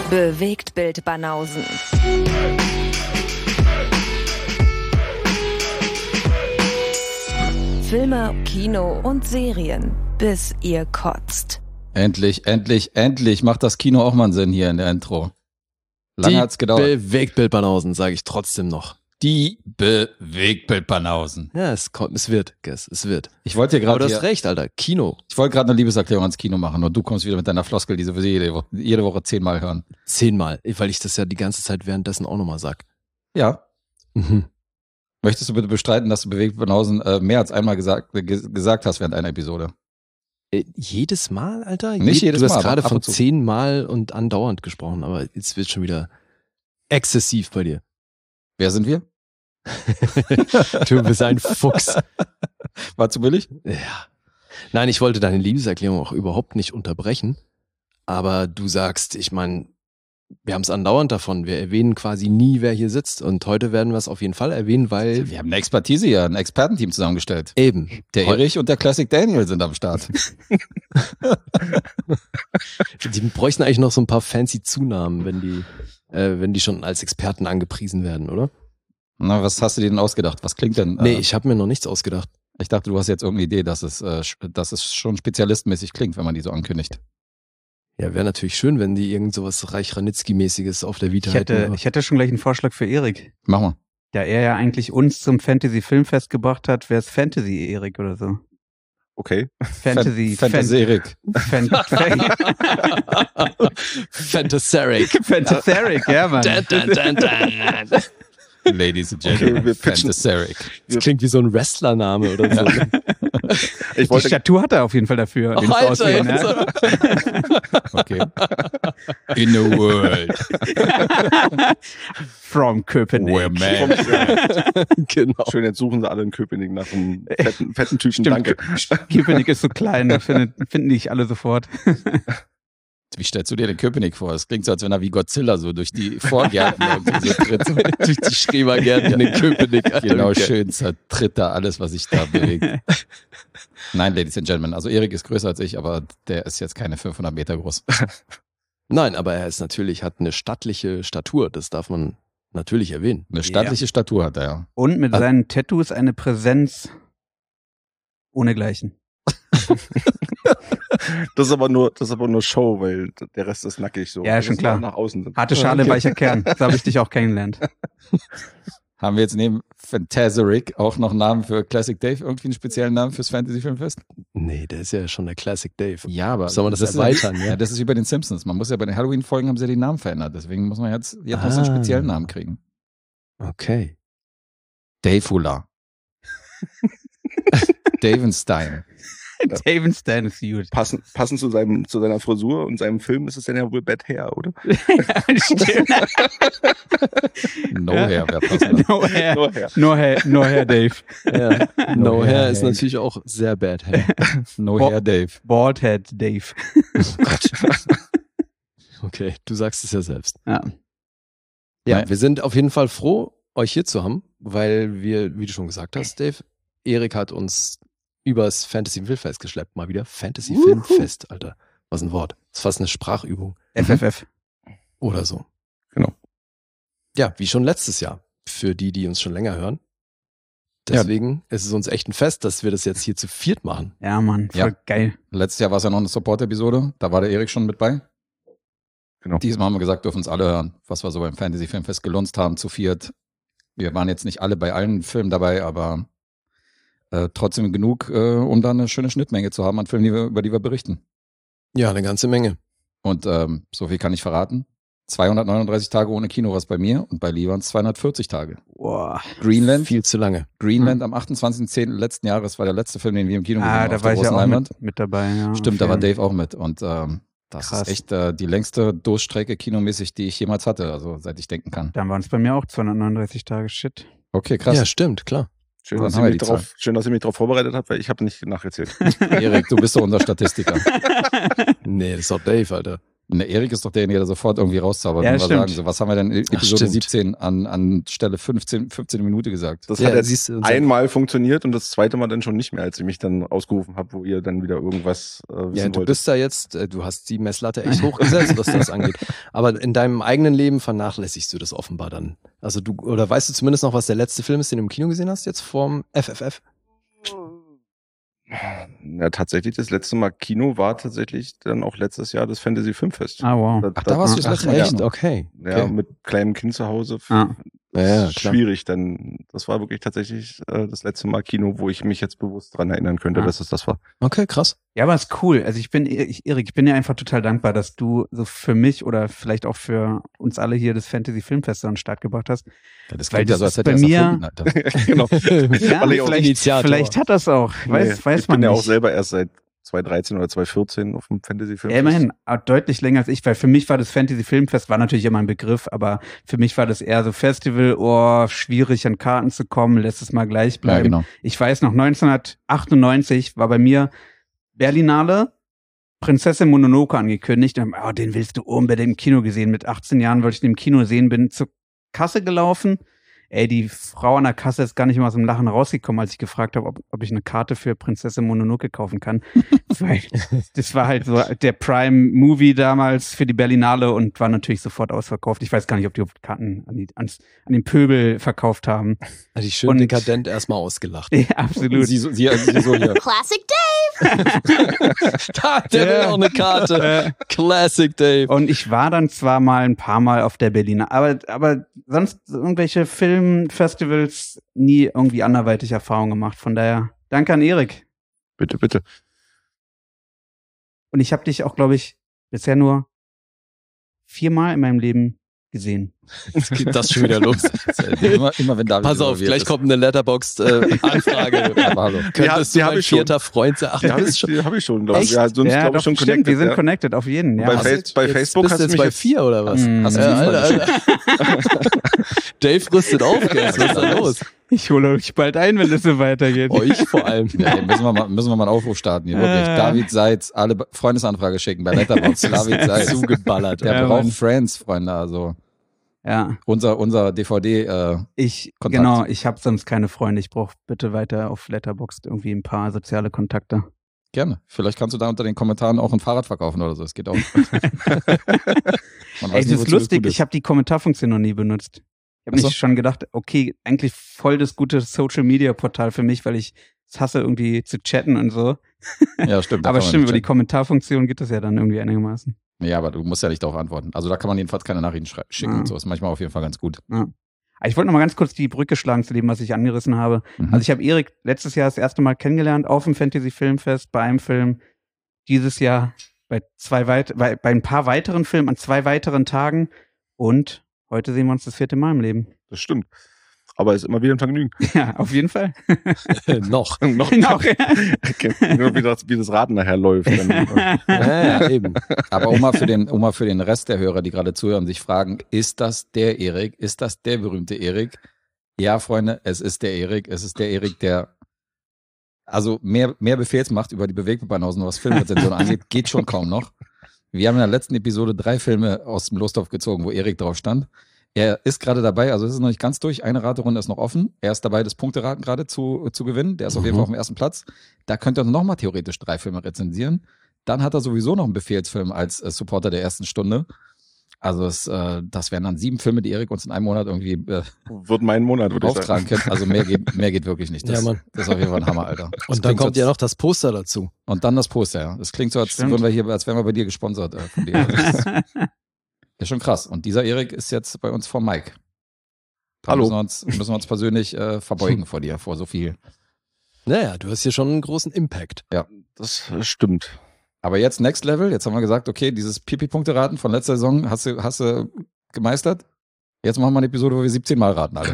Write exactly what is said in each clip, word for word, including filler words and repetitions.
Bewegtbild Banausen. Filme, Kino und Serien, bis ihr kotzt. Endlich, endlich, endlich macht das Kino auch mal einen Sinn hier in der Intro. Lange hat's gedauert. Bewegtbild Banausen, sage ich trotzdem noch. Die Bewegtbild Banausen. Ja, es kommt, es wird, Guess, es wird. Ich wollte hier gerade. Aber du hast recht, Alter. Kino. Ich wollte gerade eine Liebeserklärung ans Kino machen und du kommst wieder mit deiner Floskel, die wir jede Woche, jede Woche zehnmal hören. Zehnmal, weil ich das ja die ganze Zeit währenddessen auch nochmal sag. Ja. Mhm. Möchtest du bitte bestreiten, dass du Bewegtbild Banausen äh, mehr als einmal gesagt, äh, gesagt hast während einer Episode? Äh, jedes Mal, Alter? Nicht Je- jedes du hast Mal, gerade aber ab von und zu. zehnmal und andauernd gesprochen, aber jetzt wird schon wieder exzessiv bei dir. Wer sind wir? Du bist ein Fuchs. War zu billig? Ja. Nein, ich wollte deine Liebeserklärung auch überhaupt nicht unterbrechen. Aber du sagst, ich meine, wir haben es andauernd davon. Wir erwähnen quasi nie, wer hier sitzt. Und heute werden wir es auf jeden Fall erwähnen, weil Wir haben eine Expertise hier, ein Expertenteam zusammengestellt. eben. Der Heu- Erich und der Classic Daniel sind am Start. Die bräuchten eigentlich noch so ein paar fancy Zunahmen, wenn die, äh, wenn die schon als Experten angepriesen werden, oder? Na, was hast du dir denn ausgedacht? Was klingt denn? Nee, äh, ich habe mir noch nichts ausgedacht. ich dachte, du hast jetzt irgendeine Idee, dass es, äh, sch- dass es schon spezialistmäßig klingt, wenn man die so ankündigt. Ja, wäre natürlich schön, wenn die irgend sowas Reich-Ranitzky-mäßiges auf der Vita Ich hätte, hätten. ich hätte schon gleich einen Vorschlag für Erik. Mach mal. Da er ja eigentlich uns zum Fantasy-Filmfest gebracht hat, wäre es Fantasy-Erik oder so. Okay. Fantasy, Fan- Fantasy Erik. Fan, Fan, Fantaseric. Fantaseric, ja, Mann. Dun, dun, dun, dun. Ladies and Gentlemen, Okay, wir pitchen. Fantasy Erik. Das klingt wie so ein Wrestlername oder so. Ich Die wollte, Statur hat er auf jeden Fall dafür. Ach, den Alter, Aussehen, jetzt. ja. Okay. In a world From Köpenick. where man... Genau. schön, jetzt suchen sie alle in Köpenick nach einem fetten, fetten Tüchen. Stimmt. Danke. Köpenick ist so klein, da findet, finden nicht alle sofort. Wie stellst du dir den Köpenick vor? Es klingt so, als wenn er wie Godzilla so durch die Vorgärten irgendwie so tritt. Durch die Schrebergärten in den Köpenick. Alter. Genau, schön zertritt da alles, was sich da bewegt. Nein, Ladies and Gentlemen, also Erik ist größer als ich, aber der ist jetzt keine fünfhundert Meter groß. Nein, aber er ist natürlich, hat eine stattliche Statur. Das darf man natürlich erwähnen. Eine stattliche Statur hat er, ja. Und mit Also- seinen Tattoos eine Präsenz ohnegleichen. Das ist aber nur, das ist aber nur Show, weil der Rest ist nackig so. Ja, Das schon ist klar. Nach außen sind. Harte Schale, Okay. weicher Kern. So habe ich dich auch kennengelernt. Haben wir jetzt neben Fantaseric auch noch einen Namen für Classic Dave? Irgendwie einen speziellen Namen fürs Fantasy Filmfest? Nee, der ist ja schon der Classic Dave. Ja, aber Soll man das ist erweitern, ja? ja? Das ist wie bei den Simpsons. Man muss ja bei den Halloween-Folgen haben sie ja die Namen verändert. Deswegen muss man jetzt, jetzt muss man einen Ah. speziellen Namen kriegen. Okay. Dave Hula. Davenstein. Davenstein ist gut. Passend, passend zu seinem, zu seiner Frisur und seinem Film ist es dann ja wohl Bad Hair, oder? Stimmt. No Ja. Hair wäre passender. No hair. Nur Hair. No hair, no hair Dave. Ja. No, No Hair Hair, ist ey. natürlich auch sehr bad hair. No Bo- Hair Dave. Bald Head Dave. Okay, du sagst es ja selbst. Ja. Ja, Nein. wir sind auf jeden Fall froh, euch hier zu haben, weil wir, wie du schon gesagt hast, Dave, Erik hat uns übers Fantasy Filmfest geschleppt, mal wieder. Fantasy Wuhu. Filmfest, Alter. Was ein Wort. Das ist fast eine Sprachübung F F F. oder so. Genau. Ja, wie schon letztes Jahr. Für die, die uns schon länger hören. Deswegen ist es uns echt ein Fest, dass wir das jetzt hier zu viert machen. Ja, Mann, voll Ja. geil. Letztes Jahr war es ja noch eine Support-Episode. Da war der Erik schon mit bei. Genau. Diesmal haben wir gesagt, dürfen uns alle hören, was wir so beim Fantasy Filmfest gelunzt haben, zu viert. Wir waren jetzt nicht alle bei allen Filmen dabei, aber äh, trotzdem genug, äh, um da eine schöne Schnittmenge zu haben an Filmen, die wir, über die wir berichten. Ja, eine ganze Menge. Und ähm, so viel kann ich verraten. zweihundertneununddreißig Tage ohne Kino was bei mir und bei Lee waren es zweihundertvierzig Tage. Boah. Greenland, Viel zu lange. Greenland am achtundzwanzigsten zehnten letzten Jahres war der letzte Film, den wir im Kino gesehen Ah, haben, da auf war der ich ja großen auch Leinwand. mit, mit dabei. Ja, Stimmt, da auf war jeden- Dave auch mit. Und ähm, das Krass. ist echt äh, die längste Durststrecke kinomäßig, die ich jemals hatte, also seit ich denken kann. Dann waren es bei mir auch zweihundertneununddreißig Tage. Shit. Okay, krass. Ja, stimmt, klar. Schön, Dann dass haben ihr wir mich die darauf, schön, dass ihr mich darauf vorbereitet habt, weil ich habe nicht nachgezählt. Erik, du bist so unser Statistiker. Nee, das ist doch Dave, Alter. Der Erik ist doch derjenige, der sofort irgendwie rauszaubert Ja, und mal stimmt. sagen, so, was haben wir denn in Ach, Episode stimmt. siebzehn an, an Stelle fünfzehn, fünfzehn Minute gesagt? Das Ja, hat jetzt siehst du, unser- einmal funktioniert und das zweite Mal dann schon nicht mehr, als ich mich dann ausgerufen habe, wo ihr dann wieder irgendwas äh, wissen Ja, du wolltet. bist da jetzt, äh, du hast die Messlatte echt hochgesetzt, was das angeht. Aber in deinem eigenen Leben vernachlässigst du das offenbar dann. Also du, oder weißt du zumindest noch, was der letzte Film ist, den du im Kino gesehen hast, jetzt vorm F F F? Ja, tatsächlich, das letzte Mal Kino war tatsächlich dann auch letztes Jahr das Fantasy Filmfest. Ah, wow. Ach, da warst du das Ach, letzte Mal Echt? Kino. Okay. Ja, okay. mit kleinem Kind zu Hause. Ah. Ja, ja, ist klar. schwierig, dann, das war wirklich tatsächlich äh, das letzte Mal Kino, wo ich mich jetzt bewusst dran erinnern könnte, Ah. dass es das war. Okay, krass. Ja, aber ist cool. Also ich bin, ich, Erik, ich bin dir einfach total dankbar, dass du so für mich oder vielleicht auch für uns alle hier das Fantasy Filmfest an den Start gebracht hast. Ja, das Weil klingt ja das so, als ist hätte bei er es mir- erfunden, Alter. Genau. Ja, Weil ich auch vielleicht, Initiator. vielleicht hat das auch. Weiß, Nee, weiß ich man bin ja nicht. auch selber erst seit zwanzig dreizehn oder zwanzig vierzehn auf dem Fantasy Filmfest. Ja, immerhin, aber deutlich länger als ich, weil für mich war das Fantasy Filmfest, war natürlich immer ein Begriff, aber für mich war das eher so Festival, oh, schwierig an Karten zu kommen, lässt es mal gleich Ja, bleiben. genau. Ich weiß noch, neunzehnhundertachtundneunzig war bei mir Berlinale, Prinzessin Mononoke angekündigt. Und, oh, den willst du unbedingt im Kino gesehen. Mit achtzehn Jahren wollte ich den im Kino sehen, bin zur Kasse gelaufen. Ey, die Frau an der Kasse ist gar nicht mal aus dem Lachen rausgekommen, als ich gefragt habe, ob, ob ich eine Karte für Prinzessin Mononoke kaufen kann. Weil das war halt so der Prime-Movie damals für die Berlinale und war natürlich sofort ausverkauft. Ich weiß gar nicht, ob die Karten an, die, ans, an den Pöbel verkauft haben. Hatte ich schön Und- dekadent erstmal ausgelacht. Ja, absolut. Sie, so- sie, sie so hier. Classic Da, der will Ja. auch eine Karte. Äh, Classic Dave. Und ich war dann zwar mal ein paar Mal auf der Berliner, aber, aber sonst irgendwelche Filmfestivals nie irgendwie anderweitig Erfahrungen gemacht. Von daher, danke an Erik. Bitte, bitte. Und ich habe dich auch, glaube ich, bisher nur viermal in meinem Leben gesehen. Jetzt geht das schon wieder los. Immer, immer wenn David Pass auf, involviert gleich ist. kommt eine Letterboxd-Anfrage. Aber hallo. Könntest die du hab mein ich schon. vierter Freund sein? Ach, Die du habe bist ich, schon. die hab ich schon, glaube ich. Echt? Ja, sonst ja, glaube doch, ich schon stimmt, connected. wir sind ja. connected, auf jeden. Ja. Bei Hast Face- du- bei jetzt Facebook bist hast du du jetzt mich bei jetzt- vier oder was? Mm. Hast du Ja, diesmal Alter, Alter. Dave rüstet auf, Guys. Was ist da los? Ich hole euch bald ein, wenn das so weitergeht. Euch vor allem. Ja, ey, müssen, wir mal, müssen wir mal einen Aufruf starten hier. Wirklich. Äh. David Seitz, alle Be- Freundesanfrage schicken bei Letterboxd. David Seitz. Zugeballert. Der Ja, braucht Mann. Friends, Freunde. Also Ja, unser, unser D V D, äh, ich, Kontakt. genau, ich habe sonst keine Freunde. Ich brauche bitte weiter auf Letterboxd irgendwie ein paar soziale Kontakte. gerne. Vielleicht kannst du da unter den Kommentaren auch ein Fahrrad verkaufen oder so. Das geht auch. Man Ey, weiß das nie, ist wozu lustig, gut ich habe die Kommentarfunktion noch nie benutzt. Ich habe Ach so. mich schon gedacht, okay, eigentlich voll das gute Social-Media-Portal für mich, weil ich es hasse, irgendwie zu chatten und so. Ja, stimmt. da Aber kann man stimmt, über die chatten. Kommentarfunktion geht das ja dann irgendwie einigermaßen. Ja, aber du musst ja nicht darauf antworten. Also da kann man jedenfalls keine Nachrichten schrei- schicken Ah. und so. Ist manchmal auf jeden Fall ganz gut. Ja. Aber ich wollte noch mal ganz kurz die Brücke schlagen zu dem, was ich angerissen habe. Mhm. Also ich habe Erik letztes Jahr das erste Mal kennengelernt auf dem Fantasy-Filmfest, bei einem Film. Dieses Jahr bei zwei weit bei, bei ein paar weiteren Filmen an zwei weiteren Tagen. Und heute sehen wir uns das vierte Mal im Leben. Das stimmt. Aber es ist immer wieder ein Vergnügen. Ja, auf jeden Fall. Noch. Noch Noch, ja. Nur wie das, wie das Rad nachher läuft. Dann, Ja, ja, eben. Aber um mal, für den, um mal für den Rest der Hörer, die gerade zuhören, sich fragen, ist das der Erik? Ist das der berühmte Erik? Ja, Freunde, es ist der Erik. Es ist der Erik, der also mehr, mehr Befehlsmacht über die Bewegtbildbanausen, was Filmrezension angeht, geht schon kaum noch. Wir haben in der letzten Episode drei Filme aus dem Lostopf gezogen, wo Erik drauf stand. Er ist gerade dabei, also es ist noch nicht ganz durch, eine Raterunde ist noch offen. Er ist dabei, das Punkteraten gerade zu, zu gewinnen. Der ist auf jeden Mhm. Fall auf dem ersten Platz. Da könnte er nochmal theoretisch drei Filme rezensieren. Dann hat er sowieso noch einen Befehlsfilm als äh, Supporter der ersten Stunde. Also es, äh, das wären dann sieben Filme, die Erik uns in einem Monat irgendwie äh, wird mein Monat, würde ich sagen. auftragen könnte. Also mehr geht, mehr geht wirklich nicht. Das, Ja, Mann. das ist auf jeden Fall ein Hammer, Alter. Das Und dann klingt kommt so, ja noch das Poster dazu. Und dann das Poster, ja. Das klingt so, als Stimmt. würden wir hier, als wären wir bei dir gesponsert äh, von dir. Also das ist, ist schon krass. Und dieser Erik ist jetzt bei uns vor Mike. Da Hallo. Müssen wir uns, müssen wir uns persönlich äh, verbeugen vor dir, vor so viel. Naja, du hast hier schon einen großen Impact. Das äh, stimmt. Aber jetzt Next Level. Jetzt haben wir gesagt, okay, dieses Pipi-Punkte-Raten von letzter Saison hast du, hast du gemeistert. Jetzt machen wir eine Episode, wo wir siebzehn Mal raten, alle.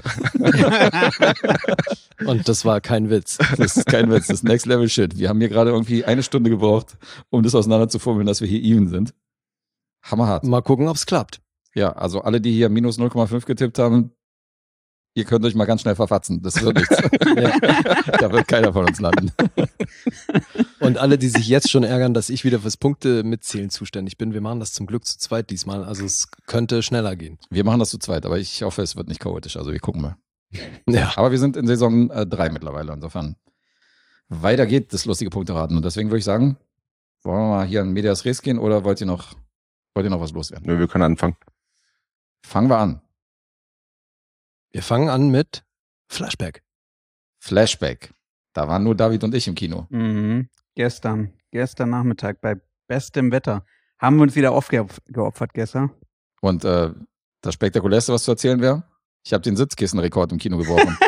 Und das war kein Witz. Das ist kein Witz, das ist Next Level Shit. Wir haben hier gerade irgendwie eine Stunde gebraucht, um das auseinander zu formeln, dass wir hier even sind. Hammerhart. Mal gucken, ob's klappt. Ja, also alle, die hier minus null Komma fünf getippt haben, ihr könnt euch mal ganz schnell verfatzen. Das wird nichts. Ja. Da wird keiner von uns landen. Und alle, die sich jetzt schon ärgern, dass ich wieder fürs Punkte mitzählen zuständig bin, wir machen das zum Glück zu zweit diesmal. Also es könnte schneller gehen. Wir machen das zu zweit, aber ich hoffe, es wird nicht chaotisch. Also wir gucken mal. Ja. Aber wir sind in Saison äh, drei mittlerweile. Insofern weiter geht das lustige Punkteraten. Und deswegen würde ich sagen, wollen wir mal hier in Medias Res gehen oder wollt ihr noch, wollt ihr noch was loswerden? Nö, wir können anfangen. Fangen wir an. Wir fangen an mit Flashback. Flashback. Da waren nur David und ich im Kino. Mhm. Gestern, gestern Nachmittag bei bestem Wetter. Haben wir uns wieder aufgeopfert gestern. Und äh, das Spektakulärste, was zu erzählen wäre, ich habe den Sitzkissenrekord im Kino gebrochen.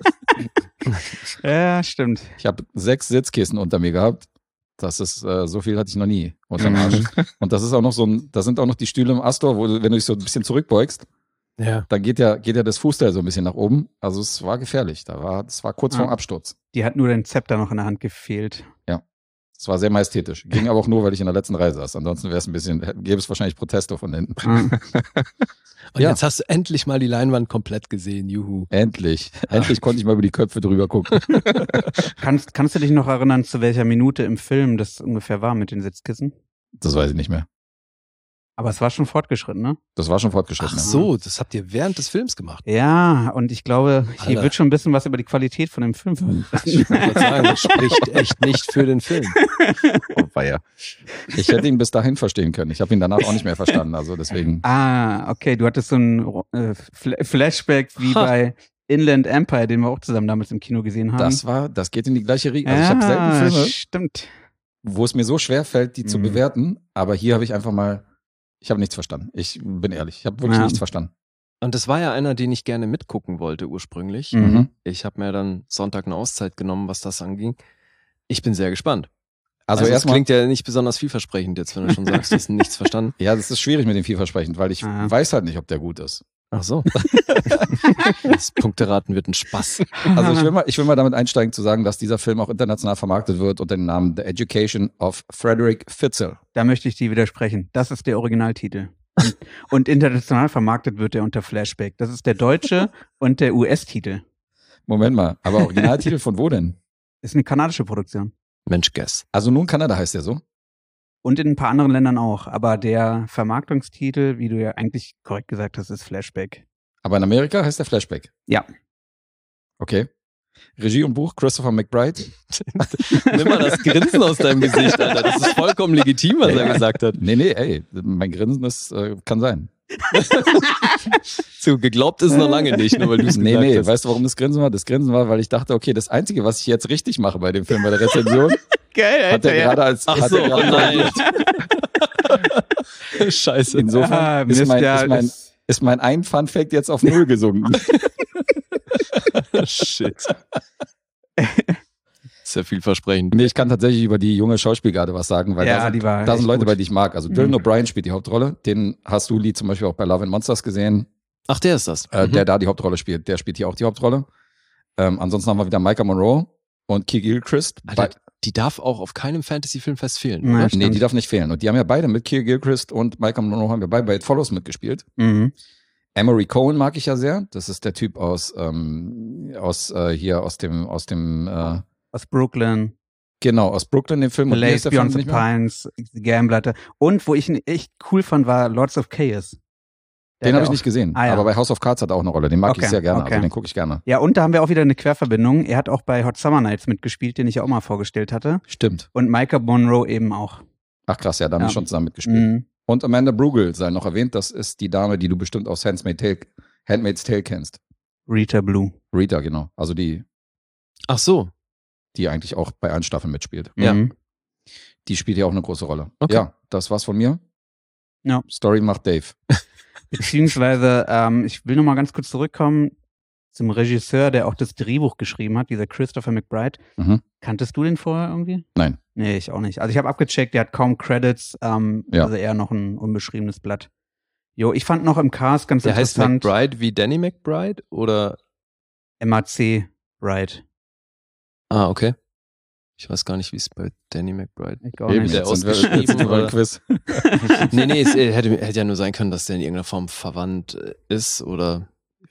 Ja, stimmt. Ich habe sechs Sitzkissen unter mir gehabt. Das ist, äh, so viel hatte ich noch nie unterm Arsch. Und das ist auch noch so ein, das sind auch noch die Stühle im Astor, wo du, wenn du dich so ein bisschen zurückbeugst, Ja. dann geht ja, geht ja das Fußteil so ein bisschen nach oben. Also es war gefährlich. Da war, es war kurz Ja. vorm Absturz. Die hat nur den Zepter noch in der Hand gefehlt. Es war sehr majestätisch. Ging aber auch nur, weil ich in der letzten Reihe saß. Ansonsten wäre es ein bisschen, gäbe es wahrscheinlich Proteste von hinten. Mhm. Und Ja. jetzt hast du endlich mal die Leinwand komplett gesehen, juhu. Endlich. Endlich konnte ich mal über die Köpfe drüber gucken. kannst, kannst du dich noch erinnern, zu welcher Minute im Film das ungefähr war mit den Sitzkissen? Das weiß ich nicht mehr. Aber es war schon fortgeschritten, ne? Das war schon Ach fortgeschritten. ja. so, das habt ihr während des Films gemacht. Ja, und ich glaube, hier Alter. wird schon ein bisschen was über die Qualität von dem Film verraten. Ich wollte sagen, das spricht echt nicht für den Film. Oh, weia. Ich hätte ihn bis dahin verstehen können. Ich habe ihn danach auch nicht mehr verstanden. Also deswegen. Ah, okay, du hattest so ein äh, Fl- Flashback wie Ha. bei Inland Empire, den wir auch zusammen damals im Kino gesehen haben. Das war, das geht in die gleiche Richtung. Also ja, ich habe selten Filme, stimmt. wo es mir so schwer fällt, die zu Mhm. bewerten. Aber hier habe ich einfach mal, ich habe nichts verstanden. Ich bin ehrlich, ich habe wirklich Ja. nichts verstanden. Und das war ja einer, den ich gerne mitgucken wollte ursprünglich. Mhm. Ich habe mir dann Sonntag eine Auszeit genommen, was das anging. Ich bin sehr gespannt. Also, Also, das erstmal, klingt ja nicht besonders vielversprechend jetzt, wenn du schon sagst, du hast nichts verstanden. ja, das ist schwierig mit dem vielversprechend, weil ich Ah. weiß halt nicht, ob der gut ist. Ach so. Das Punkteraten wird ein Spaß. Also ich will mal, ich will mal damit einsteigen zu sagen, dass dieser Film auch international vermarktet wird unter dem Namen The Education of Frederick Fitzel. Da möchte ich dir widersprechen. Das ist der Originaltitel. Und, und international vermarktet wird er unter Flashback. Das ist der deutsche und der U S-Titel. Moment mal, aber Originaltitel von wo denn? Ist eine kanadische Produktion. Mensch, guess. Also nun Kanada heißt der so? Und in ein paar anderen Ländern auch. Aber der Vermarktungstitel, wie du ja eigentlich korrekt gesagt hast, ist Flashback. Aber in Amerika heißt der Flashback. Ja. Okay. Regie und Buch Christopher McBride. Nimm mal das Grinsen aus deinem Gesicht, Alter. Das ist vollkommen legitim, was er gesagt hat. Nee, nee, ey, mein Grinsen, das äh, kann sein. So, geglaubt ist noch lange nicht, nur weil du es Nee, gesagt nee, hast. weißt du, warum das Grinsen war? Das Grinsen war, weil ich dachte, okay, das Einzige, was ich jetzt richtig mache bei dem Film, bei der Rezension, Geil, hat er gerade als... Ach hat so, er oh gerade nein. Scheiße. Insofern Ah, ist, Mist, mein, ja, ist, mein, das- ist mein ein Fun-Fact jetzt auf Null gesunken. Shit. Ist ja vielversprechend. Nee, ich kann tatsächlich über die junge Schauspielgarde was sagen, weil Ja, da sind, die war da sind echt Leute gut. bei, die ich mag. Also Dylan Mhm. O'Brien spielt die Hauptrolle. Den hast du, Lee, zum Beispiel auch bei Love and Monsters gesehen. Ach, der ist das. Äh, Mhm. Der da die Hauptrolle spielt. Der spielt hier auch die Hauptrolle. Ähm, ansonsten haben wir wieder Micah Monroe und Key Gilchrist. Alter, Bei- die darf auch auf keinem Fantasy-Filmfest fehlen, Nein. oder? Nee, stimmt. die darf nicht fehlen. Und die haben ja beide mit Key Gilchrist und Micah Monroe haben wir beide bei It Follows mitgespielt. Mhm. Emery Cohen mag ich ja sehr. Das ist der Typ aus, ähm, aus äh, hier, aus dem, aus dem, äh, Aus Brooklyn, genau, aus Brooklyn, dem Film. Und wie Lace heißt der Film Beyond the nicht mehr? Pines, The Gambler. Und wo ich ihn echt cool fand, war Lords of Chaos. Der Den hat habe ich auch- nicht gesehen. Ah, ja. Aber bei House of Cards hat er auch eine Rolle. Den mag Okay, ich sehr gerne. okay. Also den gucke ich gerne. Ja, und da haben wir auch wieder eine Querverbindung. Er hat auch bei Hot Summer Nights mitgespielt, den ich ja auch mal vorgestellt hatte. Stimmt. Und Micah Monroe eben auch. Ach krass, ja, da haben Ja. wir schon zusammen mitgespielt. Mhm. Und Amanda Brugel sei noch erwähnt. Das ist die Dame, die du bestimmt aus Handmaid's Tale, Handmaid's Tale kennst. Rita Blue. Rita, genau. Also die, Ach so. die eigentlich auch bei allen Staffeln mitspielt. Ja. Mhm. Die spielt ja auch eine große Rolle. Okay. Ja, das war's von mir. Ja. Story macht Dave. Beziehungsweise, ähm, ich will noch mal ganz kurz zurückkommen zum Regisseur, der auch das Drehbuch geschrieben hat, dieser Christopher McBride. Mhm. Kanntest du den vorher irgendwie? Nein. Nee, ich auch nicht. Also ich habe abgecheckt, der hat kaum Credits, ähm, Ja. also eher noch ein unbeschriebenes Blatt. Jo, ich fand noch im Cast ganz Der heißt interessant McBride wie Danny McBride oder? M A C Bride. Ah, okay. Ich weiß gar nicht, wie es bei Danny McBride. Ich auch Eben, nicht. der jetzt sind wir, ausgeschrieben, jetzt sind wir beim oder? Quiz. Nee, nee, es äh, hätte, hätte ja nur sein können, dass der in irgendeiner Form verwandt äh, ist oder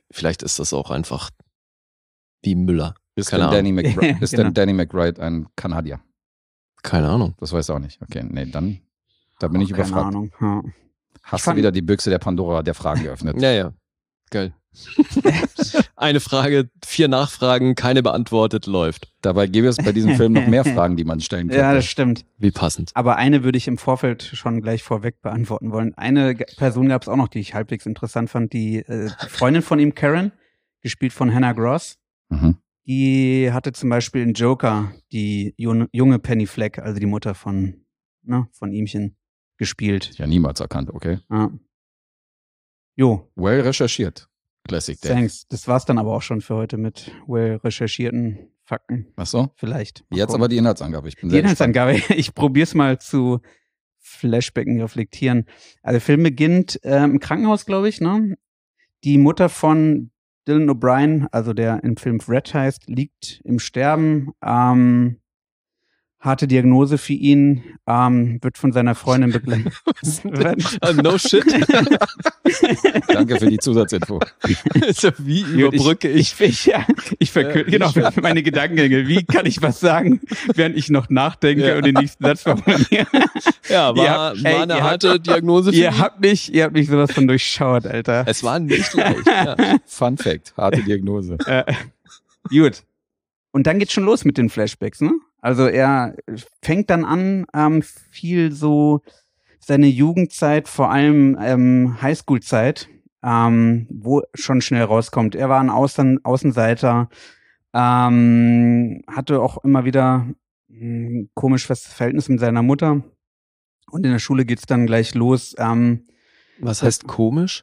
Vielleicht ist das auch einfach wie Müller. Ist, Keine denn Danny, Ahnung. McBride, ist Genau. denn Danny McBride ein Kanadier? Keine Ahnung. Das weiß ich auch nicht. Okay, nee, dann da bin ich Keine überfragt. Ahnung. Ja. Hast Ich du fand- wieder die Büchse der Pandora der Fragen geöffnet? Ja, ja. Geil. Eine Frage, vier Nachfragen, keine beantwortet, läuft. Dabei gäbe es bei diesem Film noch mehr Fragen, die man stellen könnte. Ja, das stimmt. Wie passend. Aber eine würde ich im Vorfeld schon gleich vorweg beantworten wollen. Eine G- Person gab es auch noch, die ich halbwegs interessant fand, die, äh, die Freundin von ihm, Karen, gespielt von Hannah Gross. Mhm. Die hatte zum Beispiel in Joker die junge, junge Penny Fleck, also die Mutter von, ne, von ihmchen, gespielt. Ja, niemals erkannt, okay. Ja. Jo, Well recherchiert. Classic Dave. thanks. Das war's dann aber auch schon für heute mit well recherchierten Fakten. Ach so? Vielleicht. Mal Jetzt gucken. aber die Inhaltsangabe. Ich bin Die sehr gespannt. Inhaltsangabe. Ich probier's mal zu Flashbacken reflektieren. Also der Film beginnt äh, im Krankenhaus, glaube ich, ne? Die Mutter von Dylan O'Brien, also der im Film Red heißt, liegt im Sterben. Ähm, harte Diagnose für ihn, ähm, wird von seiner Freundin begleitet. Ah, no shit. Danke für die Zusatzinfo. Also, wie überbrücke ich? Ich, ich, ja, ich verkürze, Äh, genau, ich- meine Gedankengänge. Wie kann ich was sagen, während ich noch nachdenke Ja. und den nächsten Satz formuliere? Ja, Ihr war, habt- war ey, eine ihr harte Diagnose für Ihr ihn. habt mich, ihr habt mich sowas von durchschaut, Alter. Es war nicht leicht. Ja. Fun Fact, harte Diagnose. Äh, gut. Und dann geht's schon los mit den Flashbacks, ne? Also er fängt dann an, ähm, viel so seine Jugendzeit, vor allem ähm, Highschool-Zeit, ähm, wo schon schnell rauskommt. Er war ein Außen Außenseiter, ähm, hatte auch immer wieder ein komisch festes Verhältnis mit seiner Mutter. Und in der Schule geht's dann gleich los. Ähm, Was heißt komisch?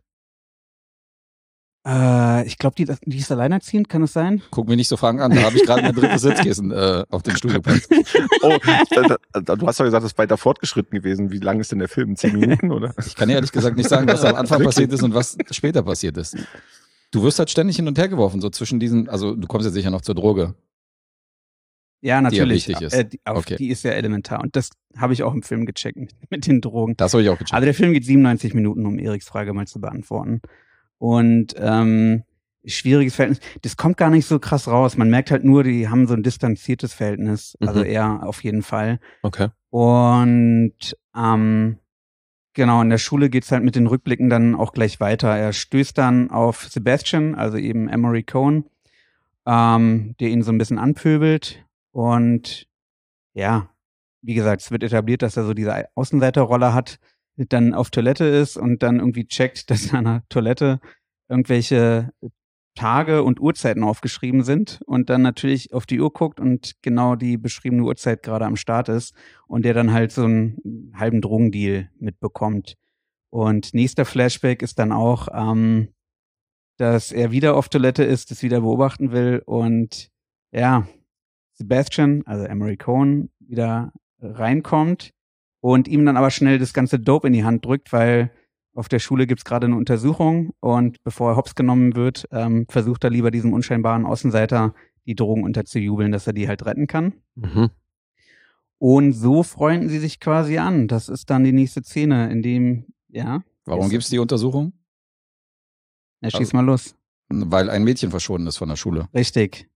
äh, ich glaube, die, die ist alleinerziehend, kann es sein? Guck mich nicht so Fragen an, da habe ich gerade mein drittes Sitzkissen äh, auf den Stuhl gepackt. Oh, da, da, du hast doch gesagt, es ist weiter fortgeschritten gewesen. Wie lang ist denn der Film? Zehn Minuten, oder? Ich kann ehrlich gesagt nicht sagen, was am Anfang Wirklich? passiert ist und was später passiert ist. Du wirst halt ständig hin und her geworfen, so zwischen diesen, also du kommst jetzt sicher noch zur Droge. Ja, natürlich. wichtig ist. Äh, die, auf, Okay. die ist ja elementar. Und das habe ich auch im Film gecheckt mit, mit den Drogen. Das habe ich auch gecheckt. Also der Film geht siebenundneunzig Minuten, um Eriks Frage mal zu beantworten. Und ähm, schwieriges Verhältnis. Das kommt gar nicht so krass raus. Man merkt halt nur, die haben so ein distanziertes Verhältnis. Also Mhm. er auf jeden Fall. Okay. Und ähm, genau, in der Schule geht's halt mit den Rückblicken dann auch gleich weiter. Er stößt dann auf Sebastian, also eben Emery Cohen, ähm, der ihn so ein bisschen anpöbelt. Und ja, wie gesagt, es wird etabliert, dass er so diese Außenseiterrolle hat, dann auf Toilette ist und dann irgendwie checkt, dass an der Toilette irgendwelche Tage und Uhrzeiten aufgeschrieben sind und dann natürlich auf die Uhr guckt und genau die beschriebene Uhrzeit gerade am Start ist und der dann halt so einen halben Drogendeal mitbekommt. Und nächster Flashback ist dann auch, ähm, dass er wieder auf Toilette ist, das wieder beobachten will und ja, Sebastian, also Emery Cohen, wieder reinkommt und ihm dann aber schnell das ganze Dope in die Hand drückt, weil auf der Schule gibt's gerade eine Untersuchung und bevor er hops genommen wird, ähm, versucht er lieber diesem unscheinbaren Außenseiter die Drogen unterzujubeln, dass er die halt retten kann. Mhm. Und so freunden sie sich quasi an. Das ist dann die nächste Szene, in dem, ja, Warum Ist- gibt's die Untersuchung? er schießt Also- mal los. Weil ein Mädchen verschwunden ist von der Schule. Richtig.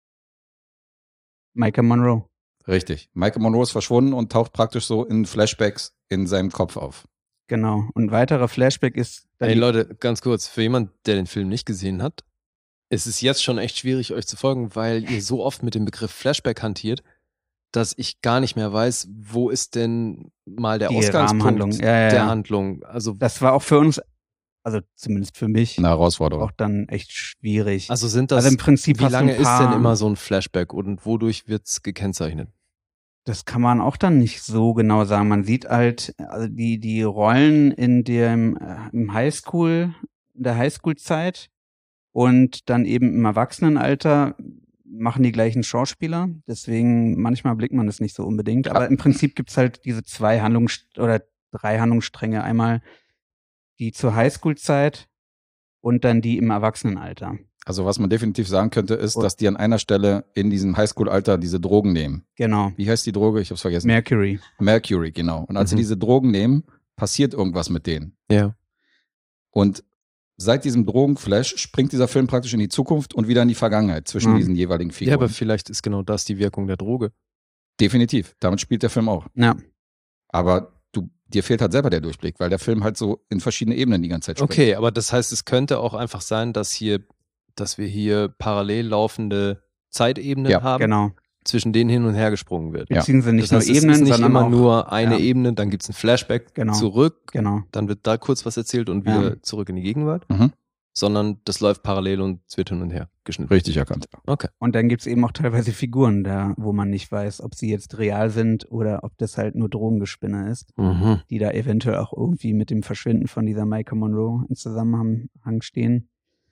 Micah Monroe. Richtig. Michael Monroe ist verschwunden und taucht praktisch so in Flashbacks in seinem Kopf auf. Genau. Und weiterer Flashback ist dann Ey die- Leute, ganz kurz, für jemand, der den Film nicht gesehen hat, ist es jetzt schon echt schwierig, euch zu folgen, weil ihr so oft mit dem Begriff Flashback hantiert, dass ich gar nicht mehr weiß, wo ist denn mal der Die Ausgangspunkt Rahmenhandlung. Ja, ja, der ja. Handlung. Also, Das war auch für uns, also zumindest für mich, Eine Herausforderung. auch dann echt schwierig. also sind das, Also im Prinzip wie hast du lange ein paar, ist denn immer so ein Flashback und wodurch wird's gekennzeichnet? Das kann man auch dann nicht so genau sagen. Man sieht halt, also die, die Rollen in dem, äh, im Highschool, in der Highschool-Zeit und dann eben im Erwachsenenalter machen die gleichen Schauspieler. Deswegen manchmal blickt man das nicht so unbedingt. Aber im Prinzip gibt's halt diese zwei Handlungs- oder drei Handlungsstränge. Einmal die zur Highschool-Zeit und dann die im Erwachsenenalter. Also was man definitiv sagen könnte, ist, Und- dass die an einer Stelle in diesem Highschool-Alter diese Drogen nehmen. Genau. Wie heißt die Droge? Ich hab's vergessen. Mercury. Mercury, genau. Und als sie Mhm. diese Drogen nehmen, passiert irgendwas mit denen. Ja. Und seit diesem Drogenflash springt dieser Film praktisch in die Zukunft und wieder in die Vergangenheit zwischen Mhm. diesen jeweiligen Figuren. Ja, aber vielleicht ist genau das die Wirkung der Droge. Definitiv. Damit spielt der Film auch. Ja. Aber du, dir fehlt halt selber der Durchblick, weil der Film halt so in verschiedene Ebenen die ganze Zeit springt. Okay, aber das heißt, es könnte auch einfach sein, dass hier, dass wir hier parallel laufende Zeitebenen Ja, haben, Genau. zwischen denen hin und her gesprungen wird. Ja. Beziehungsweise nicht das heißt, nur es Ebenen, ist nicht sondern immer auch, nur eine ja. Ebene, dann gibt es ein Flashback Genau. zurück, Genau. dann wird da kurz was erzählt und wieder Ja. zurück in die Gegenwart, Mhm. sondern das läuft parallel und es wird hin und her geschnitten. Richtig erkannt. Okay. Und dann gibt's eben auch teilweise Figuren da, wo man nicht weiß, ob sie jetzt real sind oder ob das halt nur Drogengespinne ist, Mhm. die da eventuell auch irgendwie mit dem Verschwinden von dieser Michael Monroe in Zusammenhang stehen.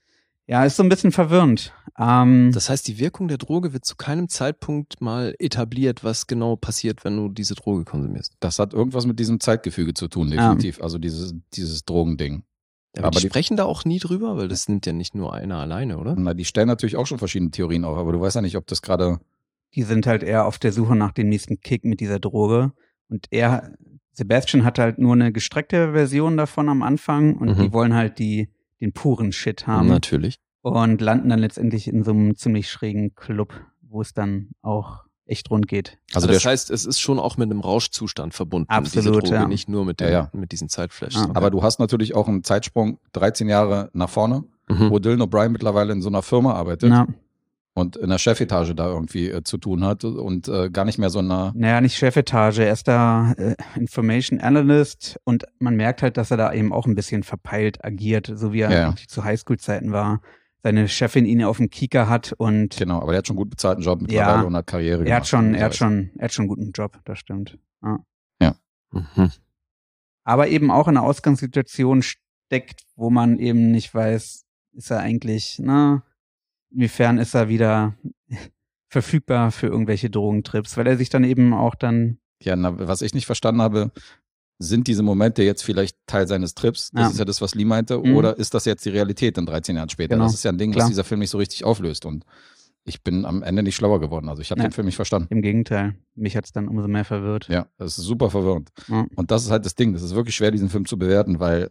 Ja, ist so ein bisschen verwirrend. Ähm, Das heißt, die Wirkung der Droge wird zu keinem Zeitpunkt mal etabliert, was genau passiert, wenn du diese Droge konsumierst. Das hat irgendwas mit diesem Zeitgefüge zu tun, definitiv. Also dieses, dieses Drogending. Aber, Aber die die- sprechen da auch nie drüber, weil das nimmt ja nicht nur einer alleine, oder? Na, die stellen natürlich auch schon verschiedene Theorien auf, aber du weißt ja nicht, ob das gerade. die sind halt eher auf der Suche nach dem nächsten Kick mit dieser Droge. Und er, Sebastian hat halt nur eine gestreckte Version davon am Anfang und Mhm. die wollen halt die, den puren Shit haben. Natürlich. Und landen dann letztendlich in so einem ziemlich schrägen Club, wo es dann auch echt rund geht. Also das der, heißt, es ist schon auch mit einem Rauschzustand verbunden, Absolut, diese Droge, ja. nicht nur mit, den, Ja, ja. mit diesen Zeitflashes. Ja. Okay. aber du hast natürlich auch einen Zeitsprung dreizehn Jahre nach vorne, Mhm. wo Dylan O'Brien mittlerweile in so einer Firma arbeitet Na, und in der Chefetage da irgendwie äh, zu tun hat und äh, gar nicht mehr so in einer. naja, nicht Chefetage, er ist da äh, Information Analyst und man merkt halt, dass er da eben auch ein bisschen verpeilt agiert, so wie er Ja, ja. eigentlich zu Highschool-Zeiten war. Seine Chefin ihn auf dem Kieker hat und Genau, aber der hat schon gut bezahlten Job mittlerweile Ja. und hat Karriere gemacht. er hat schon, Und er hat so schon, er hat schon einen guten Job, das stimmt. Ja. Mhm. Aber eben auch in einer Ausgangssituation steckt, wo man eben nicht weiß, ist er eigentlich, na, inwiefern ist er wieder verfügbar für irgendwelche Drogentrips, weil er sich dann eben auch dann, Ja, na, was ich nicht verstanden habe, sind diese Momente jetzt vielleicht Teil seines Trips? Das Ja. ist ja das, was Lee meinte. Mhm. Oder ist das jetzt die Realität in dreizehn Jahren später? Genau. Das ist ja ein Ding, Klar. was dieser Film nicht so richtig auflöst. Und ich bin am Ende nicht schlauer geworden. Also ich habe Ja. den Film nicht verstanden. im Gegenteil, mich hat's dann umso mehr verwirrt. Ja, das ist super verwirrend. Ja. Und das ist halt das Ding. Das ist wirklich schwer, diesen Film zu bewerten, weil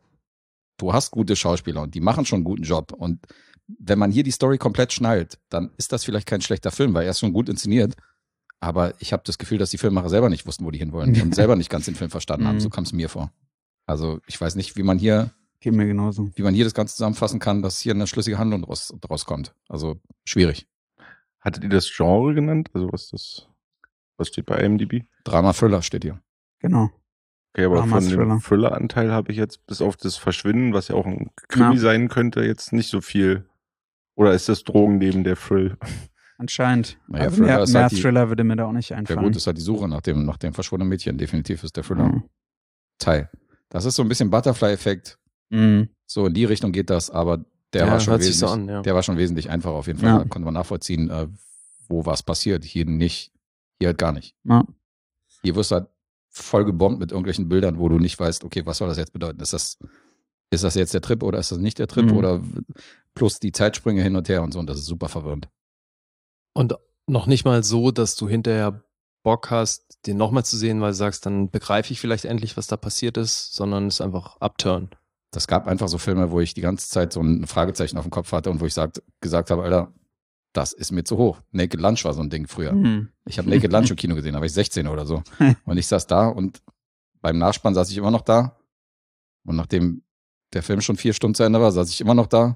du hast gute Schauspieler und die machen schon einen guten Job. Und wenn man hier die Story komplett schnallt, dann ist das vielleicht kein schlechter Film, weil er ist schon gut inszeniert. Aber ich habe das Gefühl, dass die Filmemacher selber nicht wussten, wo die hinwollen und selber nicht ganz den Film verstanden haben. Mhm. So kam es mir vor. Also ich weiß nicht, wie man hier, Geht mir genauso. wie man hier das Ganze zusammenfassen kann, dass hier eine schlüssige Handlung draus, draus kommt. Also schwierig. Hattet ihr das Genre genannt? Also was das, was steht bei I M D B? Drama-Thriller steht hier. Genau. Okay, aber Drama, von Thriller. dem Thriller-Anteil habe ich jetzt bis auf das Verschwinden, was ja auch ein Krimi Ja. sein könnte, jetzt nicht so viel. Oder ist das Drogen neben der Thrill? Anscheinend. Naja, also Thriller mehr, ist mehr halt die- Thriller würde mir da auch nicht Ja einfallen. gut, ist halt die Suche nach dem, nach dem verschwundenen Mädchen. Definitiv ist der Mhm. Thriller-Teil. Das ist so ein bisschen Butterfly-Effekt. Mhm. So in die Richtung geht das, aber der Ja, war schon hört sich wesentlich, so an, ja. der war schon wesentlich einfacher auf jeden Fall. Ja. Da konnte man nachvollziehen, äh, wo was passiert. Hier nicht, hier halt gar nicht. Ja. Hier wirst du halt voll gebombt mit irgendwelchen Bildern, wo du nicht weißt, okay, was soll das jetzt bedeuten? Ist das, ist das jetzt der Trip oder ist das nicht der Trip? Mhm. Oder plus die Zeitsprünge hin und her und so, und das ist super verwirrend. Und noch nicht mal so, dass du hinterher Bock hast, den nochmal zu sehen, weil du sagst, dann begreife ich vielleicht endlich, was da passiert ist, sondern es ist einfach Upturn. Das gab einfach so Filme, wo ich die ganze Zeit so ein Fragezeichen auf dem Kopf hatte und wo ich sagt, gesagt habe, Alter, das ist mir zu hoch. Naked Lunch war so ein Ding früher. Mhm. Ich habe Naked Lunch im Kino gesehen, da war ich sechzehn oder so. Und ich saß da und beim Nachspann saß ich immer noch da. Und nachdem der Film schon vier Stunden zu Ende war, saß ich immer noch da.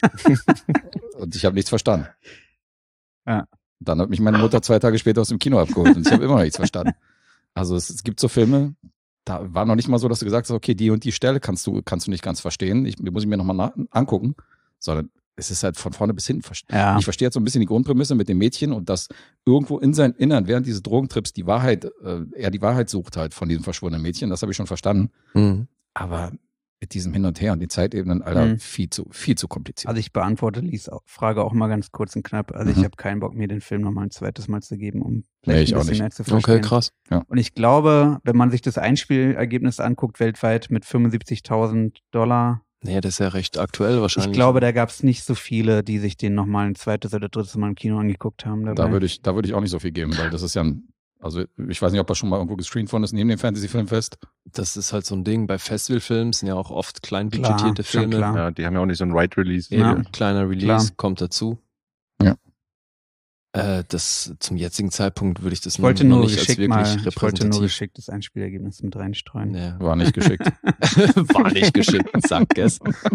Und ich habe nichts verstanden. Ja. Dann hat mich meine Mutter zwei Tage später aus dem Kino abgeholt und ich habe immer noch nichts verstanden. Also es, es gibt so Filme, da war noch nicht mal so, dass du gesagt hast, okay, die und die Stelle kannst du, kannst du nicht ganz verstehen. Ich, muss ich mir nochmal angucken. Sondern es ist halt von vorne bis hinten verstehen. Ja. Ich verstehe jetzt so ein bisschen die Grundprämisse mit dem Mädchen und dass irgendwo in seinem Innern während dieses Drogentrips die Wahrheit, äh, er die Wahrheit sucht halt von diesem verschwundenen Mädchen. Das habe ich schon verstanden. Mhm. Aber mit diesem Hin und Her und den Zeitebenen, Alter, Mhm. viel zu, viel zu kompliziert. Also ich beantworte Lies Frage auch mal ganz kurz und knapp. Also Mhm. ich habe keinen Bock, mir den Film nochmal ein zweites Mal zu geben, um Nee, vielleicht ich ein auch bisschen nicht. mehr zu verstehen. Okay, krass. Und ich glaube, wenn man sich das Einspielergebnis anguckt, weltweit mit fünfundsiebzigtausend Dollar, Nee, das ist ja recht aktuell wahrscheinlich. ich glaube, da gab es nicht so viele, die sich den nochmal ein zweites oder drittes Mal im Kino angeguckt haben. Dabei. Da würde ich, da würde ich auch nicht so viel geben, weil das ist ja ein Also ich weiß nicht, ob er schon mal irgendwo gestreamt worden ist neben dem Fantasy-Filmfest. Das ist halt so ein Ding. Bei Festivalfilmen sind ja auch oft kleinbudgetierte Klar, schon Filme. klar. Ja, die haben ja auch nicht so ein Right-Release. Eben, Ja. kleiner Release Klar. kommt dazu. Ja. Äh, das zum jetzigen Zeitpunkt würde ich das Ich wollte noch nur nicht als geschickt wirklich mal, ich wollte nur repräsentativ. geschickt das Einspielergebnis mit reinstreuen. Nee. War nicht geschickt. War nicht geschickt, sagt Guess.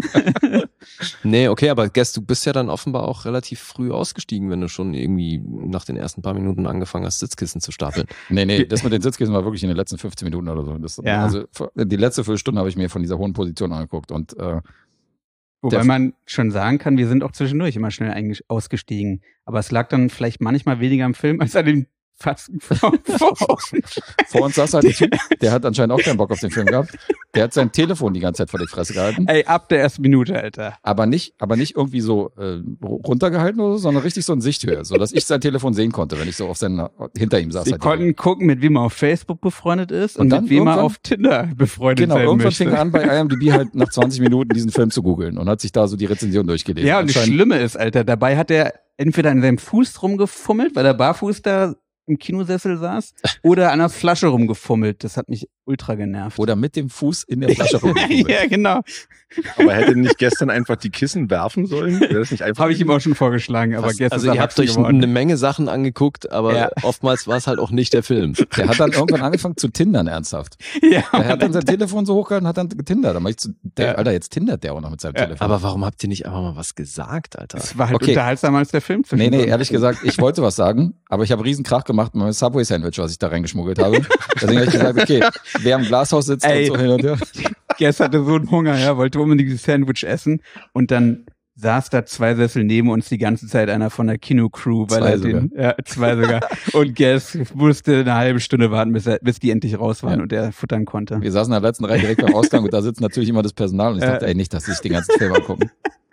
Nee, okay, aber Guess, du bist ja dann offenbar auch relativ früh ausgestiegen, wenn du schon irgendwie nach den ersten paar Minuten angefangen hast, Sitzkissen zu stapeln. Nee, nee, das mit den Sitzkissen war wirklich in den letzten fünfzehn Minuten oder so. Das, Ja. Also die letzte Viertelstunde habe ich mir von dieser hohen Position angeguckt und äh, Wobei Der- man schon sagen kann, wir sind auch zwischendurch immer schnell einge- ausgestiegen. Aber es lag dann vielleicht manchmal weniger am Film als an den Fasten vor uns. vor uns saß halt ein Typ, der hat anscheinend auch keinen Bock auf den Film gehabt. Der hat sein Telefon die ganze Zeit vor die Fresse gehalten. Ey, ab der ersten Minute, Alter. Aber nicht, aber nicht irgendwie so äh, runtergehalten oder so, sondern richtig so in Sichthöhe, so dass ich sein Telefon sehen konnte, wenn ich so auf seinen, hinter ihm saß. Sie halt konnten gucken, mit wem er auf Facebook befreundet ist und, Und dann mit wem er irgendwann- auf Tinder befreundet Genau, sein irgendwann möchte. fing er an, bei I M D B halt nach zwanzig Minuten diesen Film zu googeln und hat sich da so die Rezension durchgelesen. Ja, und das Anscheinend- Schlimme ist, Alter, dabei hat er entweder an seinem Fuß rumgefummelt, weil er barfuß da im Kinosessel saß, oder an der Flasche rumgefummelt. Das hat mich ultra genervt. Oder mit dem Fuß in der Flasche rumgefummelt. Ja, genau. Aber hätte nicht gestern einfach die Kissen werfen sollen? Wäre das nicht einfach? Habe ich ihm auch schon vorgeschlagen, aber Was, gestern also ihr habt euch eine Menge Sachen angeguckt, aber Ja. oftmals war es halt auch nicht der Film. Der hat dann irgendwann angefangen zu tindern, ernsthaft. Ja, Er hat dann sein Telefon so hochgehalten und hat dann getindert. Da mach ich zu, der, Ja. Alter, jetzt tindert der auch noch mit seinem Ja, Telefon. Aber warum habt ihr nicht einfach mal was gesagt, Alter? das war halt Okay. unterhaltsamer als der Film. Nee, nee, zwischendurch. ehrlich gesagt, ich wollte was sagen, aber ich habe riesen Krach gemacht mit meinem Subway-Sandwich, was ich da reingeschmuggelt habe. Deswegen habe ich gesagt, okay, wer im Glashaus sitzt Ey. und so hin und her. Gest hatte so einen Hunger, ja, wollte unbedingt dieses Sandwich essen und dann saß da zwei Sessel neben uns die ganze Zeit einer von der Kinocrew, weil Zwei er den, ja, zwei sogar. Und Guess musste eine halbe Stunde warten, bis, er, bis die endlich raus waren Ja. und er futtern konnte. Wir saßen in der letzten Reihe direkt beim Ausgang und da sitzt natürlich immer das Personal und ich dachte, Ja. ey, nicht, dass sie sich den ganzen Film angucken.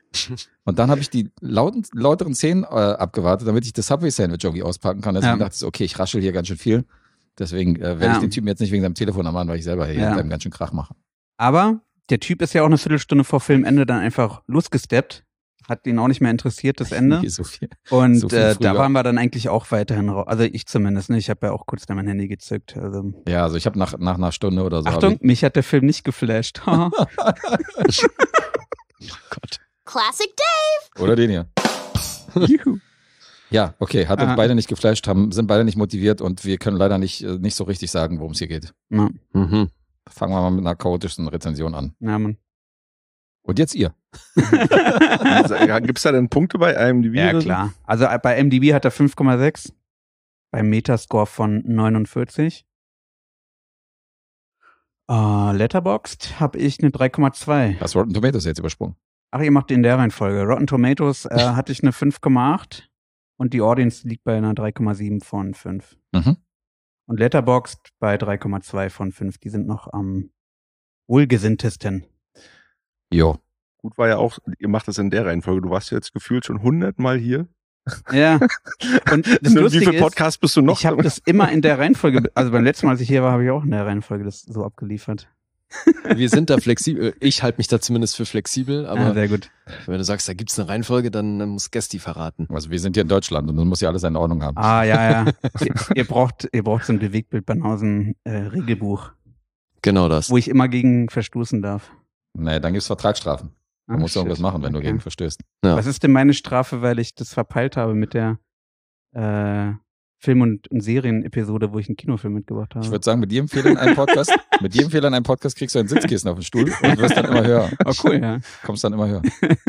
Und dann habe ich die lauten, lauteren Szenen äh, abgewartet, damit ich das Subway-Sandwich irgendwie auspacken kann. Deswegen Ja. dachte ich, okay, ich raschel hier ganz schön viel. Deswegen äh, werde Ja. ich den Typen jetzt nicht wegen seinem Telefon ermahnen, weil ich selber hier Ja. mit einem ganz schön Krach mache. Aber der Typ ist ja auch eine Viertelstunde vor Filmende dann einfach losgesteppt. Hat ihn auch nicht mehr interessiert, das Ende. Hier so viel. Und so viel äh, früher. da waren wir dann eigentlich auch weiterhin raus. Also ich zumindest, ne? Ich habe ja auch kurz da mein Handy gezückt. Also. Ja, also ich habe nach, nach einer Stunde oder so. hab Achtung, mich hat der Film nicht geflasht. Gott. Classic Dave. Ich, oder den hier. Juhu. Ja, okay, hat uns Ah. beide nicht geflasht, haben, sind beide nicht motiviert und wir können leider nicht, äh, nicht so richtig sagen, worum es hier geht. Ja, Mhm. Fangen wir mal mit einer chaotischen Rezension an. ja, Mann. Und jetzt ihr. Gibt es da denn Punkte bei I M D B? Ja, oder so? klar. Also äh, bei M D B hat er fünf Komma sechs. Beim Metascore von neunundvierzig. Uh, Letterboxd habe ich eine drei Komma zwei. Hast Rotten Tomatoes jetzt übersprungen? Ach, ihr macht die in der Reihenfolge. Rotten Tomatoes äh, hatte ich eine fünf Komma acht und die Audience liegt bei einer drei Komma sieben von fünf. Mhm. Und Letterboxd bei drei Komma zwei von fünf. Die sind noch am wohlgesinntesten. Jo. Gut war ja auch, ihr macht das in der Reihenfolge. Du warst ja jetzt gefühlt schon hundertmal hier. Ja. Und das Wie Lustige viel ist, Podcast bist du noch? ich habe das immer in der Reihenfolge, also beim letzten Mal, als ich hier war, habe ich auch in der Reihenfolge das so abgeliefert. Wir sind da flexibel. Ich halte mich da zumindest für flexibel, aber Ah, sehr gut. wenn du sagst, da gibt's eine Reihenfolge, dann äh, muss Gesti verraten. Also wir sind hier in Deutschland und dann muss ja alles seine Ordnung haben. Ah, ja, ja. ihr, ihr braucht, ihr braucht so ein Bewegtbild-Banhausen äh, Regelbuch, Genau das. wo ich immer gegen verstoßen darf. Nee, dann gibt's Vertragsstrafen. Da Ah, musst du shit. irgendwas machen, wenn du Okay. gegen verstößt. Ja. Was ist denn meine Strafe, weil ich das verpeilt habe mit der äh, Film- und, und Serien-Episode, wo ich einen Kinofilm mitgebracht habe? Ich würde sagen, mit jedem Fehler in einem Podcast, mit jedem Fehler in einem Podcast kriegst du ein Sitzkissen auf den Stuhl und wirst dann immer höher. Oh, cool, ja. Kommst dann immer höher.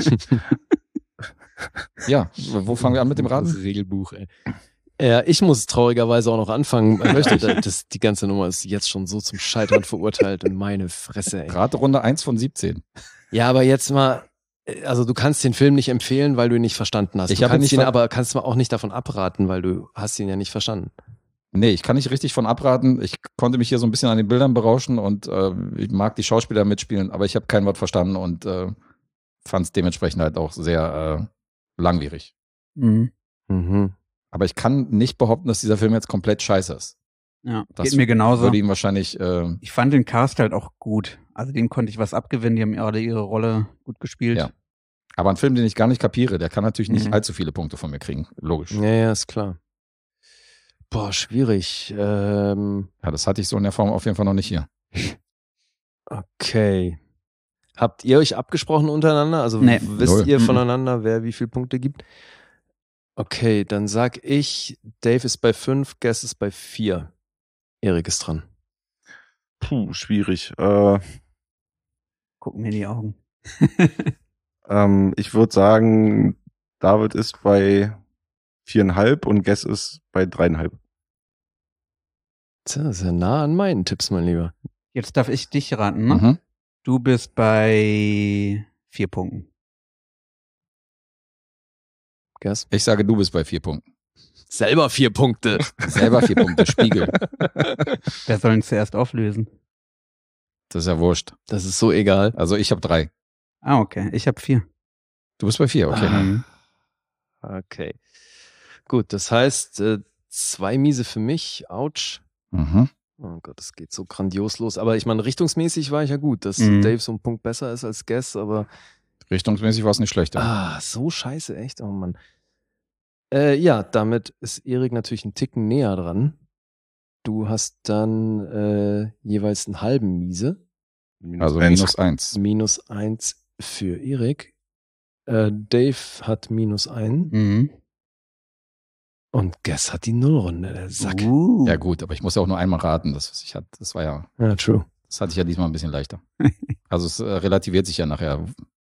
Ja, wo fangen wir an mit dem Das Raten? Regelbuch, ey. Ja, ich muss traurigerweise auch noch anfangen. Richtig. Das, die ganze Nummer ist jetzt schon so zum Scheitern verurteilt und meine Fresse, ey. Raterunde eins von siebzehn. Ja, aber jetzt mal, also du kannst den Film nicht empfehlen, weil du ihn nicht verstanden hast. Ich du habe ihn kannst nicht ihn ver- aber kannst mal auch nicht davon abraten, weil du hast ihn ja nicht verstanden. Nee, ich kann nicht richtig von abraten. Ich konnte mich hier so ein bisschen an den Bildern berauschen und äh, ich mag die Schauspieler mitspielen, aber ich habe kein Wort verstanden und äh, fand es dementsprechend halt auch sehr äh, langwierig. Mhm. Mhm. Aber ich kann nicht behaupten, dass dieser Film jetzt komplett scheiße ist. Ja, Das geht mir genauso. Würde ihm wahrscheinlich, äh, Ich fand den Cast halt auch gut. Also dem konnte ich was abgewinnen. Die haben alle ihre Rolle gut gespielt. Ja. aber ein Film, den ich gar nicht kapiere, der kann natürlich nicht Mhm. allzu viele Punkte von mir kriegen. Logisch. Ja, ja, ist klar. Boah, schwierig. Ähm, Ja, das hatte ich so in der Form auf jeden Fall noch nicht hier. okay. Habt ihr euch abgesprochen untereinander? Also Nee. wisst Null. ihr Mhm. voneinander, wer wie viele Punkte gibt? Okay, dann sag ich, Dave ist bei fünf, Guess ist bei vier. Erik ist dran. Puh, schwierig. Äh, Guck mir in die Augen. ähm, ich würde sagen, David ist bei viereinhalb und Guess ist bei dreieinhalb. Tja, sehr nah an meinen Tipps, mein Lieber. Jetzt darf ich dich raten, ne? Mhm. Du bist bei vier Punkten. Guess? Ich sage, du bist bei vier Punkten. Selber vier Punkte. Selber vier Punkte, Spiegel. Wer soll ihn zuerst auflösen? Das ist ja wurscht. Das ist so egal. Also ich habe drei. Ah, okay. Ich habe vier. Du bist bei vier, okay. Ah. Mhm. Okay. Gut, das heißt, äh, zwei Miese für mich. Autsch. Mhm. Oh Gott, es geht so grandios los. Aber ich meine, richtungsmäßig war ich ja gut, dass Mhm. Dave so ein Punkt besser ist als Guess, aber Richtungsmäßig war es nicht schlechter. ah, so scheiße, echt? Oh Mann. Äh, ja, damit ist Erik natürlich einen Ticken näher dran. Du hast dann äh, jeweils einen halben Miese. Also eins. minus eins. Minus eins für Erik. Äh, Dave hat minus ein. Mhm. Und Guess hat die Nullrunde, der Sack. Uh. Ja gut, aber ich muss ja auch nur einmal raten. Das, was ich hatte, das war ja, Ja, true. das hatte ich ja diesmal ein bisschen leichter. Also es äh, relativiert sich ja nachher.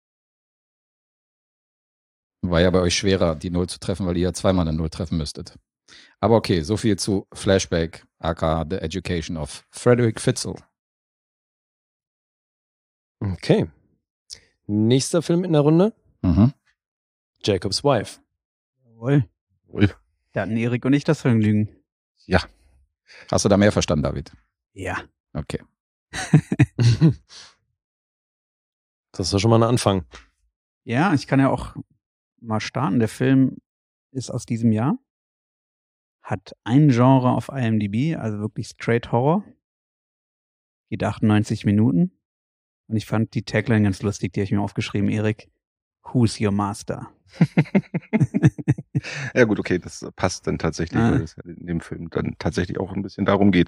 War ja bei euch schwerer, die Null zu treffen, weil ihr ja zweimal eine Null treffen müsstet. Aber okay, so viel zu Flashback, aka The Education of Frederick Fitzel. Okay. Nächster Film in der Runde. Mhm. Jacob's Wife. Jawohl. Ui. Da hatten Erik und ich das Vergnügen. Ja. Hast du da mehr verstanden, David? Ja. Okay. Das ist doch schon mal ein Anfang. Ja, ich kann ja auch mal starten. Der Film ist aus diesem Jahr. Hat ein Genre auf I M D B, also wirklich straight Horror. Geht achtundneunzig Minuten. Und ich fand die Tagline ganz lustig, die habe ich mir aufgeschrieben, Erik. Who's your master? Ja gut, okay, das passt dann tatsächlich, Ah. weil es in dem Film dann tatsächlich auch ein bisschen darum geht.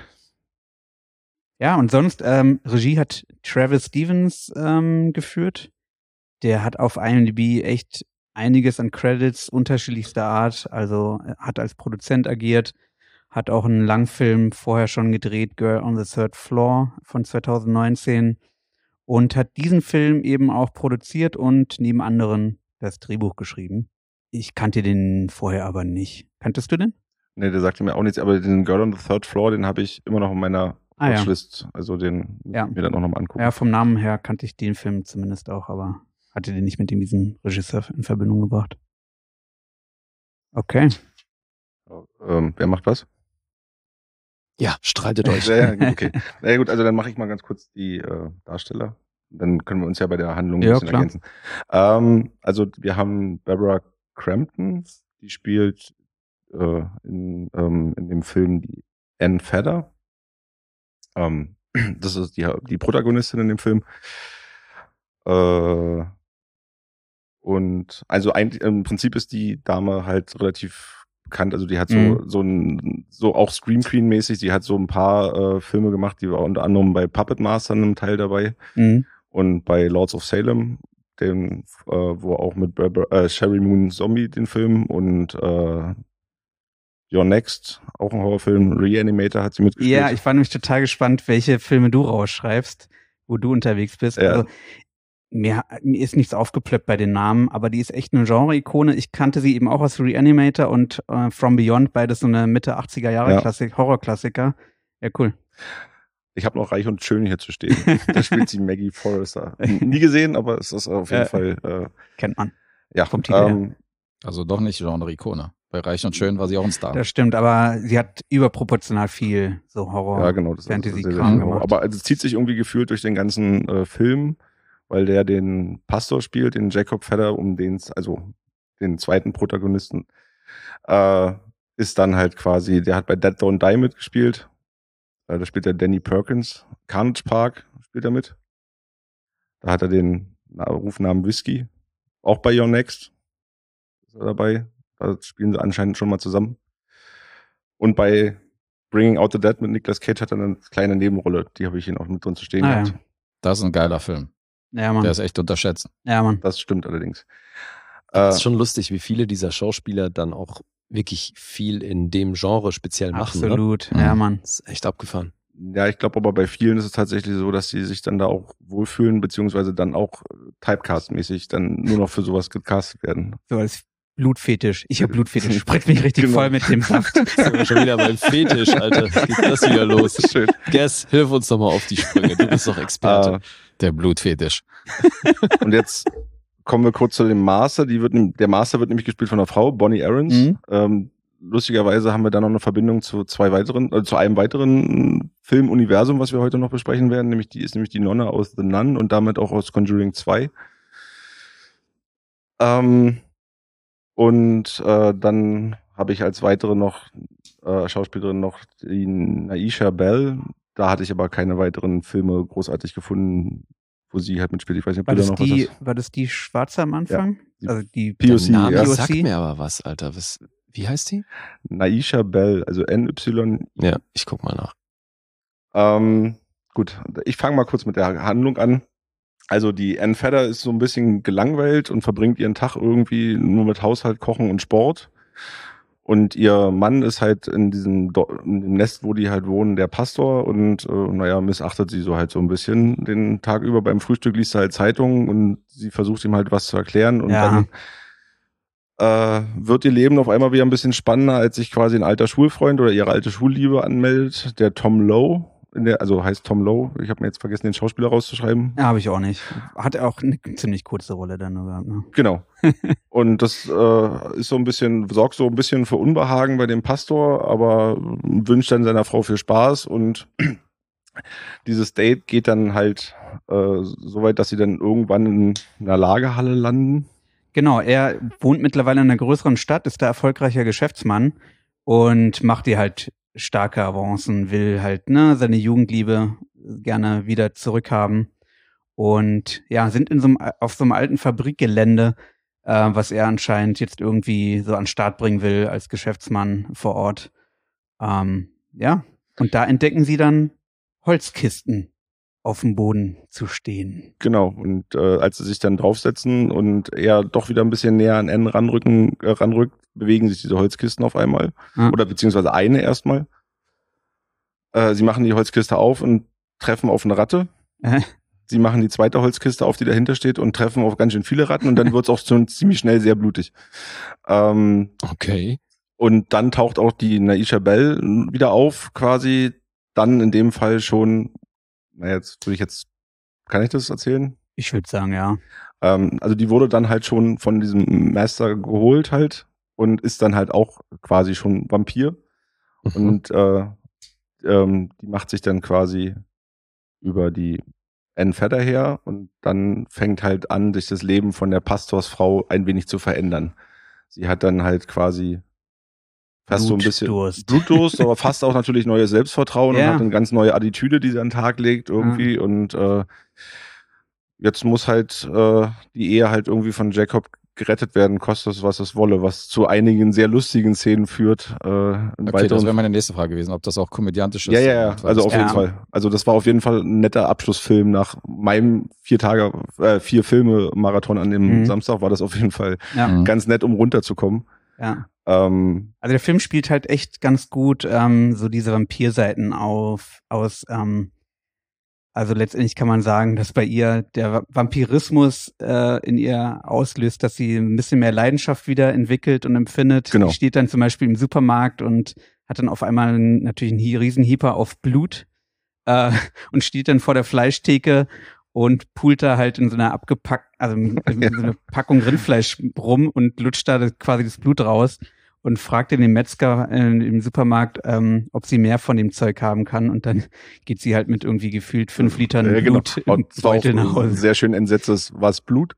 Ja, und sonst, ähm, Regie hat Travis Stevens ähm, geführt. Der hat auf I M D B echt einiges an Credits unterschiedlichster Art, also äh, hat als Produzent agiert, hat auch einen Langfilm vorher schon gedreht, Girl on the Third Floor von zweitausendneunzehn und hat diesen Film eben auch produziert und neben anderen das Drehbuch geschrieben. Ich kannte den vorher aber nicht. Kanntest du den? Ne, der sagte mir auch nichts, aber den Girl on the Third Floor, den habe ich immer noch in meiner Ah, ja. Watchlist. Also den muss Ja. ich mir dann auch nochmal angucken. Ja, vom Namen her kannte ich den Film zumindest auch, aber hatte den nicht mit dem diesem Regisseur in Verbindung gebracht. Okay. Ähm, wer macht was? Ja, streitet euch. Ja, ja, gut, okay. Na ja, gut, also dann mache ich mal ganz kurz die äh, Darsteller. Dann können wir uns ja bei der Handlung ein Ja, bisschen klar. ergänzen. Ähm, also wir haben Barbara Crampton, die spielt äh, in, ähm, in dem Film die Anne Fedder. Ähm, das ist die, die Protagonistin in dem Film. Äh, und also eigentlich, im Prinzip ist die Dame halt relativ bekannt. Also die hat so Mhm. so ein so auch Scream Queen mäßig. Die hat so ein paar äh, Filme gemacht. Die war unter anderem bei Puppet Master einem Teil dabei Mhm. und bei Lords of Salem, dem äh, wo auch mit Barbara, äh, Sherry Moon Zombie den Film und äh, Your Next, auch ein Horrorfilm, Reanimator hat sie mitgespielt. Ja, ich war nämlich total gespannt, welche Filme du rausschreibst, wo du unterwegs bist. Ja. Also mir, mir ist nichts aufgeplöppt bei den Namen, aber die ist echt eine Genre-Ikone. Ich kannte sie eben auch aus Reanimator und äh, From Beyond, beides so eine Mitte achtziger Jahre Ja. Klassik, Horrorklassiker. Ja, cool. Ich habe noch Reich und Schön hier zu stehen. Da spielt sie Maggie Forrester. Nie gesehen, aber es ist auf jeden Ja. Fall äh, Kennt man. ja. Vom Titel her. ähm, Also doch nicht Genre-Ikone. Bei Reich und Schön war sie auch ein Star. Das stimmt, aber sie hat überproportional viel so Horror, Ja, genau. Das Fantasy ist sehr, sehr Kram genau. gemacht. Aber also, es zieht sich irgendwie gefühlt durch den ganzen äh, Film, weil der den Pastor spielt, den Jacob Fedder, um den, also den zweiten Protagonisten, äh, ist dann halt quasi, der hat bei Dead Don't Die mitgespielt. Äh, da spielt der Danny Perkins. Carnage Park spielt er mit. Da hat er den Na- Rufnamen Whiskey. Auch bei Your Next ist er dabei. Da spielen sie anscheinend schon mal zusammen. Und bei Bringing Out the Dead mit Nicolas Cage hat er eine kleine Nebenrolle. Die habe ich ihn auch mit drin zu stehen Ah, gehabt. ja. Das ist ein geiler Film. Ja, Mann. Der ist echt unterschätzt. Ja, Mann. Das stimmt allerdings. Das Äh, ist schon lustig, wie viele dieser Schauspieler dann auch wirklich viel in dem Genre speziell machen. Ne? Absolut. Mhm. Ja, Mann. Das ist echt abgefahren. ja, ich glaube aber bei vielen ist es tatsächlich so, dass sie sich dann da auch wohlfühlen, beziehungsweise dann auch Typecast-mäßig dann nur noch für sowas gecastet werden. So als Blutfetisch. Ich habe Blutfetisch. Sprecht mich richtig Genau. voll mit dem Saft. Jetzt sind wir schon wieder beim Fetisch, Alter. Geht das wieder los? Schön. Guess, hilf uns doch mal auf die Sprünge. Du bist doch Experte. Äh, Der Blutfetisch. und jetzt kommen wir kurz zu dem Master. Die wird, der Master wird nämlich gespielt von einer Frau, Bonnie Aarons. Mhm. Ähm, lustigerweise haben wir da noch eine Verbindung zu zwei weiteren, äh, zu einem weiteren Filmuniversum, was wir heute noch besprechen werden. Nämlich die ist nämlich die Nonne aus The Nun und damit auch aus Conjuring zwei. Ähm, und äh, dann habe ich als weitere noch äh, Schauspielerin noch die Naisha Bell. Da hatte ich aber keine weiteren Filme großartig gefunden, wo sie halt mitspielt. Ich weiß nicht, ob War du da das, noch die, was hast. war das die Schwarze am Anfang? Die Also die P O C, Der Name ja. sagt P O C? mir aber was, Alter. Was, wie heißt die? Naisha Bell, also N Y. Ja, ich guck mal nach. Ähm, gut, ich fange mal kurz mit der Handlung an. Also die Anne Fedder ist so ein bisschen gelangweilt und verbringt ihren Tag irgendwie nur mit Haushalt, Kochen und Sport. Und ihr Mann ist halt in diesem Do- in dem Nest, wo die halt wohnen, der Pastor und äh, naja, missachtet sie so halt so ein bisschen. Den Tag über beim Frühstück liest er halt Zeitungen und sie versucht ihm halt was zu erklären und Ja. dann äh, wird ihr Leben auf einmal wieder ein bisschen spannender, als sich quasi ein alter Schulfreund oder ihre alte Schulliebe anmeldet, der Tom Lowe. In der, also heißt Tom Lowe. Ich habe mir jetzt vergessen, den Schauspieler rauszuschreiben. Ja, habe ich auch nicht. Hat auch eine ziemlich kurze Rolle dann nur gehabt. Ne? Genau. Und das äh, ist so ein bisschen, sorgt so ein bisschen für Unbehagen bei dem Pastor, aber wünscht dann seiner Frau viel Spaß und dieses Date geht dann halt äh, so weit, dass sie dann irgendwann in einer Lagerhalle landen. Genau, er wohnt mittlerweile in einer größeren Stadt, ist da erfolgreicher Geschäftsmann und macht die halt starke Avancen, will halt ne seine Jugendliebe gerne wieder zurückhaben und ja, sind in so einem, auf so einem alten Fabrikgelände, äh, was er anscheinend jetzt irgendwie so an den Start bringen will als Geschäftsmann vor Ort. Ähm, ja, und da entdecken sie dann Holzkisten auf dem Boden zu stehen. Genau. Und äh, als sie sich dann draufsetzen und er doch wieder ein bisschen näher an N ranrücken, äh, ranrückt, bewegen sich diese Holzkisten auf einmal. Ja. Oder beziehungsweise eine erstmal. Äh, sie machen die Holzkiste auf und treffen auf eine Ratte. Äh, Sie machen die zweite Holzkiste auf, die dahinter steht und treffen auf ganz schön viele Ratten und dann wird es auch schon ziemlich schnell sehr blutig. Ähm, Okay. und dann taucht auch die Naisha Bell wieder auf, quasi dann in dem Fall schon, na jetzt würde ich jetzt, kann ich das erzählen? ich würde sagen, ja. Ähm, also die wurde dann halt schon von diesem Master geholt halt und ist dann halt auch quasi schon Vampir. Mhm. Und äh, ähm, die macht sich dann quasi über die Anne Fedder her und dann fängt halt an, sich das Leben von der Pastorsfrau ein wenig zu verändern. Sie hat dann halt quasi fast so ein bisschen Blutdurst. Blutdurst, aber fast auch natürlich neues Selbstvertrauen Ja. und hat eine ganz neue Attitüde, die sie an den Tag legt irgendwie und äh, jetzt muss halt äh, die Ehe halt irgendwie von Jacob gerettet werden, kostet es, was es wolle, was zu einigen sehr lustigen Szenen führt. Äh, im Okay, weiteren das wäre meine nächste Frage gewesen, ob das auch komödiantisch ist. ja, ja, ja, also auf Ja. jeden Fall. Also das war auf jeden Fall ein netter Abschlussfilm nach meinem vier Tage, äh, vier Filme Marathon an dem Mhm. Samstag war das auf jeden Fall Ja, Mhm. ganz nett, um runterzukommen. ja. Ähm, Also der Film spielt halt echt ganz gut ähm, so diese Vampirseiten auf aus. Ähm, also letztendlich kann man sagen, dass bei ihr der Va- Vampirismus äh, in ihr auslöst, dass sie ein bisschen mehr Leidenschaft wieder entwickelt und empfindet. Genau. Die steht dann zum Beispiel im Supermarkt und hat dann auf einmal einen, natürlich einen Hi- riesen Hieper auf Blut äh, und steht dann vor der Fleischtheke und pult da halt in so einer abgepackt, also in, in so einer Packung Rindfleisch rum und lutscht da das, quasi das Blut raus und fragt den Metzger äh, im Supermarkt, ähm, ob sie mehr von dem Zeug haben kann und dann geht sie halt mit irgendwie gefühlt fünf Litern äh, genau. Blut im Und es war auch Beutel nach Hause. sehr schön entsetztes, war es Blut?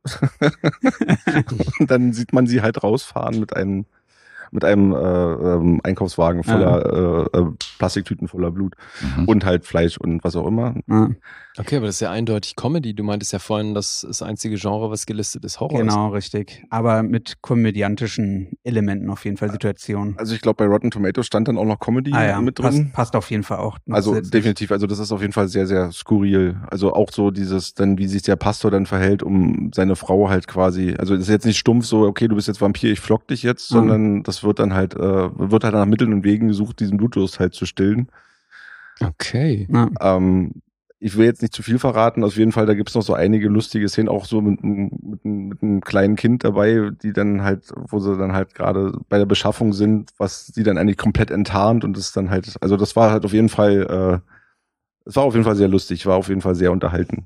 Und dann sieht man sie halt rausfahren mit einem mit einem äh, ähm, Einkaufswagen voller äh, äh, Plastiktüten voller Blut Mhm. und halt Fleisch und was auch immer. Ja. Okay, aber das ist ja eindeutig Comedy. Du meintest ja vorhin, das ist das einzige Genre, was gelistet ist, Horror. Genau, richtig. Aber mit komödiantischen Elementen auf jeden Fall, Situationen. Also ich glaube, bei Rotten Tomatoes stand dann auch noch Comedy ah, ja. mit passt, drin. passt auf jeden Fall auch. Also definitiv, also das ist auf jeden Fall sehr, sehr skurril. Also auch so dieses, dann wie sich der Pastor dann verhält, um seine Frau halt quasi, also das ist jetzt nicht stumpf so, okay, du bist jetzt Vampir, ich flock dich jetzt, mhm. sondern das wird dann halt, äh, wird halt nach Mitteln und Wegen gesucht, diesen Blutdurst halt zu stillen. Okay. Ja. Ähm, ich will jetzt nicht zu viel verraten, auf jeden Fall, da gibt's noch so einige lustige Szenen, auch so mit, mit, mit einem kleinen Kind dabei, die dann halt, wo sie dann halt gerade bei der Beschaffung sind, was sie dann eigentlich komplett enttarnt und das dann halt, also das war halt auf jeden Fall, äh, es war auf jeden Fall sehr lustig, war auf jeden Fall sehr unterhalten.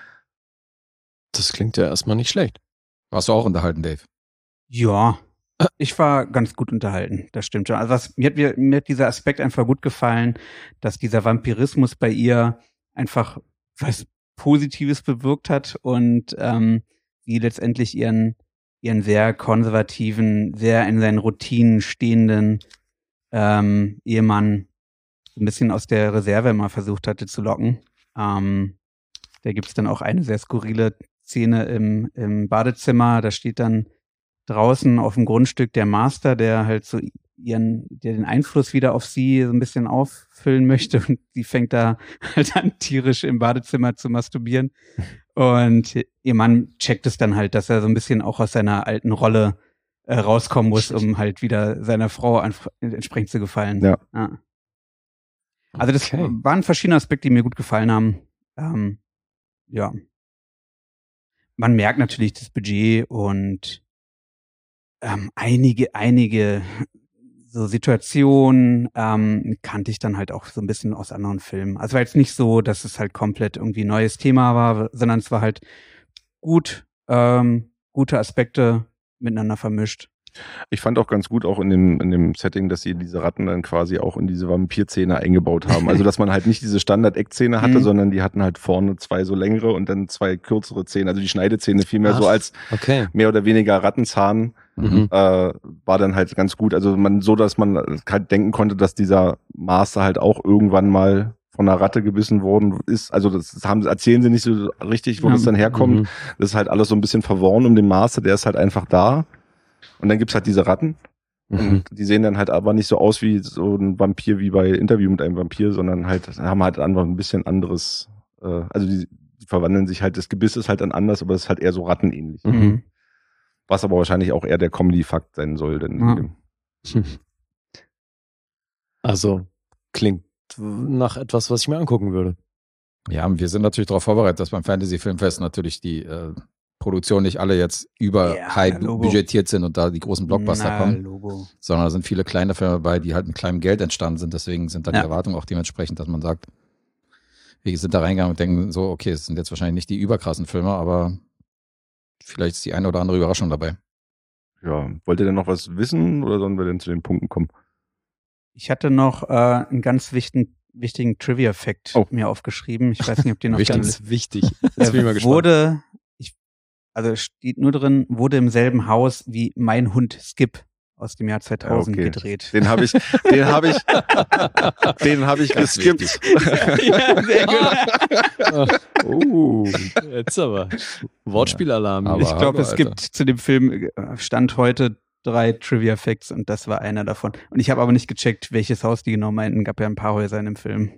Das klingt ja erstmal nicht schlecht. Warst du auch unterhalten, Dave? Ja, ich war ganz gut unterhalten, das stimmt schon. Also was, mir, hat, mir hat dieser Aspekt einfach gut gefallen, dass dieser Vampirismus bei ihr einfach was Positives bewirkt hat und ähm, sie letztendlich ihren ihren sehr konservativen, sehr in seinen Routinen stehenden ähm, Ehemann ein bisschen aus der Reserve mal versucht hatte zu locken. Ähm, da gibt's dann auch eine sehr skurrile Szene im, im Badezimmer. Da steht dann draußen auf dem Grundstück der Master, der halt so ihren, der den Einfluss wieder auf sie so ein bisschen auffüllen möchte und sie fängt da halt an, tierisch im Badezimmer zu masturbieren. Und ihr Mann checkt es dann halt, dass er so ein bisschen auch aus seiner alten Rolle äh, rauskommen muss, um halt wieder seiner Frau an, entsprechend zu gefallen. Ja. ja. Also das Okay. waren verschiedene Aspekte, die mir gut gefallen haben. Ähm, ja. Man merkt natürlich das Budget und ähm, einige, einige so Situationen ähm, kannte ich dann halt auch so ein bisschen aus anderen Filmen. Also war jetzt nicht so, dass es halt komplett irgendwie ein neues Thema war, sondern es war halt gut, ähm, gute Aspekte miteinander vermischt. Ich fand auch ganz gut auch in dem, in dem Setting, dass sie diese Ratten dann quasi auch in diese Vampir-Szene eingebaut haben. Also, dass man halt nicht diese Standard-Eck-Szene hatte, Mhm. sondern die hatten halt vorne zwei so längere und dann zwei kürzere Zähne. Also die Schneidezähne vielmehr Ach, so als Okay. mehr oder weniger Rattenzahn Mhm. äh, war dann halt ganz gut. Also man so, dass man halt denken konnte, dass dieser Master halt auch irgendwann mal von einer Ratte gebissen worden ist. Also das haben, erzählen sie nicht so richtig, wo Ja. das dann herkommt. Mhm. Das ist halt alles so ein bisschen verworren um den Master, der ist halt einfach da. Und dann gibt's halt diese Ratten. Mhm. Und die sehen dann halt aber nicht so aus wie so ein Vampir wie bei Interview mit einem Vampir, sondern halt haben halt einfach ein bisschen anderes, äh, also die, die verwandeln sich halt, das Gebiss ist halt dann anders, aber es ist halt eher so rattenähnlich. Mhm. Was aber wahrscheinlich auch eher der Comedy-Fakt sein soll. Denn Ja. in dem- Also klingt nach etwas, was ich mir angucken würde. Ja, und wir sind natürlich darauf vorbereitet, dass beim Fantasy Filmfest natürlich die äh, Produktionen nicht alle jetzt über Ja, high Logo. budgetiert sind und da die großen Blockbuster Na, kommen, Logo. sondern da sind viele kleine Filme dabei, die halt mit kleinem Geld entstanden sind. Deswegen sind da Ja. die Erwartungen auch dementsprechend, dass man sagt, wir sind da reingegangen und denken so, okay, es sind jetzt wahrscheinlich nicht die überkrassen Filme, aber vielleicht ist die eine oder andere Überraschung dabei. Ja, wollt ihr denn noch was wissen oder sollen wir denn zu den Punkten kommen? Ich hatte noch äh, einen ganz wichtigen, wichtigen Trivia-Fact Oh. mir aufgeschrieben. Ich weiß nicht, ob den noch Wichtig. dann Ganz wichtig. Jetzt bin ich mal gespannt. wurde, ich, also es steht nur drin, wurde im selben Haus wie Mein Hund Skip aus dem Jahr zweitausend Ja, okay. gedreht. Den habe ich, den habe ich, den habe ich Ganz geskippt. Ja, sehr gut. Oh, jetzt aber. Wortspielalarm. Ja, aber- Ich glaube, hallo, es Alter. gibt zu dem Film äh, Stand heute drei Trivia Facts und das war einer davon. Und ich habe aber nicht gecheckt, welches Haus die genau meinten. Gab ja ein paar Häuser in dem Film.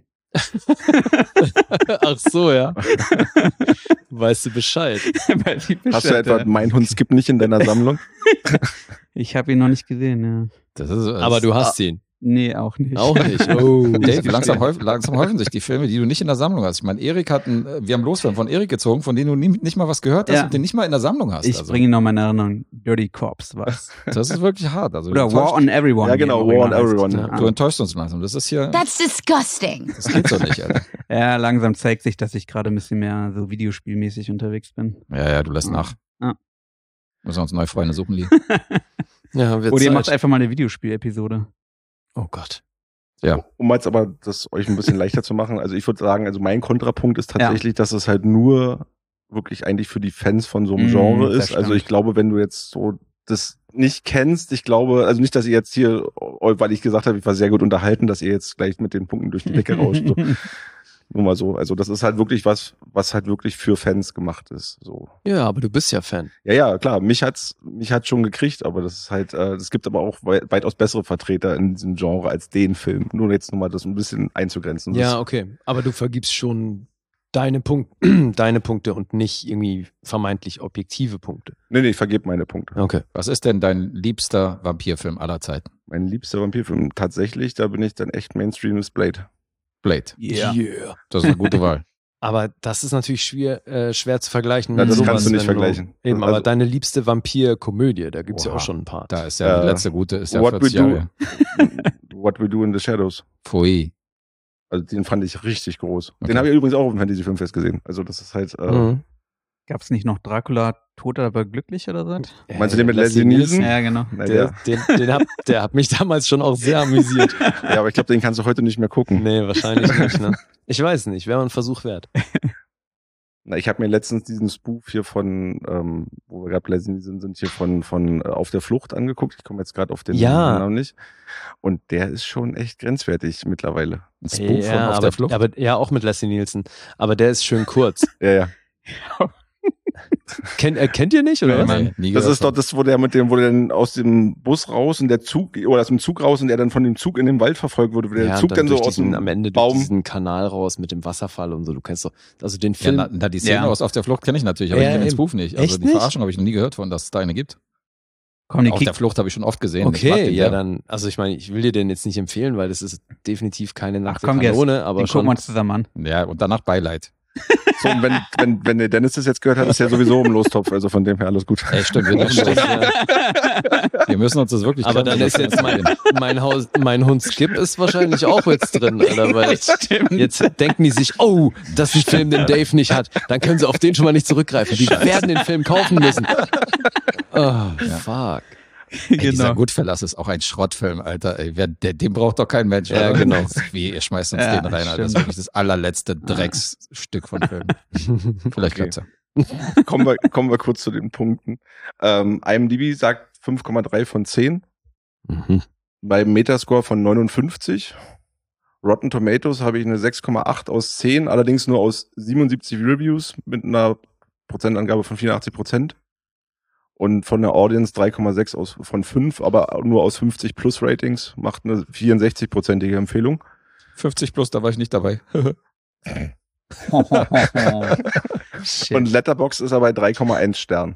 Ach so, ja. Weißt du Bescheid? Weil die Hast du Bescheid, etwa ja. Mein Hund Skip nicht in deiner Sammlung? Ich habe ihn noch nicht gesehen, ja. Das ist, das Aber du hast ihn. Nee, auch nicht. Auch nicht. Oh. Dave, langsam, häuf, langsam häufen sich die Filme, die du nicht in der Sammlung hast. Ich meine, Erik hat einen, wir haben Losfilm von Erik gezogen, von denen du nie, nicht mal was gehört hast Ja. und den nicht mal in der Sammlung hast. Ich also, bringe ihn noch mal in Erinnerung. Dirty Corpse war's. das ist wirklich hart. Also, Oder du, War on Everyone. Ja, wie genau, er im War on Original heißt. Everyone. du enttäuschst uns langsam. Das ist hier, That's disgusting. das geht so nicht, Alter. Ja, langsam zeigt sich, dass ich gerade ein bisschen mehr so videospielmäßig unterwegs bin. Ja, ja, du lässt nach. Ja. Müssen wir uns neue Freunde suchen, Lee. Ja, wird Oder ihr Zeit. macht einfach mal eine Videospiel-Episode. Oh Gott. Ja. Um jetzt aber das euch ein bisschen leichter zu machen, also ich würde sagen, also mein Kontrapunkt ist tatsächlich, dass es halt nur wirklich eigentlich für die Fans von so einem Mm, Genre das ist. Also stimmt. ich glaube, wenn du jetzt so das nicht kennst, ich glaube, also nicht, dass ihr jetzt hier, weil ich gesagt habe, ich war sehr gut unterhalten, dass ihr jetzt gleich mit den Punkten durch die Decke rauscht. So. Nur mal so. Also das ist halt wirklich was, was halt wirklich für Fans gemacht ist. So. Ja, aber du bist ja Fan. Ja, ja, klar. Mich hat's, mich hat's schon gekriegt, aber das ist halt, äh, es gibt aber auch wei- weitaus bessere Vertreter in diesem Genre als den Film. Nur jetzt nochmal das ein bisschen einzugrenzen. Ja, Das, okay. Aber du vergibst schon deine Punkte, deine Punkte und nicht irgendwie vermeintlich objektive Punkte. nee, nee, ich vergebe meine Punkte. Okay. Was ist denn dein liebster Vampirfilm aller Zeiten? Mein liebster Vampirfilm. Tatsächlich, da bin ich dann echt Mainstream, ist Blade. Blade. Yeah. Yeah. Das ist eine gute Wahl. Aber das ist natürlich schwer, äh, schwer zu vergleichen. Ja, mit das sowas, kannst du nicht wenn vergleichen. Eben, Also- aber deine liebste Vampir-Komödie, da gibt's ja Oha. auch schon ein paar. Da ist ja die Äh, letzte gute, ist ja What We vierzig Do, Jahre. What We Do in the Shadows. Pfui. Also den fand ich richtig groß. Okay. Den habe ich übrigens auch auf dem Fantasy Filmfest gesehen. Also das ist halt. Äh, Mhm. Gab's nicht noch Dracula, tot aber glücklich oder so? Meinst du den mit Leslie Nielsen? Ja, genau. na, Der, der, den, den hat, der hat mich damals schon auch sehr amüsiert. ja, aber ich glaube, den kannst du heute nicht mehr gucken. Nee, wahrscheinlich nicht, ne? Ich weiß nicht, wäre mal ein Versuch wert. Na, ich habe mir letztens diesen Spoof hier von, ähm, wo wir gerade Leslie Nielsen sind, hier von von äh, Auf der Flucht angeguckt. Ich komme jetzt gerade auf den Ja. Namen nicht. Und der ist schon echt grenzwertig mittlerweile. Ein Spoof von ja, Auf aber, der Flucht. aber ja, auch mit Leslie Nielsen. Aber der ist schön kurz. Ja, ja. Kennt, äh, kennt ihr nicht, oder Nee, was? Mann. Nee, nie Das gehört ist doch von. das, wo der mit dem, wo der dann aus dem Bus raus und der Zug, oder aus dem Zug raus und der dann von dem Zug in den Wald verfolgt wurde, wo der Ja, Zug und dann, so durch aus diesen, dem am Ende Baum. durch diesen Kanal raus mit dem Wasserfall und so. Du kennst doch, also den Ja, Film. na, na, die Szene Ja. aus Auf der Flucht kenne ich natürlich, aber Ja, ich kenne den eben. Spoof nicht. Also Echt die nicht? Verarschung habe ich noch nie gehört von, dass es da eine gibt. Komm, die Auf Kick der Flucht habe ich schon oft gesehen. Ich mag Okay, den ja sehr. dann, also ich meine, ich will dir den jetzt nicht empfehlen, weil das ist definitiv keine Ach nackte komm, Gers, Kanone, aber den schon. gucken wir uns zusammen an. Ja, und danach Beileid. So, und wenn, wenn, wenn der Dennis das jetzt gehört hat, ist er sowieso im Lostopf, also von dem her alles gut. Ey, stimmt, wir, dürfen Stimmt, das, ja. wir müssen uns das wirklich Aber trennen. dann ist jetzt mein, mein Haus, mein Hund Skip ist wahrscheinlich auch jetzt drin, Alter, weil jetzt denken die sich, oh, das ist ein Film, den Dave nicht hat. Dann können sie auf den schon mal nicht zurückgreifen. Die werden den Film kaufen müssen. Oh, fuck. Ey, dieser Genau. Goodfellas ist auch ein Schrottfilm, Alter. Ey, wer, der, den braucht doch kein Mensch. Ja, Alter. genau. Wie, ihr schmeißt uns Ja, den rein, Alter. Das ist stimmt. wirklich das allerletzte Drecksstück von Film. Vielleicht Okay. klappt's ja. Kommen wir, kommen wir kurz zu den Punkten. Ähm, IMDb sagt fünf Komma drei von zehn. Mhm. Beim Metascore von neunundfünfzig. Rotten Tomatoes habe ich eine sechs Komma acht aus zehn, allerdings nur aus siebenundsiebzig Reviews mit einer Prozentangabe von vierundachtzig Prozent. Und von der Audience drei Komma sechs aus, von fünf, aber nur aus fünfzig plus Ratings, macht eine vierundsechzig-prozentige Empfehlung. fünfzig plus, da war ich nicht dabei. Shit. Und Letterboxd ist er bei drei Komma eins Stern.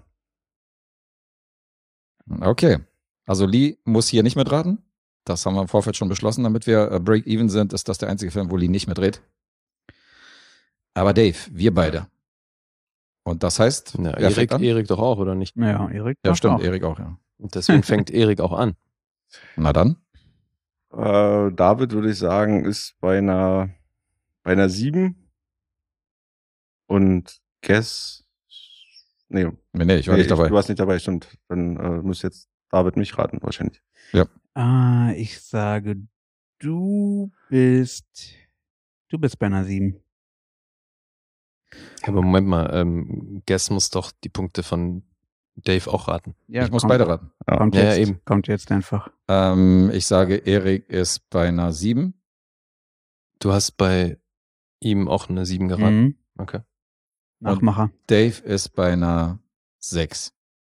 Okay. Also Lee muss hier nicht mitraten. Das haben wir im Vorfeld schon beschlossen, damit wir äh, Break-Even sind. Ist das der einzige Film, wo Lee nicht mitdreht. Aber Dave, wir beide. Und das heißt, Ja, wer Erik, fängt an? Erik doch auch, oder nicht? Ja, Erik. Ja, darf stimmt, auch. Erik auch, ja. Und deswegen fängt Erik auch an. Na dann. Äh, David würde ich sagen, ist bei einer, bei einer sieben. Und Guess, nee, Nee, nee, ich war nee, nicht dabei. du warst nicht dabei, stimmt. Dann äh, muss jetzt David mich raten, wahrscheinlich. Ah, ich sage, du bist, du bist bei einer sieben. Aber Moment mal, ähm, Guess muss doch die Punkte von Dave auch raten. Ja, ich muss kommt, beide raten. Kommt Ja, jetzt, ja, eben. kommt jetzt einfach. Ähm, ich sage, Erik ist bei einer sieben. Du hast bei ihm auch eine sieben geraten. Mhm. Okay. Nachmacher. Dave ist bei einer sechs.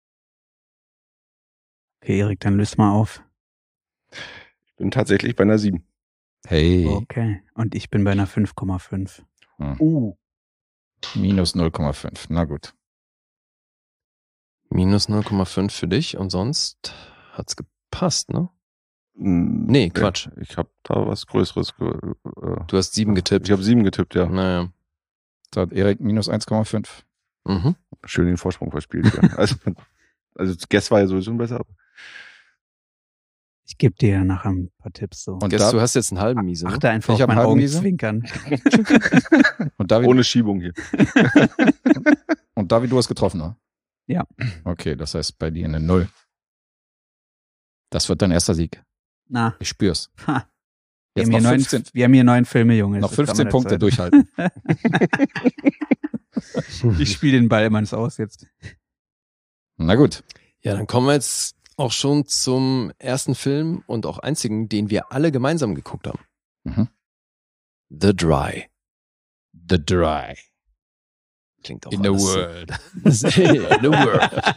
Okay, Erik, dann löst mal auf. Ich bin tatsächlich bei einer sieben. Hey, Okay. Und ich bin bei einer fünf Komma fünf. Hm. Uh. minus null Komma fünf. Na gut. Minus null Komma fünf für dich und sonst hat's gepasst, ne? Hm, Nee, Quatsch. Ja, ich habe da was Größeres. Ge äh, Du hast sieben getippt. ich habe sieben getippt, ja. Naja. Da hat Erik minus eins Komma fünf. Mhm. Schön den Vorsprung verspielt. Ja. Also, also Guess war ja sowieso besser. Ich gebe dir nachher ein paar Tipps so. Und Guess, da- du hast jetzt einen halben Miese, ne? Achte einfach Ich auf hab mein einen halben Miese. Augenzwinkern. Und David, Ohne Schiebung hier. und David, du hast getroffen, ne? Ja. Okay, das heißt bei dir eine Null. Das wird dein erster Sieg. Na, Ich spür's. ha. Wir Jetzt haben, hier noch neun, fünfzehn, wir haben hier neun Filme, Junge. noch Es ist fünfzehn an der Punkte Zeit. durchhalten. Ich spiele den Ball immer ins Aus jetzt. Na gut. Ja, dann kommen wir jetzt auch schon zum ersten Film und auch einzigen, den wir alle gemeinsam geguckt haben. Mhm. The Dry. The Dry. Klingt auch In the alles so. world. In the world.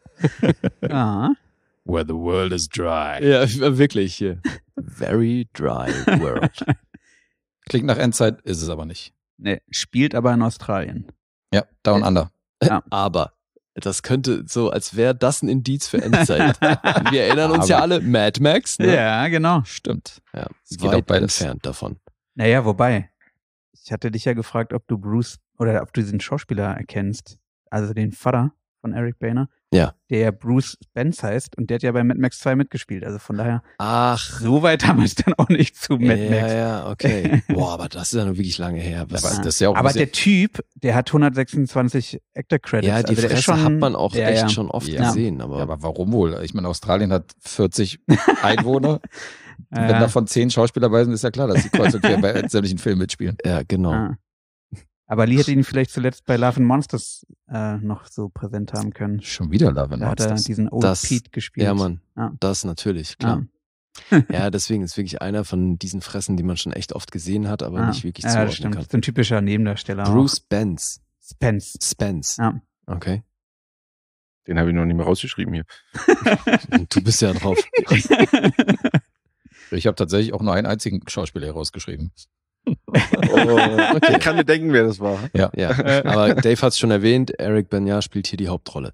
Ah. Where the world is dry. Ja, wirklich hier. Very dry world. Klingt nach Endzeit, ist es aber nicht. Nee, spielt aber in Australien. Ja, Down Under. Ja. Aber das könnte so, als wäre das ein Indiz für Endzeit. Wir erinnern uns ja alle, Mad Max. Ne? Ja, genau. Stimmt. Ja, Es geht weit auch beides. entfernt davon. Naja, wobei, ich hatte dich ja gefragt, ob du Bruce oder ob du diesen Schauspieler erkennst. Also den Vater von Eric Boehner. Ja. Der Bruce Spence heißt und der hat ja bei Mad Max zwei mitgespielt. Also von daher, Ach, so weit haben wir es dann auch nicht zu Mad ja, Max. ja, okay. Boah, aber das ist ja noch wirklich lange her. Was, Aber das ist ja auch ein Aber bisschen- der Typ, der hat hundertsechsundzwanzig Actor Credits. ja, die also der Fresse ist schon, hat man auch ja, echt ja. schon oft Ja. gesehen. Aber, Ja, aber warum wohl? Ich meine, Australien hat vierzig Einwohner. Wenn Ja. davon zehn Schauspieler bei sind, ist ja klar, dass sie kreuz und quer bei sämtlichen Filmen mitspielen. ja, genau. Ah. Aber Lee hätte ihn vielleicht zuletzt bei Love and Monsters äh, noch so präsent haben können. Schon wieder Love and Da hat er Monsters. diesen Old Das- Pete gespielt. Ja, Mann, Ja. das natürlich, klar. Ja, deswegen ist wirklich einer von diesen Fressen, die man schon echt oft gesehen hat, aber Ja. nicht wirklich ja, das zuordnen stimmt. kann. Das ist ein typischer Nebendarsteller. Bruce auch. Spence. Spence. Spence. Ja. Okay. Den habe ich noch nicht mehr rausgeschrieben hier. Und du bist ja drauf. Ich habe tatsächlich auch nur einen einzigen Schauspieler herausgeschrieben. Oh, okay. Ich kann mir denken, wer das war. Ja, aber Dave hat es schon erwähnt, Eric Bana spielt hier die Hauptrolle.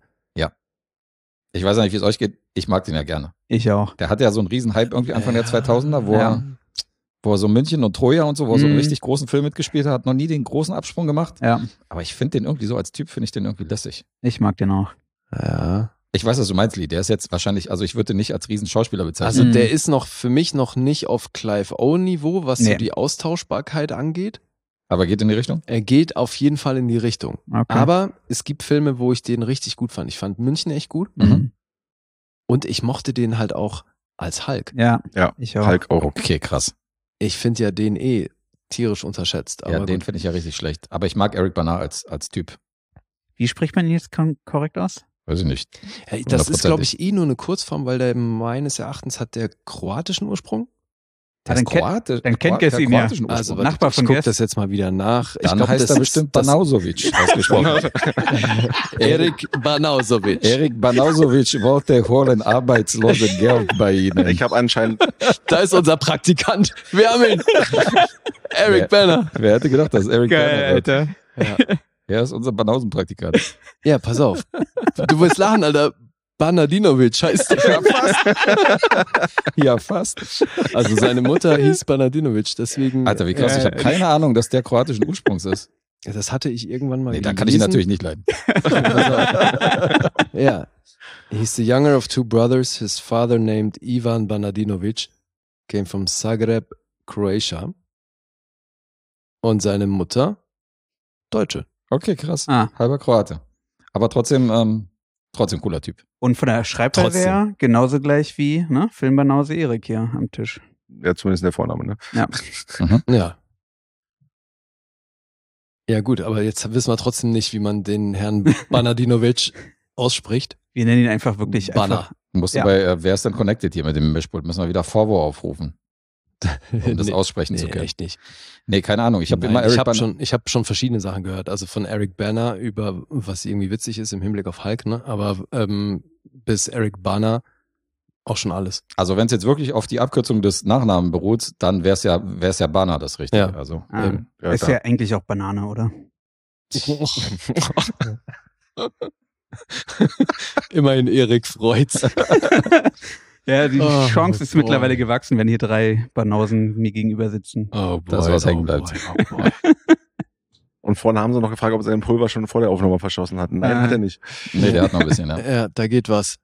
Ich weiß ja nicht, wie es euch geht. Ich mag den ja gerne. Ich auch. Der hatte ja so einen riesen Hype irgendwie Anfang der Ja. zweitausender, wo, Ja. er, wo er so München und Troja und so, wo er so einen Mhm. richtig großen Film mitgespielt hat, hat noch nie den großen Absprung gemacht. Ja, Aber ich finde den irgendwie so als Typ, finde ich den irgendwie lässig. ich mag den auch. Ja. Ich weiß, was du meinst, Lee. Der ist jetzt wahrscheinlich, also ich würde den nicht als riesen Schauspieler bezeichnen. Also Mhm. der ist noch für mich noch nicht auf Clive Owen-Niveau, was so Nee. die Austauschbarkeit angeht. aber geht in die Richtung? Er geht auf jeden Fall in die Richtung. Okay. Aber es gibt Filme, wo ich den richtig gut fand. Ich fand München echt gut Mhm. und ich mochte den halt auch als Hulk. Ja, Ja, ich auch. Hulk auch. Okay, krass. Ich finde ja den eh tierisch unterschätzt. Aber Ja, den gut. finde ich ja richtig schlecht. Aber ich mag Eric Bana als, als Typ. Wie spricht man ihn jetzt kon- korrekt aus? Weiß ich nicht. Hey, das ist, hundertprozentig. glaube ich, eh nur eine Kurzform, weil der meines Erachtens hat der kroatischen Ursprung. Ja, dann ist kennt- Kroate- dann kennt Kroat- Gessi ihn der ja. kroatischen Also, Ursprung. Nachbar ich von gucke Gers. das jetzt mal wieder nach. Ich Dann glaub, heißt das er ist bestimmt das- Banausovic ausgesprochen. Erik Banausovic. Erik Banausovic wollte holen Arbeitslosengeld bei Ihnen. Ich habe anscheinend, Da ist unser Praktikant. Wir haben ihn. Eric Banner. Wer hätte gedacht, dass Eric Geil, Bana wird? Alter. Ja. Er ist unser Banausen-Praktikant. ja, pass auf. Du willst lachen, Alter. Banadinovic heißt der. Ja, fast. Ja, fast. Also seine Mutter hieß Banadinovic, deswegen. Alter, wie krass. Ich habe keine Ahnung, dass der kroatischen Ursprungs ist. Ja, das hatte ich irgendwann mal Nee, dann kann ich ihn gelesen. natürlich nicht leiden. Ja. He's the younger of two brothers. His father, named Ivan Banadinovic, came from Zagreb, Croatia. Und seine Mutter, Deutsche. Okay, krass. Ah. Halber Kroate. Aber trotzdem, ähm, trotzdem cooler Typ. Und von der Schreibweise Trotzdem. her genauso gleich wie ne? Filmbanause Erik hier am Tisch. ja, zumindest der Vorname, ne? Ja. Ja. Ja, gut, aber jetzt wissen wir trotzdem nicht, wie man den Herrn Banadinovic ausspricht. Wir nennen ihn einfach wirklich Banner. einfach. Musst du Ja. bei, äh, wer ist denn connected hier mit dem Mischpult? Müssen wir wieder Vorwurf aufrufen, um das Nee, aussprechen nee, zu können. echt nicht. Nee, keine Ahnung. Ich habe Nein, immer Eric ich habe Bana- schon, ich hab schon verschiedene Sachen gehört. Also von Eric Bana über, was irgendwie witzig ist im Hinblick auf Hulk, ne? Aber ähm, bis Eric Bana auch schon alles. Also wenn es jetzt wirklich auf die Abkürzung des Nachnamen beruht, dann wäre es ja, wär's ja Bana das Richtige. Ja. Also, Ah, ähm, Ja, ist da- ja eigentlich auch Banane, oder? Immerhin Erik freut's. Ja, die Oh, Chance ist boy. mittlerweile gewachsen, wenn hier drei Banausen mir gegenüber sitzen. Oh boy, Das, was oh hängen bleibt. boy, oh boy. Und vorne haben sie noch gefragt, ob er seinen Pulver schon vor der Aufnahme verschossen hat. Nein, Ah. hat er nicht. nee, der hat noch ein bisschen, ja. Ja, da geht was.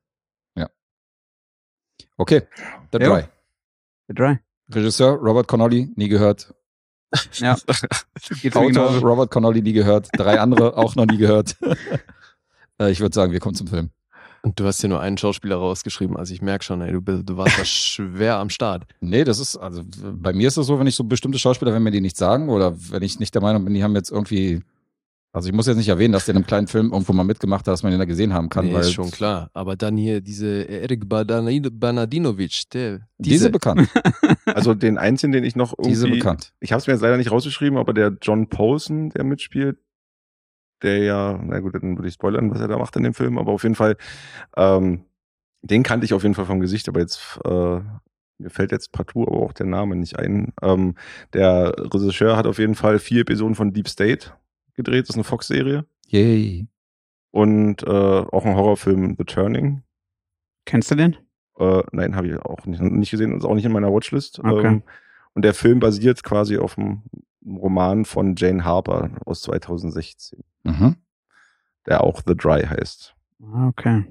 Okay, The Ja. Dry. The Dry. Regisseur Robert Connolly, nie gehört. Ja. Geht's mir Autor genauso. Robert Connolly, nie gehört. Drei andere auch noch nie gehört. Äh, ich würde sagen, wir kommen zum Film. Und du hast hier nur einen Schauspieler rausgeschrieben, also ich merke schon, ey, du, bist- du warst da schwer am Start. Nee, das ist, also bei mir ist es so, wenn ich so bestimmte Schauspieler, wenn mir die nicht sagen oder wenn ich nicht der Meinung bin, die haben jetzt irgendwie Also ich muss jetzt nicht erwähnen, dass der in einem kleinen Film irgendwo mal mitgemacht hat, dass man den da gesehen haben kann. Nee, weil ist schon klar. Aber dann hier diese Erik Bernardinovic, der, Diese, diese, bekannt. Also den einzigen, den ich noch irgendwie... Diese bekannt. Ich habe es mir jetzt leider nicht rausgeschrieben, aber der John Poulson, der mitspielt, der ja, na gut, dann würde ich spoilern, was er da macht in dem Film, aber auf jeden Fall, ähm, den kannte ich auf jeden Fall vom Gesicht, aber jetzt, äh, mir fällt jetzt partout aber auch der Name nicht ein. Ähm, der Regisseur hat auf jeden Fall vier Episoden von Deep State gedreht, das ist eine Fox-Serie. Yay. Und äh, auch ein Horrorfilm, The Turning. Kennst du den? Äh, nein, habe ich auch nicht, nicht gesehen und ist auch nicht in meiner Watchlist. Okay. Ähm, und der Film basiert quasi auf einem Roman von Jane Harper aus zweitausendsechzehn, Mhm. der auch The Dry heißt. Ah, okay.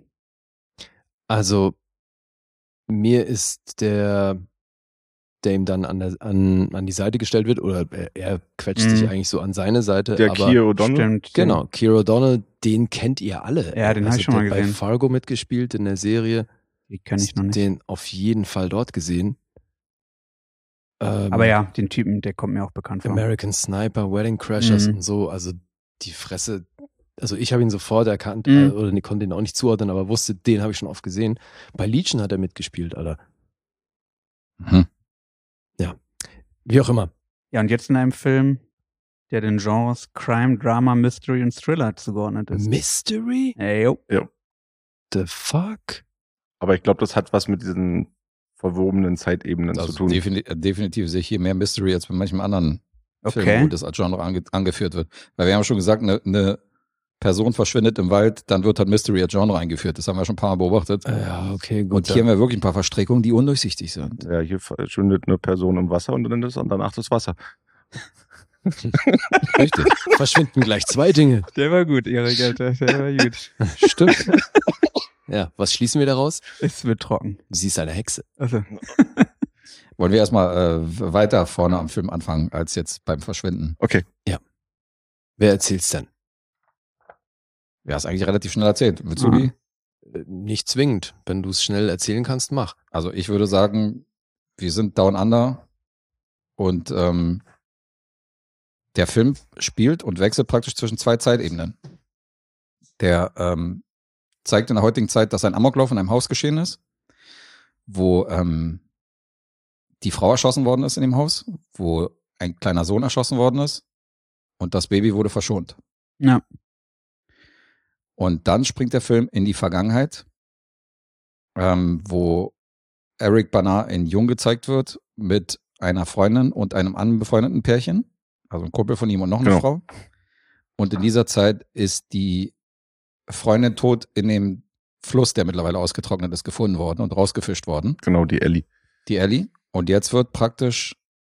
also mir ist der, der ihm dann an, der, an, an die Seite gestellt wird, oder er, er quetscht Mhm. sich eigentlich so an seine Seite. Der aber Keir O'Donnell. Stimmt. Genau, Keir O'Donnell, den kennt ihr alle. Ja, den hab also ich schon mal der hat gesehen. bei Fargo mitgespielt in der Serie. Die kenne ich noch nicht. Den auf jeden Fall dort gesehen. Ähm, Aber ja, den Typen, der kommt mir auch bekannt vor. American Sniper, Wedding Crashers Mhm. und so, also die Fresse, also ich habe ihn sofort erkannt, Mhm. äh, oder ich konnte ihn auch nicht zuordnen, aber wusste, den habe ich schon oft gesehen. Bei Legion hat er mitgespielt, Alter. Mhm. Wie auch immer. Ja, und jetzt in einem Film, der den Genres Crime, Drama, Mystery und Thriller zugeordnet ist. Mystery? Ey, yo. The fuck? Aber ich glaube, das hat was mit diesen verwobenen Zeitebenen Also zu tun. defini definitiv sehe ich hier mehr Mystery als bei manchem anderen Film, Okay. wo das als Genre ange angeführt wird. Weil wir haben schon gesagt, eine ne Person verschwindet im Wald, dann wird halt Mystery als Genre eingeführt. Das haben wir schon ein paar Mal beobachtet. Ja, okay, gut. Und hier haben wir wirklich ein paar Verstrickungen, die undurchsichtig sind. Ja, hier verschwindet eine Person im Wasser und dann ist und danach das Wasser. Richtig. verschwinden gleich zwei Dinge. Der war gut, Erik, Alter. Der war gut. Stimmt. Ja, was schließen wir daraus? Es wird trocken. Sie ist eine Hexe. Also, Wollen wir erstmal äh, weiter vorne am Film anfangen, als jetzt beim Verschwinden. Okay. Wer erzählt's denn? Ja, ist eigentlich relativ schnell erzählt. Willst du Mhm. die? Äh, Nicht zwingend. Wenn du es schnell erzählen kannst, mach. Also ich würde sagen, wir sind Down Under und ähm, der Film spielt und wechselt praktisch zwischen zwei Zeitebenen. Der ähm, zeigt in der heutigen Zeit, dass ein Amoklauf in einem Haus geschehen ist, wo ähm, die Frau erschossen worden ist in dem Haus, wo ein kleiner Sohn erschossen worden ist und das Baby wurde verschont. ja. Und dann springt der Film in die Vergangenheit, ähm, wo Eric Bana in Jung gezeigt wird mit einer Freundin und einem anderen befreundeten Pärchen, also ein Kumpel von ihm und noch eine Genau. Frau. Und in dieser Zeit ist die Freundin tot in dem Fluss, der mittlerweile ausgetrocknet ist, gefunden worden und rausgefischt worden, Genau, die Ellie. die Ellie. Und jetzt wird praktisch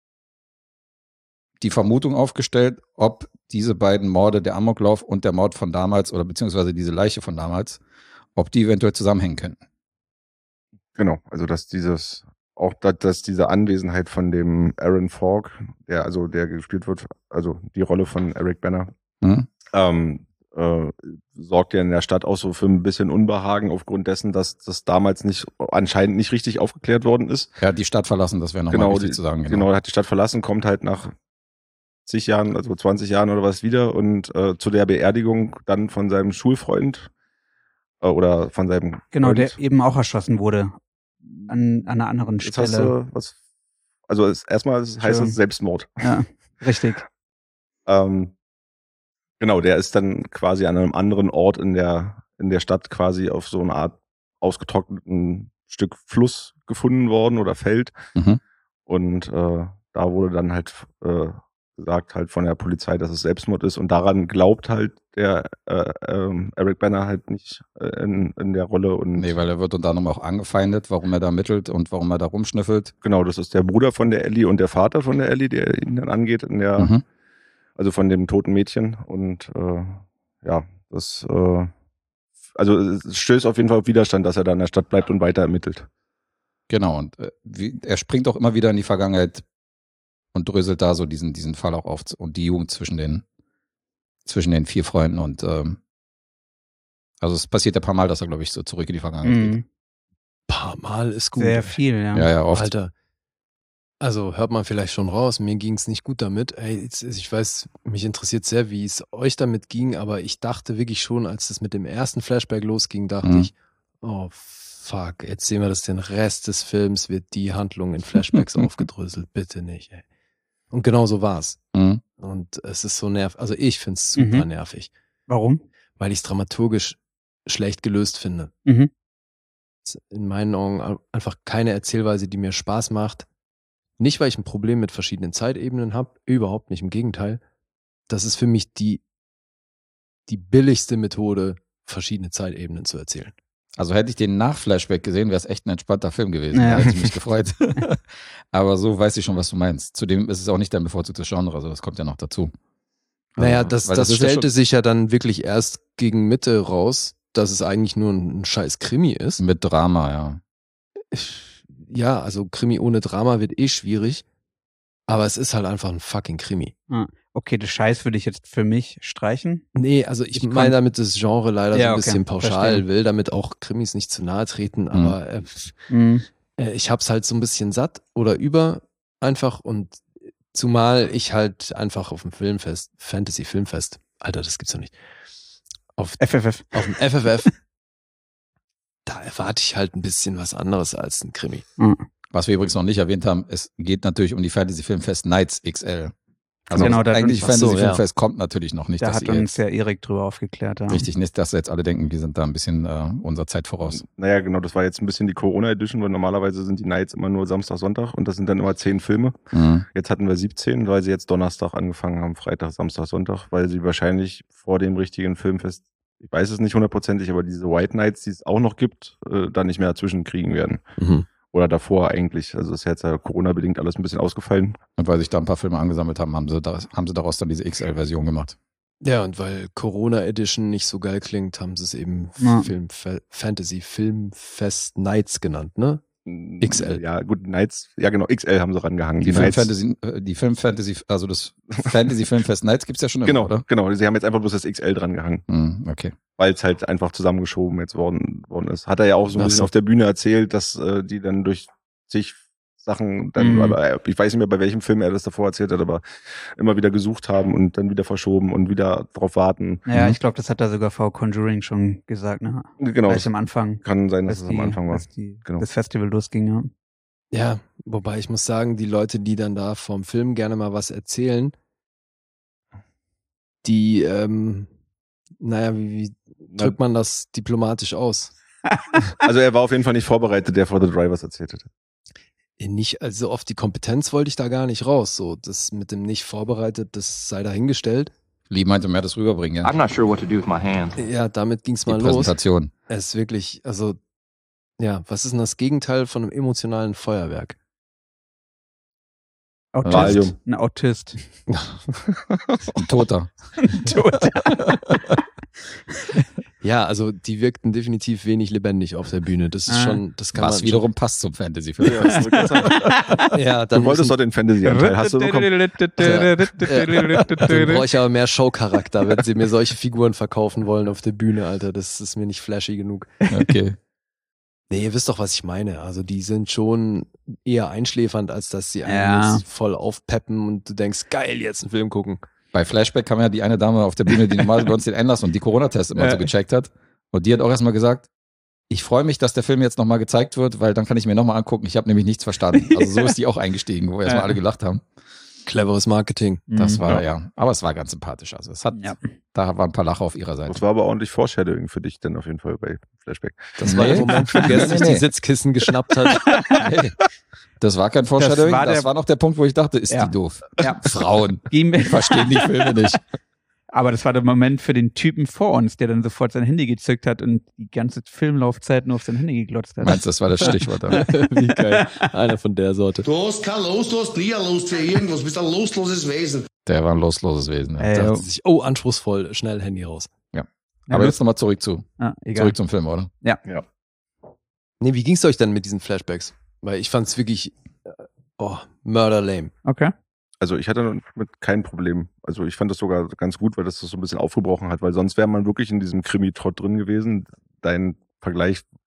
die Vermutung aufgestellt, ob diese beiden Morde, der Amoklauf und der Mord von damals oder beziehungsweise diese Leiche von damals, ob die eventuell zusammenhängen könnten. Genau, also dass dieses, auch dass, dass diese Anwesenheit von dem Aaron Falk, der also der gespielt wird, also die Rolle von Eric Bana, Mhm. ähm, äh, sorgt ja in der Stadt auch so für ein bisschen Unbehagen aufgrund dessen, dass das damals nicht anscheinend nicht richtig aufgeklärt worden ist. Er hat die Stadt verlassen, das wäre nochmal Genau, wichtig die, zu sagen. genau, er hat die Stadt verlassen, kommt halt nach zig Jahren, also zwanzig Jahren oder was wieder und äh, zu der Beerdigung dann von seinem Schulfreund äh, oder von seinem Genau, Freund. der eben auch erschossen wurde. An, an einer anderen Jetzt hast Stelle. du was. Also es, erstmal heißt Entschuldigung. es Selbstmord. Ja, richtig. Ähm, genau, der ist dann quasi an einem anderen Ort in der in der Stadt quasi auf so eine Art ausgetrockneten Stück Fluss gefunden worden oder Feld. Mhm. Und äh, da wurde dann halt äh, gesagt halt von der Polizei, dass es Selbstmord ist. Und daran glaubt halt der äh, ähm, Eric Bana halt nicht äh, in, in der Rolle. Und Nee, weil er wird unter anderem auch angefeindet, warum er da mittelt und warum er da rumschnüffelt. genau, das ist der Bruder von der Ellie und der Vater von der Ellie, der ihn dann angeht in der, Mhm. also von dem toten Mädchen. Und äh, ja, das äh, also es stößt auf jeden Fall auf Widerstand, dass er da in der Stadt bleibt und weiter ermittelt. Genau, und äh, wie, er springt auch immer wieder in die Vergangenheit und dröselt da so diesen, diesen Fall auch auf und die Jugend zwischen den, zwischen den vier Freunden und ähm, also es passiert ja ein paar Mal, dass er, glaube ich, so zurück in die Vergangenheit geht. Mhm. Paar Mal ist gut. Sehr viel, ja. Ja, ja, oft. Alter, Also hört man vielleicht schon raus, mir ging es nicht gut damit. Ey, jetzt, ich weiß, mich interessiert sehr, wie es euch damit ging, aber ich dachte wirklich schon, als es mit dem ersten Flashback losging, dachte Mhm. ich, oh fuck, jetzt sehen wir das den Rest des Films, wird die Handlung in Flashbacks aufgedröselt, bitte nicht. Ey. Und genau so war's. Mhm. Und es ist so nervig, also ich finde es super Mhm. nervig, Warum? weil ich es dramaturgisch schlecht gelöst finde. Mhm. Es ist in meinen Augen einfach keine Erzählweise, die mir Spaß macht. Nicht, weil ich ein Problem mit verschiedenen Zeitebenen habe, überhaupt nicht, im Gegenteil. Das ist für mich die, die billigste Methode, verschiedene Zeitebenen zu erzählen. Also hätte ich den nach Flashback gesehen, wäre es echt ein entspannter Film gewesen. Ja. Da hätte ich mich gefreut. Aber so weiß ich schon, was du meinst. Zudem ist es auch nicht dein bevorzugtes Genre, also das kommt ja noch dazu. Naja, Also, das, weil das, ist ja stellte schon sich ja dann wirklich erst gegen Mitte raus, dass es eigentlich nur ein, ein scheiß Krimi ist. mit Drama, ja. Ja, also Krimi ohne Drama wird eh schwierig, aber es ist halt einfach ein fucking Krimi. Okay, das Scheiß würde ich jetzt für mich streichen. Nee, also ich, Ich meine kon- damit das Genre leider Ja, so ein okay, bisschen pauschal, verstehe. will damit auch Krimis nicht zu nahe treten, aber äh, Mhm. äh, ich hab's halt so ein bisschen satt oder über einfach und zumal ich halt einfach auf dem Filmfest, Fantasy-Filmfest, Alter, das gibt's doch nicht, auf, F F F. auf dem F F F, da erwarte ich halt ein bisschen was anderes als ein Krimi. Was wir übrigens noch nicht erwähnt haben, es geht natürlich um die Fantasy Filmfest Nights X L. Also Genau, da hat eigentlich uns- ach so, Fantasy ja. Filmfest kommt natürlich noch nicht. Da dass hat ihr uns jetzt, ja Erik drüber aufgeklärt. Ja. richtig, nicht, dass jetzt alle denken, wir sind da ein bisschen äh, unserer Zeit voraus. Naja, genau, das war jetzt ein bisschen die Corona-Edition, weil normalerweise sind die Nights immer nur Samstag, Sonntag und das sind dann immer zehn Filme. Mhm. Jetzt hatten wir siebzehn, weil sie jetzt Donnerstag angefangen haben, Freitag, Samstag, Sonntag, weil sie wahrscheinlich vor dem richtigen Filmfest, ich weiß es nicht hundertprozentig, aber diese White Nights, die es auch noch gibt, äh, da nicht mehr dazwischen kriegen werden. Mhm. Oder davor eigentlich. Also ist jetzt ja Corona-bedingt alles ein bisschen ausgefallen. Und weil sich da ein paar Filme angesammelt haben, haben sie, da, haben sie daraus dann diese X L-Version gemacht. Ja, und weil Corona Edition nicht so geil klingt, haben sie es eben Ja. Film, Fantasy Filmfest Nights genannt, ne? X L. Ja, gut, Nights, ja genau, X L haben sie rangehangen. Die, Die, Film Nights, Fantasy, äh, die Film Fantasy, also das Fantasy Filmfest Nights gibt's ja schon immer, genau, oder? genau. Sie haben jetzt einfach bloß das X L dran gehangen, Mhm, okay. weil es halt einfach zusammengeschoben jetzt worden, worden ist. Hat er ja auch so ein Ach bisschen so. auf der Bühne erzählt, dass äh, die dann durch sich Sachen dann, Mhm. aber ich weiß nicht mehr, bei welchem Film er das davor erzählt hat, aber immer wieder gesucht haben und dann wieder verschoben und wieder drauf warten. Ja, Mhm. ich glaube, das hat da sogar vor Conjuring schon gesagt, ne? Genau, Gleich am Anfang, kann sein, dass als es die, am Anfang war. als die, Genau. das Festival losging, ja. Ja, wobei ich muss sagen, die Leute, die dann da vom Film gerne mal was erzählen, die, ähm, naja, wie, wie drückt man das diplomatisch aus? Also er war auf jeden Fall nicht vorbereitet, der vor The Drivers erzählt hat. Nicht, also auf die Kompetenz wollte ich da gar nicht raus. So, das mit dem nicht vorbereitet, das sei dahingestellt. Lee meinte mehr das rüberbringen, ja. I'm not sure what to do with my hands. Ja, damit ging's Die mal los. Präsentation. Es ist wirklich, also, ja, was ist denn das Gegenteil von einem emotionalen Feuerwerk? Autist. Valium. Ein Autist. Ein Toter. Ja, also die wirkten definitiv wenig lebendig auf der Bühne. Das ist Ah. schon, das kann Was man wiederum passt zum Fantasy Filmfest. schon, ja, dann Du wolltest doch müssen, den Fantasy-Anteil, hast du bekommen? dann brauche ich aber mehr Showcharakter, wenn sie mir solche Figuren verkaufen wollen auf der Bühne, Alter. Das ist mir nicht flashy genug. Okay. Nee, ihr wisst doch, was ich meine. Also die sind schon eher einschläfernd, als dass sie einen Ja. jetzt voll aufpeppen und du denkst, geil, jetzt einen Film gucken. Bei Flashback kam ja die eine Dame auf der Bühne, die normal bei uns den Enders und die Corona-Tests immer Ja. so gecheckt hat. Und die hat auch erstmal gesagt, ich freue mich, dass der Film jetzt nochmal gezeigt wird, weil dann kann ich mir nochmal angucken. Ich habe nämlich nichts verstanden. Also so ist die auch eingestiegen, wo erstmal Ja. alle gelacht haben. Cleveres Marketing. Das Mhm. war, ja. Aber es war ganz sympathisch. Also es hat, Ja. da waren ein paar Lacher auf ihrer Seite. Das war aber ordentlich Foreshadowing für dich dann auf jeden Fall bei Flashback. Das war Nee. der Moment, wo Gerd sich Nee, die nee. Sitzkissen geschnappt hat. Hey, das war kein Foreshadowing, Das war das der- war noch der Punkt, wo ich dachte, ist Ja. die doof. Ja. Frauen Gehen wir- verstehen die Filme nicht. Aber das war der Moment für den Typen vor uns, der dann sofort sein Handy gezückt hat und die ganze Filmlaufzeit nur auf sein Handy geglotzt hat. Meinst du, das war das Stichwort? Da? Wie geil. Einer von der Sorte. Du hast kein Los, du hast nie ein Los für irgendwas, du bist ein losloses Wesen. Der war ein losloses Wesen. Ja. Ey, Dachte oh. sich, oh, anspruchsvoll, schnell Handy raus. Ja, Aber wir- jetzt nochmal zurück zu, ah, egal. zurück zum Film, oder? Nee, wie ging's euch denn mit diesen Flashbacks? Weil ich fand's wirklich, äh, oh, murder lame. Okay. Also ich hatte mit kein Problem. Also ich fand das sogar ganz gut, weil das das so ein bisschen aufgebrochen hat, weil sonst wäre man wirklich in diesem Krimi-Trott drin gewesen. Dein Vergleich fand,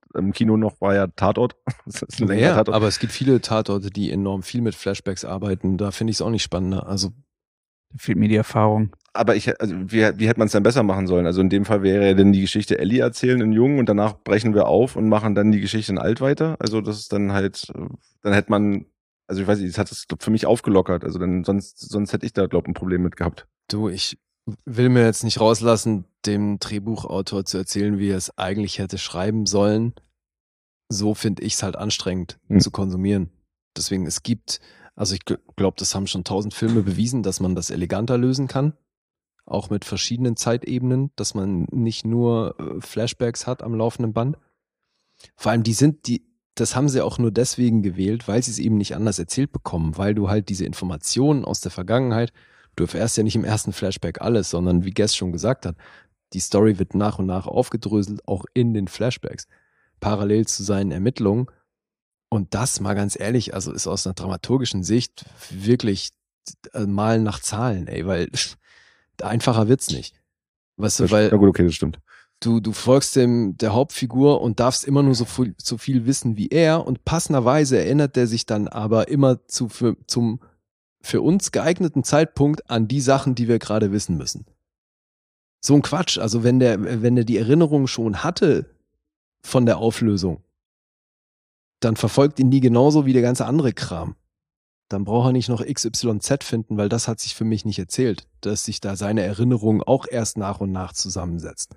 im Kino noch war ja Tatort. Das ist ein längerer Ja, Tatort. aber es gibt viele Tatorte, die enorm viel mit Flashbacks arbeiten. Da finde ich es auch nicht spannender. Also Da fehlt mir die Erfahrung. Aber ich, also wie, wie hätte man es denn besser machen sollen? Also in dem Fall wäre ja dann die Geschichte Ellie erzählen in Jung und danach brechen wir auf und machen dann die Geschichte in Alt weiter. Also das ist dann halt, dann hätte man, also ich weiß nicht, das hat es für mich aufgelockert. Also dann sonst, sonst hätte ich da, glaube ich, ein Problem mit gehabt. du, ich will mir jetzt nicht rauslassen, dem Drehbuchautor zu erzählen, wie er es eigentlich hätte schreiben sollen. So finde ich es halt anstrengend Hm. zu konsumieren. Deswegen, es gibt, also ich glaube, das haben schon tausend Filme bewiesen, dass man das eleganter lösen kann. Auch mit verschiedenen Zeitebenen, dass man nicht nur äh, Flashbacks hat am laufenden Band. Vor allem, die sind, die, das haben sie auch nur deswegen gewählt, weil sie es eben nicht anders erzählt bekommen, weil du halt diese Informationen aus der Vergangenheit, du erfährst ja nicht im ersten Flashback alles, sondern wie Guest schon gesagt hat, die Story wird nach und nach aufgedröselt, auch in den Flashbacks, parallel zu seinen Ermittlungen. Und das, mal ganz ehrlich, also ist aus einer dramaturgischen Sicht wirklich äh, Malen nach Zahlen, ey, weil einfacher wird's nicht. Weißt du, Das, weil ja gut, okay, das stimmt. du, du folgst dem, der Hauptfigur und darfst immer nur so viel, so viel wissen wie er und passenderweise erinnert er sich dann aber immer zu, für, zum für uns geeigneten Zeitpunkt an die Sachen, die wir gerade wissen müssen. So ein Quatsch. Also wenn der, wenn der die Erinnerung schon hatte von der Auflösung, dann verfolgt ihn die genauso wie der ganze andere Kram. Dann braucht er nicht noch X Y Z finden, weil das hat sich für mich nicht erzählt, dass sich da seine Erinnerung auch erst nach und nach zusammensetzt.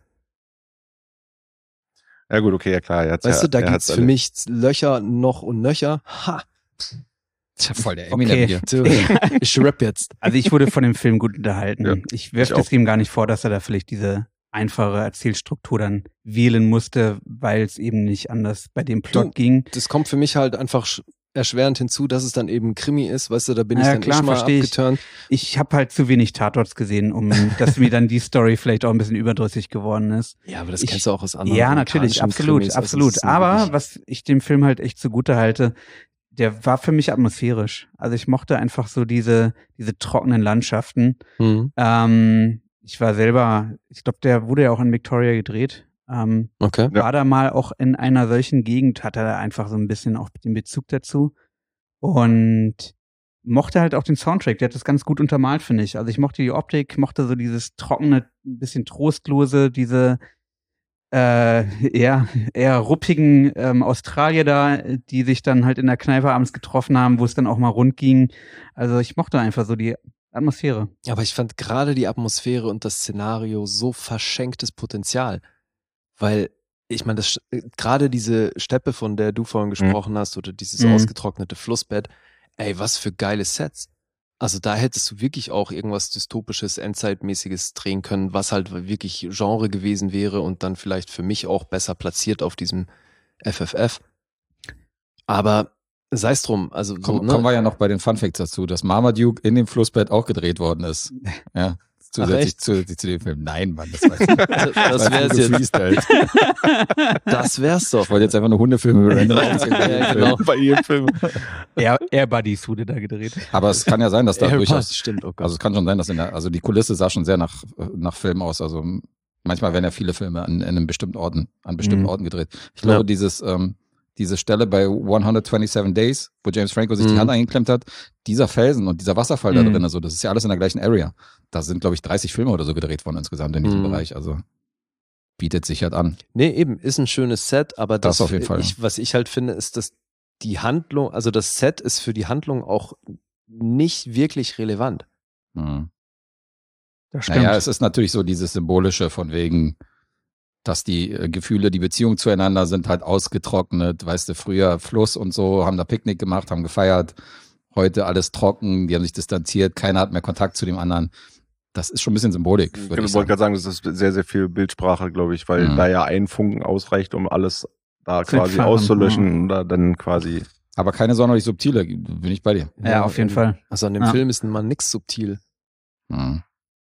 Ja gut, okay, ja klar. Er hat's Weißt ja, du, da er gibt's hat's für alle- mich Löcher noch und Nöcher. Ha! Das ist ja voll der Okay. Eminem hier. Du, ich rap jetzt. Also ich wurde von dem Film gut unterhalten. Ja, ich werfe ich das auch. ihm gar nicht vor, dass er da vielleicht diese einfache Erzählstruktur dann wählen musste, weil es eben nicht anders bei dem Plot Du, ging. Das kommt für mich halt einfach sch- erschwerend hinzu, dass es dann eben ein Krimi ist. Weißt du, da bin ich Ja, dann klar, eh schon mal versteh ich. abgeturnt. Ich habe halt zu wenig Tatorts gesehen, um dass mir dann die Story vielleicht auch ein bisschen überdrüssig geworden ist. Ja, aber das Ich- kennst du auch aus anderen Ja, natürlich, amerikanischen absolut, Krimis. Also absolut. es sind Aber wirklich- was ich dem Film halt echt zugute halte, der war für mich atmosphärisch. Also ich mochte einfach so diese, diese trockenen Landschaften. Hm, Ähm, ich war selber, ich glaube, der wurde ja auch in Victoria gedreht. Ähm, okay. Ja. War da mal auch in einer solchen Gegend, hatte er einfach so ein bisschen auch den Bezug dazu. Und mochte halt auch den Soundtrack, der hat das ganz gut untermalt, finde ich. Also ich mochte die Optik, mochte so dieses trockene, ein bisschen trostlose, diese äh, eher, eher ruppigen ähm, Australier da, die sich dann halt in der Kneipe abends getroffen haben, wo es dann auch mal rund ging. Also ich mochte einfach so die Atmosphäre. Aber ich fand gerade die Atmosphäre und das Szenario so verschenktes Potenzial. Weil, ich meine, das äh, gerade diese Steppe, von der du vorhin gesprochen hast, oder dieses Mhm. ausgetrocknete Flussbett, ey, was für geile Sets. Also da hättest du wirklich auch irgendwas dystopisches, endzeitmäßiges drehen können, was halt wirklich Genre gewesen wäre und dann vielleicht für mich auch besser platziert auf diesem F F F. Aber sei es drum, also so, Komm, ne? Kommen wir ja noch bei den Funfacts dazu, dass Marmaduke in dem Flussbett auch gedreht worden ist. Ja, zusätzlich echt? zu, zu dem Film. Nein, Mann, das weiß ich nicht. das wär's jetzt. Gefreestylt. Das wär's doch. Ich wollte jetzt einfach nur Hundefilme random aufzählen. Ja, genau. Bei jedem Film. Air, Air Buddies wurde da gedreht. Aber es kann ja sein, dass da Ja, durchaus, passt, stimmt, oh Gott. also es kann schon sein, dass in der, also die Kulisse sah schon sehr nach, nach Film aus. Also manchmal werden ja viele Filme an, in einem bestimmten Orten, an bestimmten Mhm. Orten gedreht. Ich glaube, Ja. dieses, ähm, diese Stelle bei hundertsiebenundzwanzig Days, wo James Franco sich Mhm. die Hand eingeklemmt hat, dieser Felsen und dieser Wasserfall da Mhm. drin, also das ist ja alles in der gleichen Area. Da sind, glaube ich, dreißig Filme oder so gedreht worden insgesamt in diesem Mhm. Bereich. Also bietet sich halt an. Nee, eben, ist ein schönes Set, aber das, Das auf jeden Fall. Ich, was ich halt finde, ist, dass die Handlung, also das Set ist für die Handlung auch nicht wirklich relevant. Mhm. Das stimmt. Naja, es ist natürlich so dieses Symbolische von wegen, dass die äh, Gefühle, die Beziehungen zueinander sind halt ausgetrocknet. Weißt du, früher Fluss und so, haben da Picknick gemacht, haben gefeiert. Heute alles trocken, die haben sich distanziert, keiner hat mehr Kontakt zu dem anderen. Das ist schon ein bisschen Symbolik, Ich würde ich wollte sagen. gerade sagen, das ist sehr, sehr viel Bildsprache, glaube ich, weil Mhm. da ja ein Funken ausreicht, um alles da Zu quasi entfachen, auszulöschen oder dann quasi. Aber keine sonderlich subtile, bin ich bei dir. Ja, auf jeden Fall. Also an dem Ja. Film ist mal nix subtil. Mhm.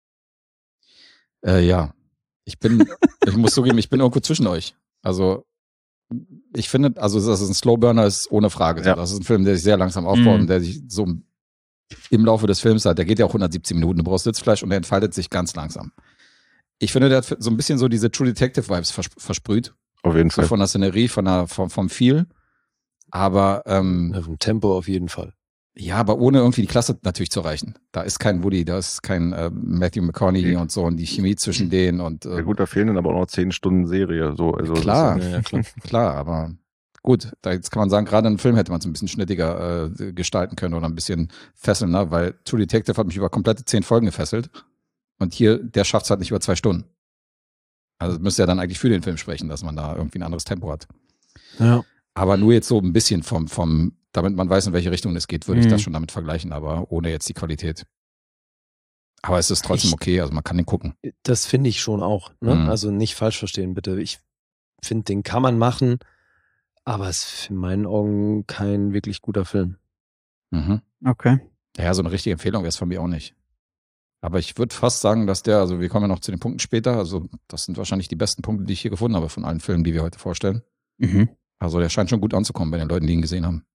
Äh, ja, ich bin, ich muss zugeben, ich bin irgendwo zwischen euch. Also ich finde, also dass es ein Slowburner ist ohne Frage. So. Ja. Das ist ein Film, der sich sehr langsam aufbaut Mhm. und der sich so im Laufe des Films hat. Der geht ja auch hundertsiebzehn Minuten. Du brauchst Sitzfleisch und der entfaltet sich ganz langsam. Ich finde, der hat so ein bisschen so diese True Detective Vibes vers versprüht. Auf jeden So Fall. von der Szenerie, von der, vom, vom Feel. Aber ähm, Ja, vom Tempo auf jeden Fall. ja, aber ohne irgendwie die Klasse natürlich zu erreichen. Da ist kein Woody, da ist kein äh, Matthew McConaughey Nee. und so und die Chemie zwischen denen und äh, Ja gut, da fehlen dann aber auch noch zehn Stunden Serie. So, also klar, das ist Ja, klar. klar, aber gut, da jetzt kann man sagen, gerade einen Film hätte man es ein bisschen schnittiger äh, gestalten können oder ein bisschen fesselnder, weil True Detective hat mich über komplette zehn Folgen gefesselt und hier, der schafft es halt nicht über zwei Stunden. Also müsste ja dann eigentlich für den Film sprechen, dass man da irgendwie ein anderes Tempo hat. Ja. Aber nur jetzt so ein bisschen vom, vom, damit man weiß, in welche Richtung es geht, würde ich Mhm. das schon damit vergleichen, aber ohne jetzt die Qualität. Aber es ist trotzdem Ich- okay, also man kann den gucken. Das finde ich schon auch. Ne? Mhm. Also nicht falsch verstehen, bitte. Ich finde, den kann man machen, aber es ist in meinen Augen kein wirklich guter Film. Mhm. Okay. Ja, so eine richtige Empfehlung wäre es von mir auch nicht. Aber ich würde fast sagen, dass der, also wir kommen ja noch zu den Punkten später, also das sind wahrscheinlich die besten Punkte, die ich hier gefunden habe von allen Filmen, die wir heute vorstellen. Mhm. Also der scheint schon gut anzukommen bei den Leuten, die ihn gesehen haben.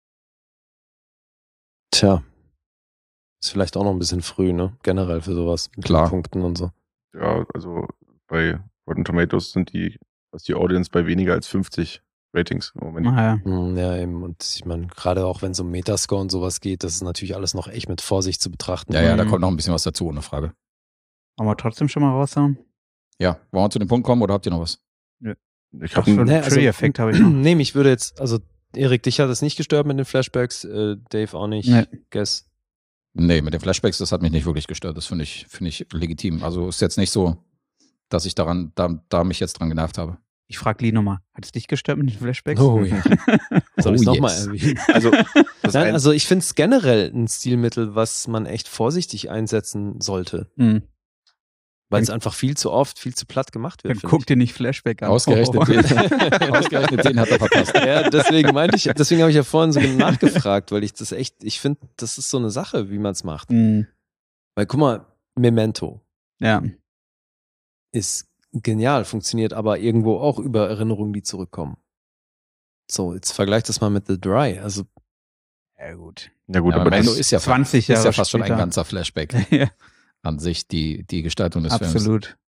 Tja. Ist vielleicht auch noch ein bisschen früh, ne? Generell für sowas. Mit Klar. den Punkten und so. ja, also bei Rotten Tomatoes sind die, was die Audience bei weniger als fünfzig Ratings im Moment. Naja. Hm, Ja, eben. Und ich meine, gerade auch wenn es um Metascore und sowas geht, das ist natürlich alles noch echt mit Vorsicht zu betrachten. Ja, ja, da Mhm. kommt noch ein bisschen was dazu, ohne Frage. Wollen wir trotzdem schon mal raushauen? Ja, wollen wir zu dem Punkt kommen oder habt ihr noch was? Ich Doch, habe für einen, Nee, also- Tree-Effekt habe ich noch. Nee, mich würde jetzt, also Erik, dich hat es nicht gestört mit den Flashbacks, äh, Dave auch nicht. Nee. Guess. Nee, mit den Flashbacks, das hat mich nicht wirklich gestört. Das finde ich, finde ich legitim. Also ist jetzt nicht so, dass ich daran, da, da mich jetzt dran genervt habe. Ich frage Lee nochmal. Hat es dich gestört mit den Flashbacks? Oh ja. Soll ich es Oh, nochmal yes. erwähnen? also, das Nein, ein, also ich finde es generell ein Stilmittel, was man echt vorsichtig einsetzen sollte, Hm. weil es einfach viel zu oft, viel zu platt gemacht wird. Dann finde guck ich. dir nicht Flashback an. Ausgerechnet Oh. den, ausgerechnet den hat er verpasst. Ja, deswegen meinte ich, deswegen habe ich ja vorhin so nachgefragt, weil ich das echt, ich finde, das ist so eine Sache, wie man es macht. Hm. Weil guck mal, Memento Ja. ist genial, funktioniert aber irgendwo auch über Erinnerungen, die zurückkommen. So, jetzt vergleich das mal mit The Dry. Also, Ja, gut. ja gut, Ja, aber Mendo das, ist ja, zwanzig ist Jahre ja fast schon ein später. ganzer Flashback ja, an sich, die, die Gestaltung des Films. absolut.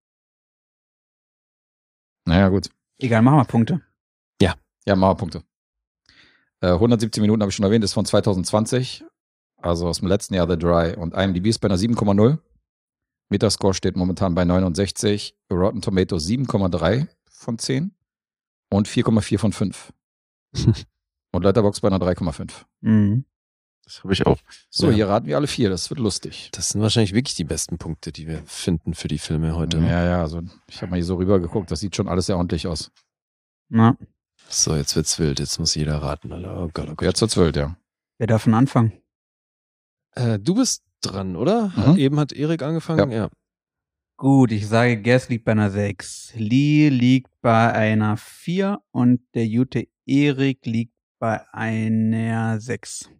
Naja, gut. Egal, machen wir Punkte. Ja, machen wir Punkte. Äh, hundertsiebzehn Minuten habe ich schon erwähnt, ist von zwanzig zwanzig, also aus dem letzten Jahr The Dry. Und IMDb ist bei einer sieben Komma null. Metascore steht momentan bei neunundsechzig. Rotten Tomatoes sieben Komma drei von zehn und vier Komma vier von fünf. Und Letterboxd bei einer drei Komma fünf. Mhm. das habe ich auch. So, Ja. hier raten wir alle vier, das wird lustig. das sind wahrscheinlich wirklich die besten Punkte, die wir finden für die Filme heute. Ja, ja, also ich habe mal hier so rüber geguckt, das sieht schon alles sehr ordentlich aus. Na, So, jetzt wird's wild. Jetzt muss jeder raten, Alter. Oh Gott, oh Gott. Jetzt wird's wild, ja. wer darf denn anfangen? Äh, du bist dran, oder? Mhm. Eben hat Erik angefangen. Ja. Gut, ich sage, Guess liegt bei einer sechs. Lee liegt bei einer vier und der gute Erik liegt bei einer sechs.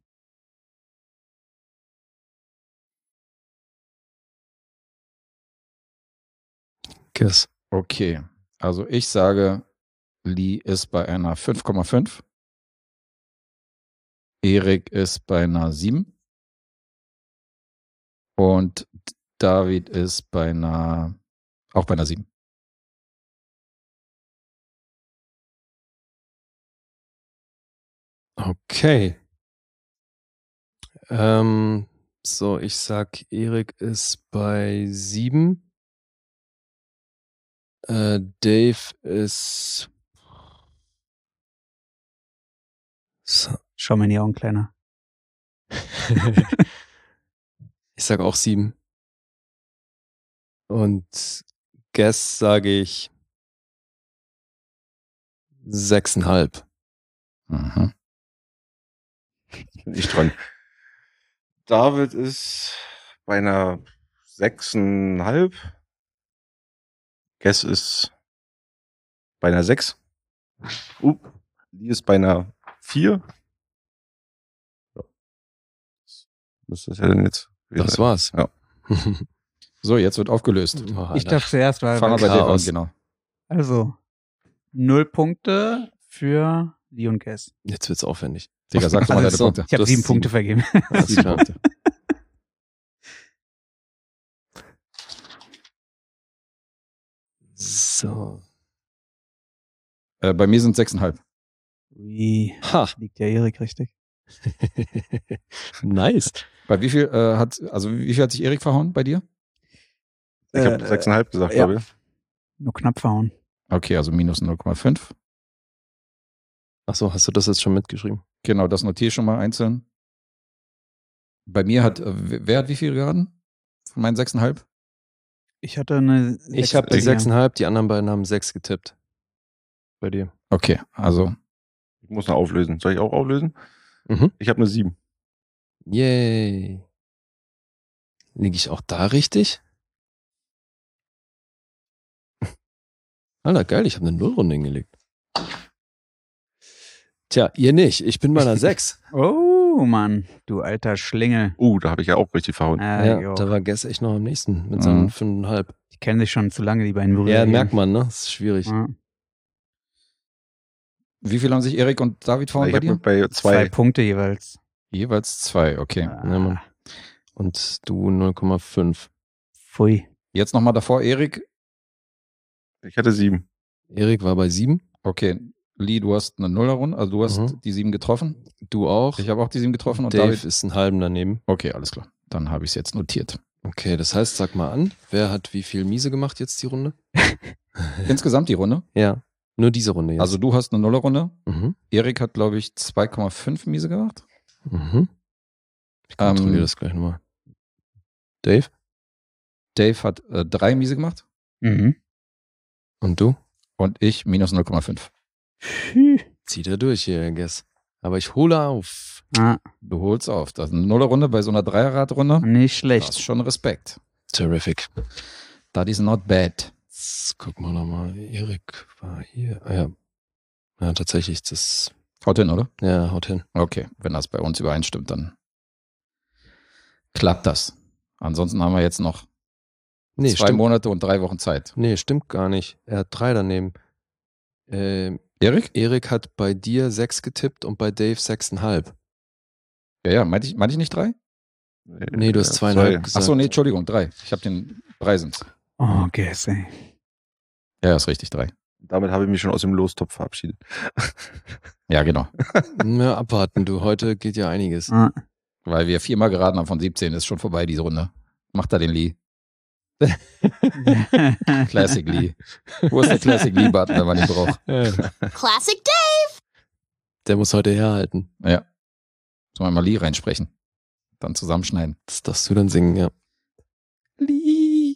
Guess. Okay, also ich sage, Lee ist bei einer fünf Komma fünf. Erik ist bei einer sieben. Und David ist bei einer, auch bei einer sieben. Okay. Ähm, so, ich sag, Erik ist bei sieben. Äh, Dave ist. So. Schau mir in die Augen, Kleiner. Ich sag auch sieben. Und Guess sage ich sechseinhalb. Mhm. Bin ich dran. David ist bei einer sechseinhalb. Guess ist bei einer sechs. Uh, Lee ist bei einer vier. Ja. Müsste das ja dann jetzt gewesen Das sein. war's. Ja. So, jetzt wird aufgelöst. Oh, Ich Alter. darf zuerst, weil, Fangen wir bei weil dir an, Chaos. genau. also null Punkte für Lee und Guess. Jetzt wird's aufwendig. Digga, sag doch mal Also deine so. Punkte. Ich habe Du hast sieben sieben. Punkte vergeben. Alles Sieben klar. Punkte. So. Äh, bei mir sind sechseinhalb. Wie Ha. liegt ja Erik richtig? Nice. Bei wie viel äh, hat, also wie viel hat sich Erik verhauen bei dir? Ich habe Äh, sechseinhalb gesagt, ja. glaube ich. Nur knapp verhauen. Okay, also minus null Komma fünf. Achso, hast du das jetzt schon mitgeschrieben? Genau, das notiere ich schon mal einzeln. Bei mir hat, äh, wer hat wie viel geraten? Von meinen sechseinhalb? Ich hatte eine Ich sechs habe bei die dir. sechseinhalb, die anderen beiden haben sechs getippt. Bei dir. Okay, also Ich muss noch auflösen. Soll ich auch auflösen? Mhm. Ich habe eine sieben. Yay. Liege ich auch da richtig? Alter, geil, ich habe eine Nullrunde hingelegt. Tja, ihr nicht. Ich bin bei einer sechs. Oh Mann, du alter Schlingel. Uh, da habe ich ja auch richtig verhauen. Ah, ja, jo. da war Guess echt noch am nächsten mit Mhm. seinen fünfeinhalb. Die kennen sich schon zu lange, die beiden Brüder. Ja, hier. merkt man, ne? Das ist schwierig. Ja. wie viel haben sich Erik und David verhauen ich bei habe dir? bei Zwei zwei. Punkte jeweils. Jeweils zwei, okay. Ja, Mann. Und du null Komma fünf. Pfui. Jetzt nochmal davor, Erik. Ich hatte sieben. Erik war bei sieben. Okay, Lee, du hast eine Nullerrunde, also du hast Mhm. die sieben getroffen. Du auch. Ich habe auch die sieben getroffen und Dave David. ist einen halben daneben. Okay, alles klar. Dann habe ich es jetzt notiert. Okay, das heißt, sag mal an, wer hat wie viel Miese gemacht jetzt die Runde? Insgesamt die Runde. Ja, nur diese Runde jetzt. Also du hast eine Nullerrunde. mhm. Erik hat, glaube ich, zwei Komma fünf Miese gemacht. Mhm. Ich kontrolliere Ähm, das gleich nochmal. Dave? Dave hat äh, drei Miese gemacht. Mhm. Und du? Und ich minus null Komma fünf. Zieht er durch hier, I guess. Aber ich hole auf. Ah, Du holst auf. Das ist eine Nullerrunde bei so einer Dreierradrunde. nicht Das schlecht. ist schon Respekt. Terrific. That is not bad. Jetzt gucken wir nochmal. Erik war hier. Ah ja. Ja, tatsächlich, das. Haut hin, oder? Ja, haut hin. Okay, wenn das bei uns übereinstimmt, dann klappt das. Ansonsten haben wir jetzt noch Nee, zwei stimmt. Monate und drei Wochen Zeit. Nee, stimmt gar nicht. Er hat drei daneben. Ähm, Erik? Erik hat bei dir sechs getippt und bei Dave sechseinhalb. Ja, ja, meinte ich, meinte ich nicht drei? Nee, du hast zweieinhalb gesagt. Achso, nee, Entschuldigung, drei. Ich habe den drei sind's. Oh, Guess, ey. Ja, ist richtig, drei. Damit habe ich mich schon aus dem Lostopf verabschiedet. Ja, genau. Na, abwarten, du. Heute geht ja einiges. Ah. Weil wir viermal geraten haben von siebzehn, ist schon vorbei, diese Runde. Macht da den Lee. Classic Lee. Wo ist der Classic Lee-Button, wenn man ihn braucht? Classic Dave. Der muss heute herhalten. Ja. Sollen wir mal Lee reinsprechen? Dann zusammenschneiden. Das darfst du dann singen, ja. Lee.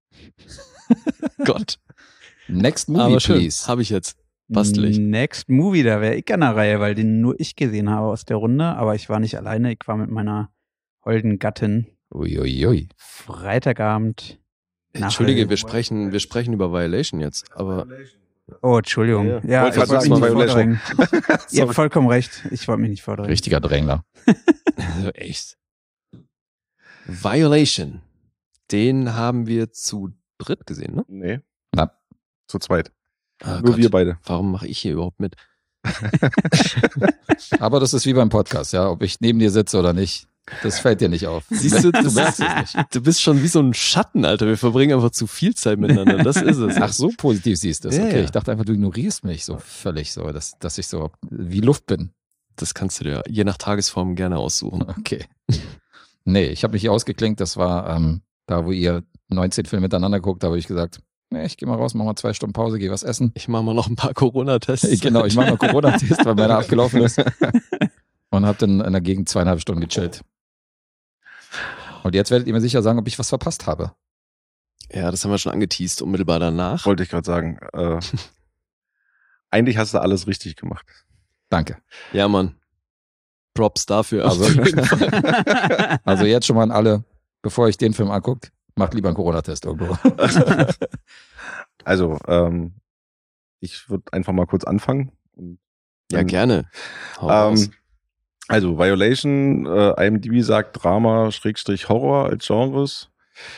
Gott. Next Movie, Aber schön. please. Habe ich jetzt. Bastelig. Next Movie, da wäre ich an der Reihe, weil den nur ich gesehen habe aus der Runde. Aber ich war nicht alleine, ich war mit meiner holden Gattin. Uiuiui. Freitagabend. Entschuldige, Nach- wir sprechen, wir sprechen über Violation jetzt, aber Oh, Entschuldigung. Ja, Ja, ja. ich Wollte wollte gerade mich nicht sagen, vordrängen. Ihr habt vollkommen recht. Ich wollte mich nicht vordrängen. Richtiger Drängler. also echt. Violation. Den haben wir zu dritt gesehen, ne? Nee. Na. Zu zweit. Ah, Nur Gott. wir beide. Warum mache ich hier überhaupt mit? Aber das ist wie beim Podcast, ja. Ob ich neben dir sitze oder nicht, das fällt dir nicht auf. Siehst du, du merkst es nicht. Du bist schon wie so ein Schatten, Alter. Wir verbringen einfach zu viel Zeit miteinander. Das ist es. Ach, so positiv siehst du es. Ja, Okay, ja. ich dachte einfach, du ignorierst mich so völlig so, dass, dass ich so wie Luft bin. Das kannst du dir je nach Tagesform gerne aussuchen. Okay. Nee, ich habe mich ausgeklinkt. Das war ähm, da, wo ihr neunzehn Filme miteinander guckt, da habe ich gesagt, nee, ich gehe mal raus, mach mal zwei Stunden Pause, gehe was essen. Ich mache mal noch ein paar Corona-Tests. Genau, ich mache mal Corona-Test, weil meiner abgelaufen ist. Und habe dann in der Gegend zweieinhalb Stunden gechillt. Und jetzt werdet ihr mir sicher sagen, ob ich was verpasst habe. Ja, das haben wir schon angeteased, unmittelbar danach. Wollte ich gerade sagen. Äh, eigentlich hast du alles richtig gemacht. Danke. Ja, Mann. Props dafür. Also- auf jeden Fall. Also jetzt schon mal an alle, bevor ich den Film anguckt, macht lieber einen Corona-Test irgendwo. Also, ähm, ich würde einfach mal kurz anfangen. Ja, gerne. Hau raus. Ähm, also, Violation, äh, I M D B sagt Drama, Schrägstrich Horror als Genres.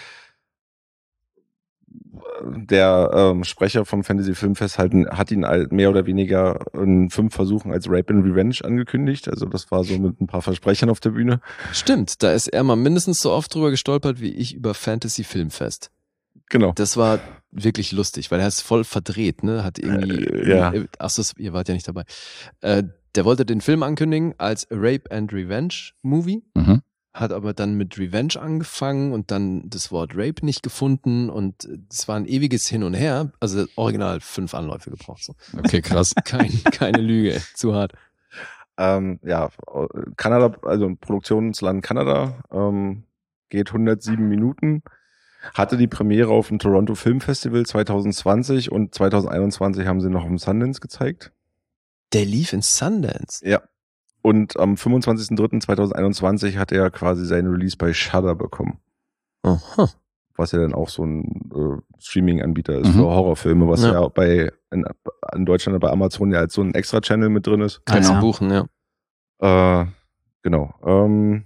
Der ähm, Sprecher vom Fantasy Filmfest halt, hat ihn halt mehr oder weniger in fünf Versuchen als Rape and Revenge angekündigt. Also das war so mit ein paar Versprechern auf der Bühne. Stimmt, da ist er mal mindestens so oft drüber gestolpert wie ich über Fantasy Filmfest. Genau. Das war wirklich lustig, weil er ist voll verdreht, ne? Hat irgendwie. Äh, ja. Achso, ihr wart ja nicht dabei. Äh, der wollte den Film ankündigen als Rape and Revenge Movie, Mhm. hat aber dann mit Revenge angefangen und dann das Wort Rape nicht gefunden und es war ein ewiges Hin und Her. Also original fünf Anläufe gebraucht. So. Okay, krass. Kein, keine Lüge, zu hart. Ähm, ja, Kanada, also Produktionsland Kanada, ähm, geht hundertsieben Minuten, hatte die Premiere auf dem Toronto Film Festival zwanzig zwanzig und zwanzig einundzwanzig haben sie noch im Sundance gezeigt. Der lief in Sundance. Ja. Und am fünfundzwanzigsten dritten zweitausendeinundzwanzig hat er quasi seinen Release bei Shudder bekommen. Aha. Was ja dann auch so ein äh, Streaming-Anbieter ist Mhm. für Horrorfilme, was Ja. ja, bei in, in Deutschland bei Amazon ja als so ein Extra-Channel mit drin ist. Kannst Genau. du buchen, ja. Äh, genau. Ähm,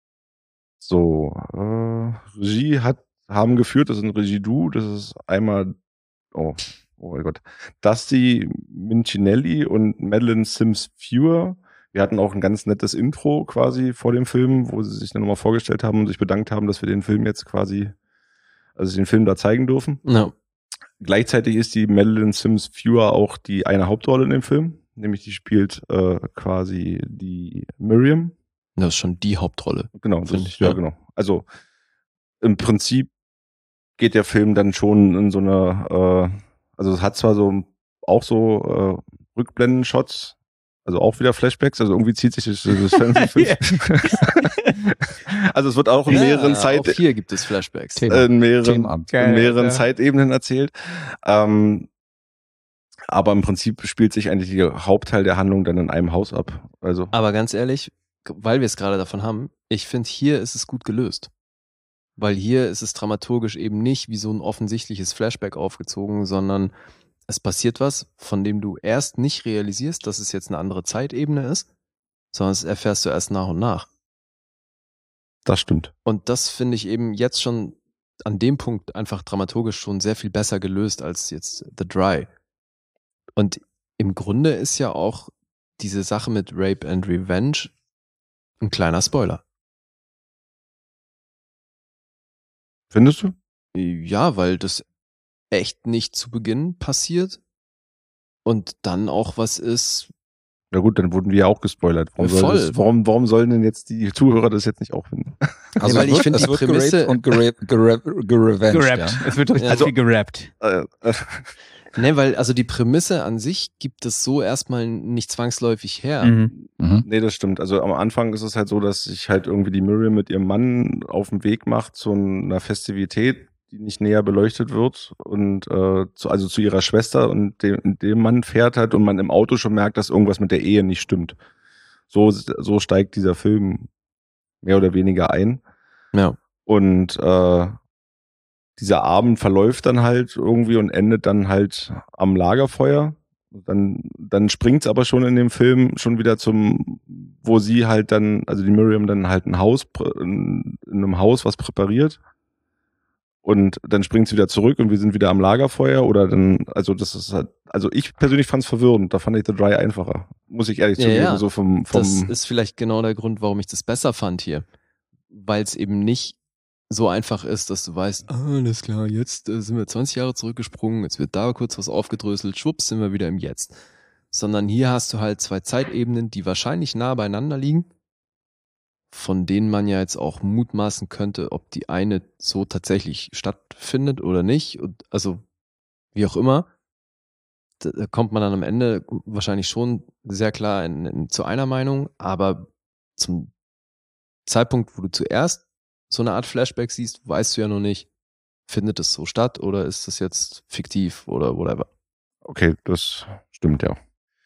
so, äh, Regie hat, haben geführt, das ist ein Regie-Du, das ist einmal, oh, oh mein Gott, Dusty Mincinelli und Madeline Sims-Fewer. Wir hatten auch ein ganz nettes Intro quasi vor dem Film, wo sie sich dann nochmal vorgestellt haben und sich bedankt haben, dass wir den Film jetzt quasi, also den Film da zeigen dürfen. Ja. Gleichzeitig ist die Madeline Sims-Fewer auch die eine Hauptrolle in dem Film, nämlich die spielt äh, quasi die Miriam. Das ist schon die Hauptrolle. Genau, das Find ist, ich, ja, ja. genau. Also im Prinzip geht der Film dann schon in so eine, äh, also es hat zwar so auch so äh, Rückblenden-Shots, also auch wieder Flashbacks, also irgendwie zieht sich das, das Fernsehen. Also es wird auch in mehreren ja, Zeit, Auch hier gibt es Flashbacks. Thema. äh, in mehreren, Themenabend. Geil, in mehreren ja. Zeitebenen erzählt. Ähm, aber im Prinzip spielt sich eigentlich der Hauptteil der Handlung dann in einem Haus ab. Also Aber ganz ehrlich, weil wir es gerade davon haben, ich finde, hier ist es gut gelöst. Weil hier ist es dramaturgisch eben nicht wie so ein offensichtliches Flashback aufgezogen, sondern es passiert was, von dem du erst nicht realisierst, dass es jetzt eine andere Zeitebene ist, sondern das erfährst du erst nach und nach. das stimmt. Und das finde ich eben jetzt schon an dem Punkt einfach dramaturgisch schon sehr viel besser gelöst als jetzt The Dry. Und im Grunde ist ja auch diese Sache mit Rape and Revenge ein kleiner Spoiler. Findest du? Ja, weil das echt nicht zu Beginn passiert und dann auch was ist. Ja gut, dann wurden wir ja auch gespoilert. Warum, soll Voll. das, warum, warum sollen denn jetzt die Zuhörer das jetzt nicht auch finden? Also weil es ich wird- finde, es die wird Prämisse- geraped und geraped, geraped, gerevenged, Gerappt. ja. Es wird richtig Also- viel gerappt. Äh, äh, Ne, weil also die Prämisse an sich gibt es so erstmal nicht zwangsläufig her. Mhm. Mhm. nee, das stimmt. Also am Anfang ist es halt so, dass sich halt irgendwie die Miriam mit ihrem Mann auf den Weg macht zu einer Festivität, die nicht näher beleuchtet wird und äh, zu, also zu ihrer Schwester und dem, dem Mann fährt halt und man im Auto schon merkt, dass irgendwas mit der Ehe nicht stimmt. So, so steigt dieser Film mehr oder weniger ein. Ja. Und äh, dieser Abend verläuft dann halt irgendwie und endet dann halt am Lagerfeuer. Dann, dann springt's aber schon in dem Film schon wieder zum, wo sie halt dann, also die Miriam dann halt ein Haus, prä- in, in einem Haus was präpariert. Und dann springt sie wieder zurück und wir sind wieder am Lagerfeuer oder dann, also das ist halt, also ich persönlich fand's verwirrend. Da fand ich The Dry einfacher. Muss ich ehrlich Ja, zugeben, ja. so vom, vom, Das ist vielleicht genau der Grund, warum ich das besser fand hier. Weil es eben nicht so einfach ist, dass du weißt, ah, alles klar, jetzt äh, sind wir zwanzig Jahre zurückgesprungen, jetzt wird da kurz was aufgedröselt, schwupps, sind wir wieder im Jetzt. Sondern hier hast du halt zwei Zeitebenen, die wahrscheinlich nah beieinander liegen, von denen man ja jetzt auch mutmaßen könnte, ob die eine so tatsächlich stattfindet oder nicht. Und also, wie auch immer, da da kommt man dann am Ende wahrscheinlich schon sehr klar in, in, zu einer Meinung, aber zum Zeitpunkt, wo du zuerst so eine Art Flashback siehst, weißt du ja noch nicht, findet es so statt oder ist das jetzt fiktiv oder whatever. okay, das stimmt ja.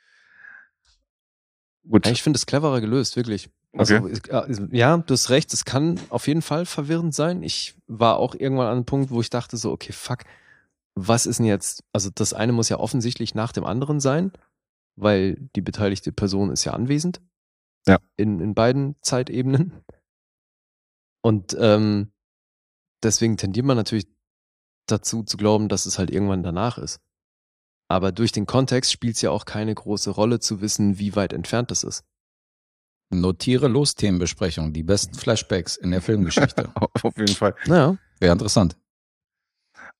Gut. Ich finde es cleverer gelöst, wirklich. Also, Okay. ja, du hast recht, es kann auf jeden Fall verwirrend sein. Ich war auch irgendwann an einem Punkt, wo ich dachte so, okay, fuck, was ist denn jetzt, also das eine muss ja offensichtlich nach dem anderen sein, weil die beteiligte Person ist ja anwesend. Ja. In, in beiden Zeitebenen. Und ähm, deswegen tendiert man natürlich dazu zu glauben, dass es halt irgendwann danach ist. Aber durch den Kontext spielt es ja auch keine große Rolle zu wissen, wie weit entfernt es ist. Notiere los Themenbesprechung, die besten Flashbacks in der Filmgeschichte. Auf jeden Fall. Naja. Wäre interessant.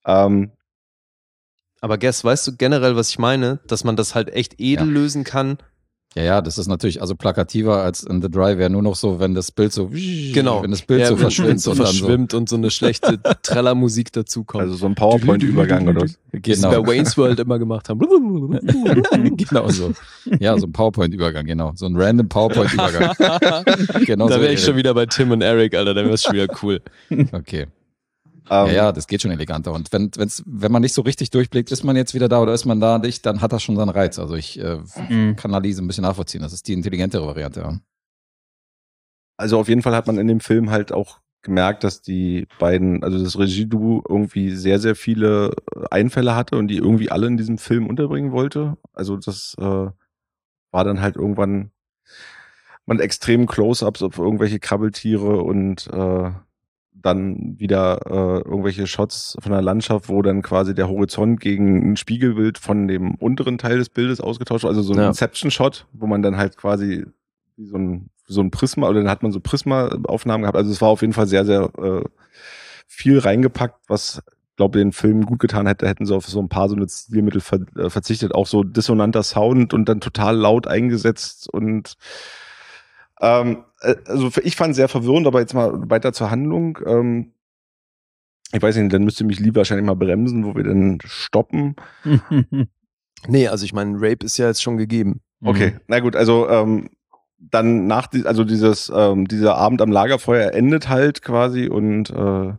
Ähm, Aber Guess, weißt du generell, was ich meine? Dass man das halt echt edel Ja. lösen kann. Ja, ja, das ist natürlich also plakativer als in The Dry wäre nur noch so, wenn das Bild so, Genau. wenn das Bild Ja, so wenn- verschwimmt wenn's so und dann verschwimmt und so eine schlechte Trellermusik dazukommt. also so ein PowerPoint-Übergang oder was? so. Wie sie Genau. bei Wayne's World immer gemacht haben. Genau so. Ja, so ein PowerPoint-Übergang, genau. So ein random PowerPoint-Übergang. Genau Da so. wäre ich schon wieder bei Tim und Eric, Alter, dann wäre es schon wieder cool. Okay. Ähm, Ja, ja, das geht schon eleganter. Und wenn, wenn's, wenn man nicht so richtig durchblickt, ist man jetzt wieder da oder ist man da nicht, dann hat das schon seinen Reiz. Also ich äh, Mhm. kann Alice ein bisschen nachvollziehen. Das ist die intelligentere Variante. Ja. Also auf jeden Fall hat man in dem Film halt auch gemerkt, dass die beiden, also das Regie-Duo irgendwie sehr, sehr viele Einfälle hatte und die irgendwie alle in diesem Film unterbringen wollte. Also das äh, war dann halt irgendwann man extrem Close-Ups auf irgendwelche Krabbeltiere und äh, dann wieder äh, irgendwelche Shots von der Landschaft, wo dann quasi der Horizont gegen ein Spiegelbild von dem unteren Teil des Bildes ausgetauscht wird. Also so ein Ja. Inception-Shot, wo man dann halt quasi wie so ein, so ein Prisma, oder dann hat man so Prisma-Aufnahmen gehabt. Also es war auf jeden Fall sehr, sehr äh, viel reingepackt, was, glaube den Film gut getan hätte, hätten sie auf so ein paar so eine Stilmittel ver äh, verzichtet. Auch so dissonanter Sound und dann total laut eingesetzt und ähm, also ich fand es sehr verwirrend, aber jetzt mal weiter zur Handlung. Ähm, ich weiß nicht, dann müsste mich Lee wahrscheinlich mal bremsen, wo wir dann stoppen. Nee, also ich meine, Rape ist ja jetzt schon gegeben. Okay, Mhm. na gut, also ähm, dann nach, die, also dieses, ähm, dieser Abend am Lagerfeuer endet halt quasi und äh,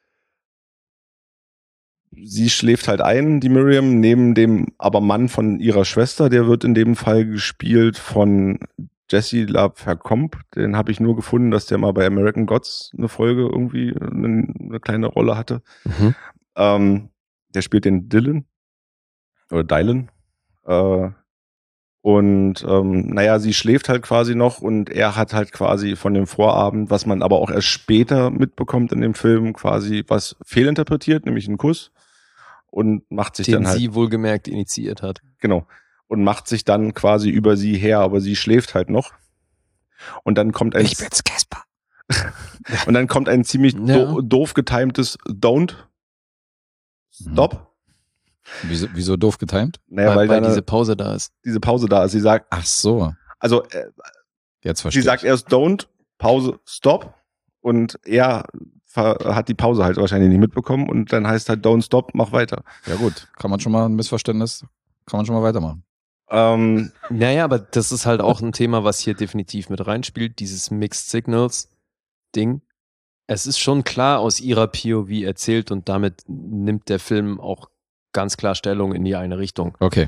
sie schläft halt ein, die Miriam, neben dem aber Mann von ihrer Schwester, der wird in dem Fall gespielt von Jesse LaFercombe. Den habe ich nur gefunden, dass der mal bei American Gods eine Folge irgendwie eine, eine kleine Rolle hatte. Mhm. Ähm, der spielt den Dylan oder Dylan. Äh, und ähm, naja, sie schläft halt quasi noch und er hat halt quasi von dem Vorabend, was man aber auch erst später mitbekommt in dem Film, quasi was fehlinterpretiert, nämlich einen Kuss und macht sich Den dann halt, sie wohlgemerkt initiiert hat. genau, und macht sich dann quasi über sie her, aber sie schläft halt noch. Und dann kommt ein bin's, Casper. und dann kommt ein ziemlich Ja. do doof getimtes Don't Stop. Wieso, wieso doof getimed? Naja, weil weil, weil dann diese Pause da ist. diese Pause da ist. Sie sagt, Ach so, also äh, jetzt sie verstehe sagt ich. erst Don't, Pause, Stop und er ver- hat die Pause halt wahrscheinlich nicht mitbekommen und dann heißt halt Don't Stop, mach weiter. Ja gut, kann man schon mal ein Missverständnis, kann man schon mal weitermachen. Ähm, Naja, aber das ist halt auch ein Thema, was hier definitiv mit reinspielt, dieses Mixed Signals Ding. Es ist schon klar aus ihrer P O V erzählt und damit nimmt der Film auch ganz klar Stellung in die eine Richtung. Okay.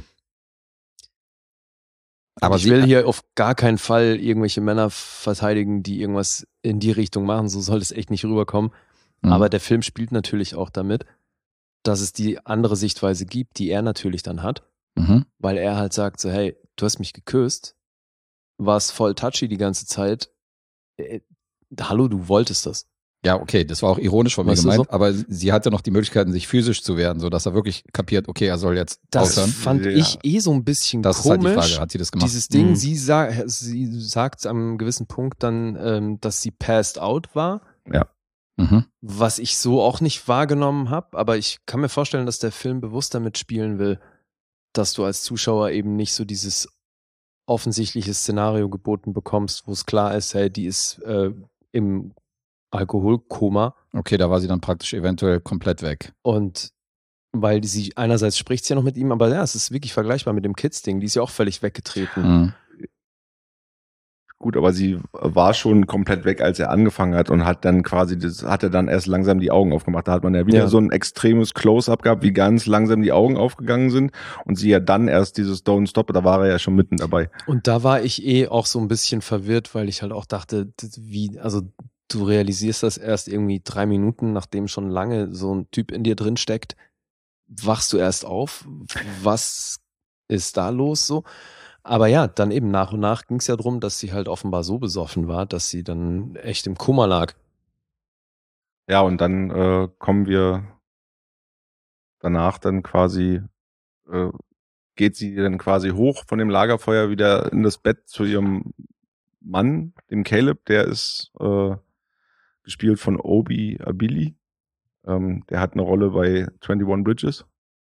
Aber ich sie, will hier auf gar keinen Fall irgendwelche Männer verteidigen, die irgendwas in die Richtung machen. So soll es echt nicht rüberkommen. Mhm. Aber der Film spielt natürlich auch damit, dass es die andere Sichtweise gibt, die er natürlich dann hat. Mhm. Weil er halt sagt so, hey, du hast mich geküsst, warst voll touchy die ganze Zeit. Äh, hallo, du wolltest das. Ja, okay, das war auch ironisch von mir Weißt du gemeint, so? aber sie hatte noch die Möglichkeiten, sich physisch zu werden, sodass er wirklich kapiert, okay, er soll jetzt Das aufhören. fand Ja. ich eh so ein bisschen Das ist halt die komisch. Frage, hat sie das gemacht? Dieses Ding, Mhm. sie, sa sie sagt am gewissen Punkt dann, ähm, dass sie passed out war, Mhm. was ich so auch nicht wahrgenommen habe, aber ich kann mir vorstellen, dass der Film bewusst damit spielen will, dass du als Zuschauer eben nicht so dieses offensichtliche Szenario geboten bekommst, wo es klar ist, hey, die ist äh, im Alkoholkoma Okay, da war sie dann praktisch eventuell komplett weg. und weil die sie einerseits spricht sie ja noch mit ihm, aber ja, es ist wirklich vergleichbar mit dem Kids-Ding, die ist ja auch völlig weggetreten. Mhm. gut, aber sie war schon komplett weg, als er angefangen hat und hat dann quasi, das hat er dann erst langsam die Augen aufgemacht. Da hat man ja wieder Ja. so ein extremes Close-Up gehabt, wie ganz langsam die Augen aufgegangen sind und sie ja dann erst dieses Don't Stop, da war er ja schon mitten dabei. Und da war ich eh auch so ein bisschen verwirrt, weil ich halt auch dachte, das- wie, also du realisierst das erst irgendwie drei Minuten, nachdem schon lange so ein Typ in dir drin steckt, wachst du erst auf, was ist da los so? Aber ja, dann eben nach und nach ging es ja darum, dass sie halt offenbar so besoffen war, dass sie dann echt im Koma lag. Ja, und dann äh, kommen wir danach dann quasi, äh, geht sie dann quasi hoch von dem Lagerfeuer wieder in das Bett zu ihrem Mann, dem Caleb, der ist äh, gespielt von Obi Abili. Ähm, der hat eine Rolle bei einundzwanzig Bridges.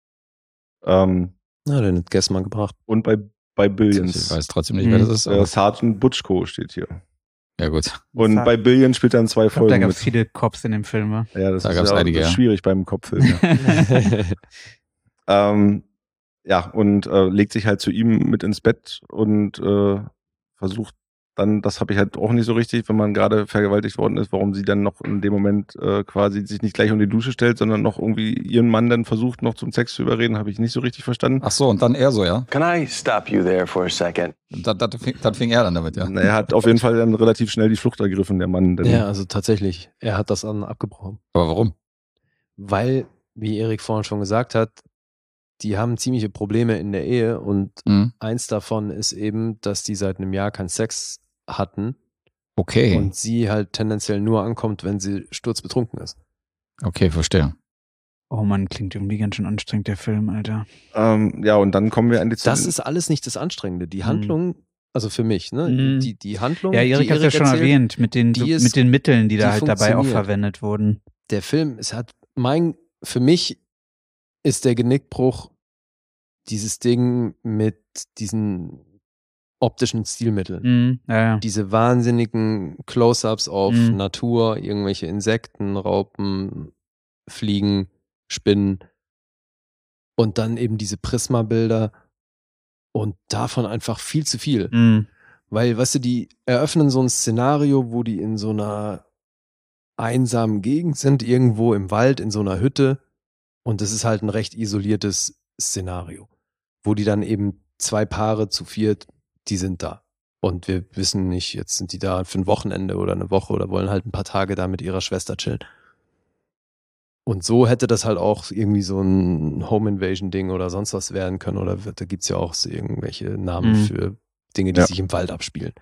Ähm, Na, den hat Guess mal gebracht. und bei, bei Billions. Ich weiß trotzdem nicht, wer das ist. Äh, Aber Sergeant Butchko steht hier. ja gut. Und Sa- bei Billions spielt er in zwei Ich glaube, da Folgen gab mit. es viele Cops in dem Film. Wa? Ja, das Da ist gab's ja einige, ja. schwierig beim Kopffilm. Ja. ähm, ja, und äh, legt sich halt zu ihm mit ins Bett und äh, versucht dann, das habe ich halt auch nicht so richtig, wenn man gerade vergewaltigt worden ist, warum sie dann noch in dem Moment äh, quasi sich nicht gleich um die Dusche stellt, sondern noch irgendwie ihren Mann dann versucht, noch zum Sex zu überreden, habe ich nicht so richtig verstanden. Ach so, und dann er so, ja? Can I stop you there for a second? Dann, dann, fing, dann fing er dann damit, ja. Na, er hat auf jeden Fall dann relativ schnell die Flucht ergriffen, der Mann. Denn Ja, also tatsächlich, er hat das dann abgebrochen. Aber warum? Weil, wie Erik vorhin schon gesagt hat, die haben ziemliche Probleme in der Ehe und Mhm. eins davon ist eben, dass die seit einem Jahr keinen Sex hatten Okay. und sie halt tendenziell nur ankommt, wenn sie sturzbetrunken ist. Okay, verstehe. Oh Mann, klingt irgendwie ganz schön anstrengend, der Film, Alter. ähm, ja, und dann kommen wir an die Das ist alles nicht das Anstrengende. Die Mhm. Handlung, also für mich, ne? Mhm. Die, die Handlung, Ja, Erik die hat es ja schon erzählt, erwähnt, mit den, die ist- mit den Mitteln, die da die halt dabei auch funktioniert. verwendet wurden. der Film, es hat mein, für mich ist der Genickbruch dieses Ding mit diesen optischen Stilmitteln. Mhm. Ja, ja. Diese wahnsinnigen Close-ups auf Mhm. Natur, irgendwelche Insekten, Raupen, Fliegen, Spinnen und dann eben diese Prismabilder und davon einfach viel zu viel. Mhm. Weil, weißt du, die eröffnen so ein Szenario, wo die in so einer einsamen Gegend sind, irgendwo im Wald, in so einer Hütte. Und das ist halt ein recht isoliertes Szenario, wo die dann eben zwei Paare zu viert, die sind da. Und wir wissen nicht, jetzt sind die da für ein Wochenende oder eine Woche oder wollen halt ein paar Tage da mit ihrer Schwester chillen. Und so hätte das halt auch irgendwie so ein Home Invasion Ding oder sonst was werden können. Oder da gibt's ja auch so irgendwelche Namen Mhm. für Dinge, die Ja. sich im Wald abspielen.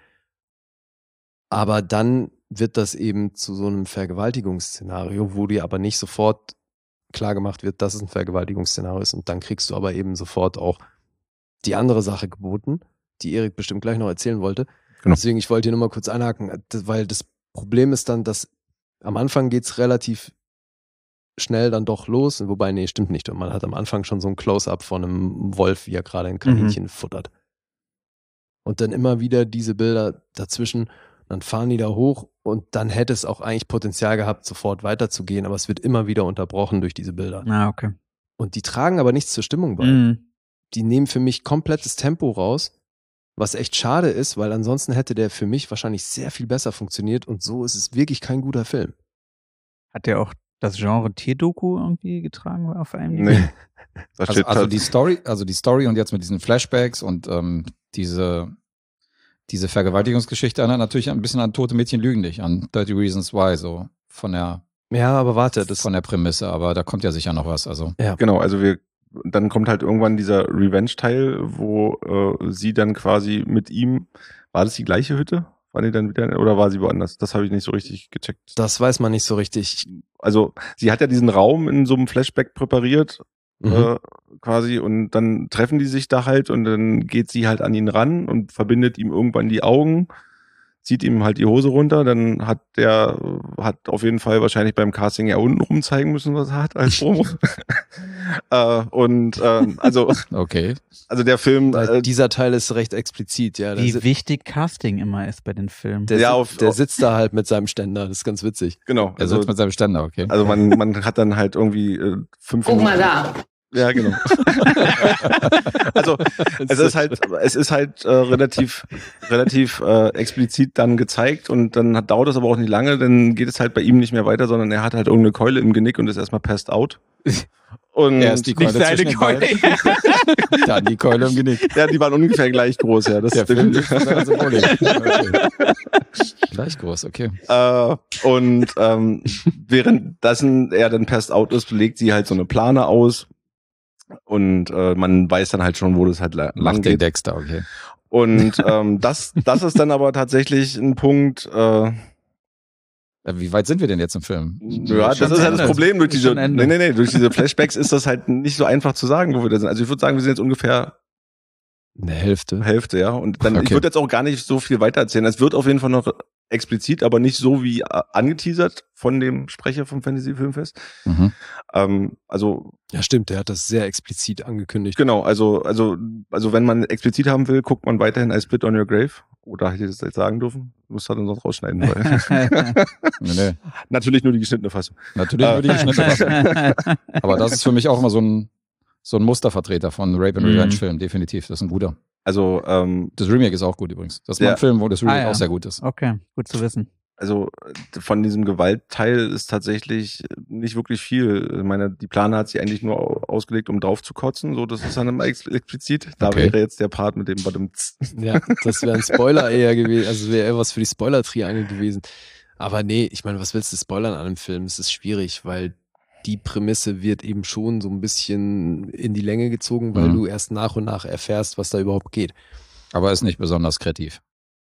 Aber dann wird das eben zu so einem Vergewaltigungsszenario, wo dir aber nicht sofort klar gemacht wird, dass es ein Vergewaltigungsszenario ist. Und dann kriegst du aber eben sofort auch die andere Sache geboten, die Erik bestimmt gleich noch erzählen wollte. Genau. Deswegen, ich wollte hier nur mal kurz einhaken, weil das Problem ist dann, dass am Anfang geht's relativ schnell dann doch los. Wobei, nee, stimmt nicht. Und man hat am Anfang schon so ein Close-up von einem Wolf, wie er gerade ein Kaninchen Mhm. futtert. Und dann immer wieder diese Bilder dazwischen. Dann fahren die da hoch und dann hätte es auch eigentlich Potenzial gehabt, sofort weiterzugehen, aber es wird immer wieder unterbrochen durch diese Bilder. Ah, okay. Und die tragen aber nichts zur Stimmung bei. Mhm. Die nehmen für mich komplettes Tempo raus, was echt schade ist, weil ansonsten hätte der für mich wahrscheinlich sehr viel besser funktioniert und so ist es wirklich kein guter Film. Hat der auch das Genre Tierdoku irgendwie getragen auf einem? Nee. Da Also, steht also halt- die Story, also die Story und jetzt mit diesen Flashbacks und ähm, diese, diese Vergewaltigungsgeschichte erinnert natürlich ein bisschen an Tote Mädchen lügen nicht, an Thirty Reasons Why, so von der, Ja, aber warte, das von der Prämisse, aber da kommt ja sicher noch was. Also Genau, also wir, dann kommt halt irgendwann dieser Revenge-Teil, wo äh, sie dann quasi mit ihm, war das die gleiche Hütte? War die dann wieder, oder war sie woanders? Das habe ich nicht so richtig gecheckt. das weiß man nicht so richtig. Also sie hat ja diesen Raum in so einem Flashback präpariert, Mhm. äh, quasi, und dann treffen die sich da halt und dann geht sie halt an ihn ran und verbindet ihm irgendwann die Augen, zieht ihm halt die Hose runter, dann hat der, hat auf jeden Fall wahrscheinlich beim Casting ja unten rum zeigen müssen, was er hat als Promo. äh, und äh, also, okay. also der Film, Weil äh, dieser Teil ist recht explizit, ja. Der, Wie si- wichtig Casting immer ist bei den Filmen. der, Ja, si- auf- der auf- sitzt da halt mit seinem Ständer, das ist ganz witzig. genau, Er also, sitzt mit seinem Ständer, okay. also man, man hat dann halt irgendwie äh, fünf Guck mal Minuten. da. Ja, genau. Also es ist halt, es ist halt äh, relativ, relativ äh, explizit dann gezeigt und dann hat, dauert es aber auch nicht lange, dann geht es halt bei ihm nicht mehr weiter, sondern er hat halt irgendeine Keule im Genick und ist erstmal passed out. Und Er ist die Keule zwischen den Beinen. Dann die Keule im Genick. ja, die waren ungefähr gleich groß, ja. Das Der Film stimmt. ist seine Symbolik. Okay. Gleich groß, okay. Äh, und ähm, währenddessen er dann passed out ist, legt sie halt so eine Plane aus und äh, man weiß dann halt schon, wo das halt la- lang Macht den geht. Dexter, okay. Und ähm, das, das ist dann aber tatsächlich ein Punkt, äh, Wie weit sind wir denn jetzt im Film? ja, das Schon ist halt das Ende. Problem durch Ist diese, schon nee, Ende. nee, nee, durch diese Flashbacks ist das halt nicht so einfach zu sagen, wo wir da sind. Also ich würde sagen, wir sind jetzt ungefähr Eine Hälfte. Hälfte, ja. Und dann, ich Okay. würde jetzt auch gar nicht so viel weiter erzählen. Es wird auf jeden Fall noch explizit, aber nicht so wie äh, angeteasert von dem Sprecher vom Fantasy Filmfest. Mhm. Ähm, also Ja, stimmt, der hat das sehr explizit angekündigt. genau, also also also wenn man explizit haben will, guckt man weiterhin I Spit on Your Grave. Oder hätte ich das jetzt sagen dürfen? Muss halt sonst rausschneiden. Weil Nee, nee. Natürlich nur die geschnittene Fassung. Natürlich Äh. nur die geschnittene Fassung. Aber das ist für mich auch immer so ein, so ein Mustervertreter von Rape and Mhm. Revenge Film, definitiv. Das ist ein guter. Also ähm, Das Remake ist auch gut übrigens. Das ist mal Ja. ein Film, wo das Remake Ah, ja. auch sehr gut ist. Okay, gut zu wissen. also äh, von diesem Gewaltteil ist tatsächlich nicht wirklich viel. Ich meine, die Plane hat sich eigentlich nur au- ausgelegt, um drauf zu kotzen. So, das ist dann immer ex explizit. Da Okay. wäre jetzt der Part mit dem Bottom. Ja, das wäre ein Spoiler eher gewesen, also wäre eher was für die Spoiler-Triangel gewesen. Aber nee, ich meine, was willst du spoilern an einem Film? Es ist schwierig, weil die Prämisse wird eben schon so ein bisschen in die Länge gezogen, weil Mhm. du erst nach und nach erfährst, was da überhaupt geht. Aber ist nicht besonders kreativ.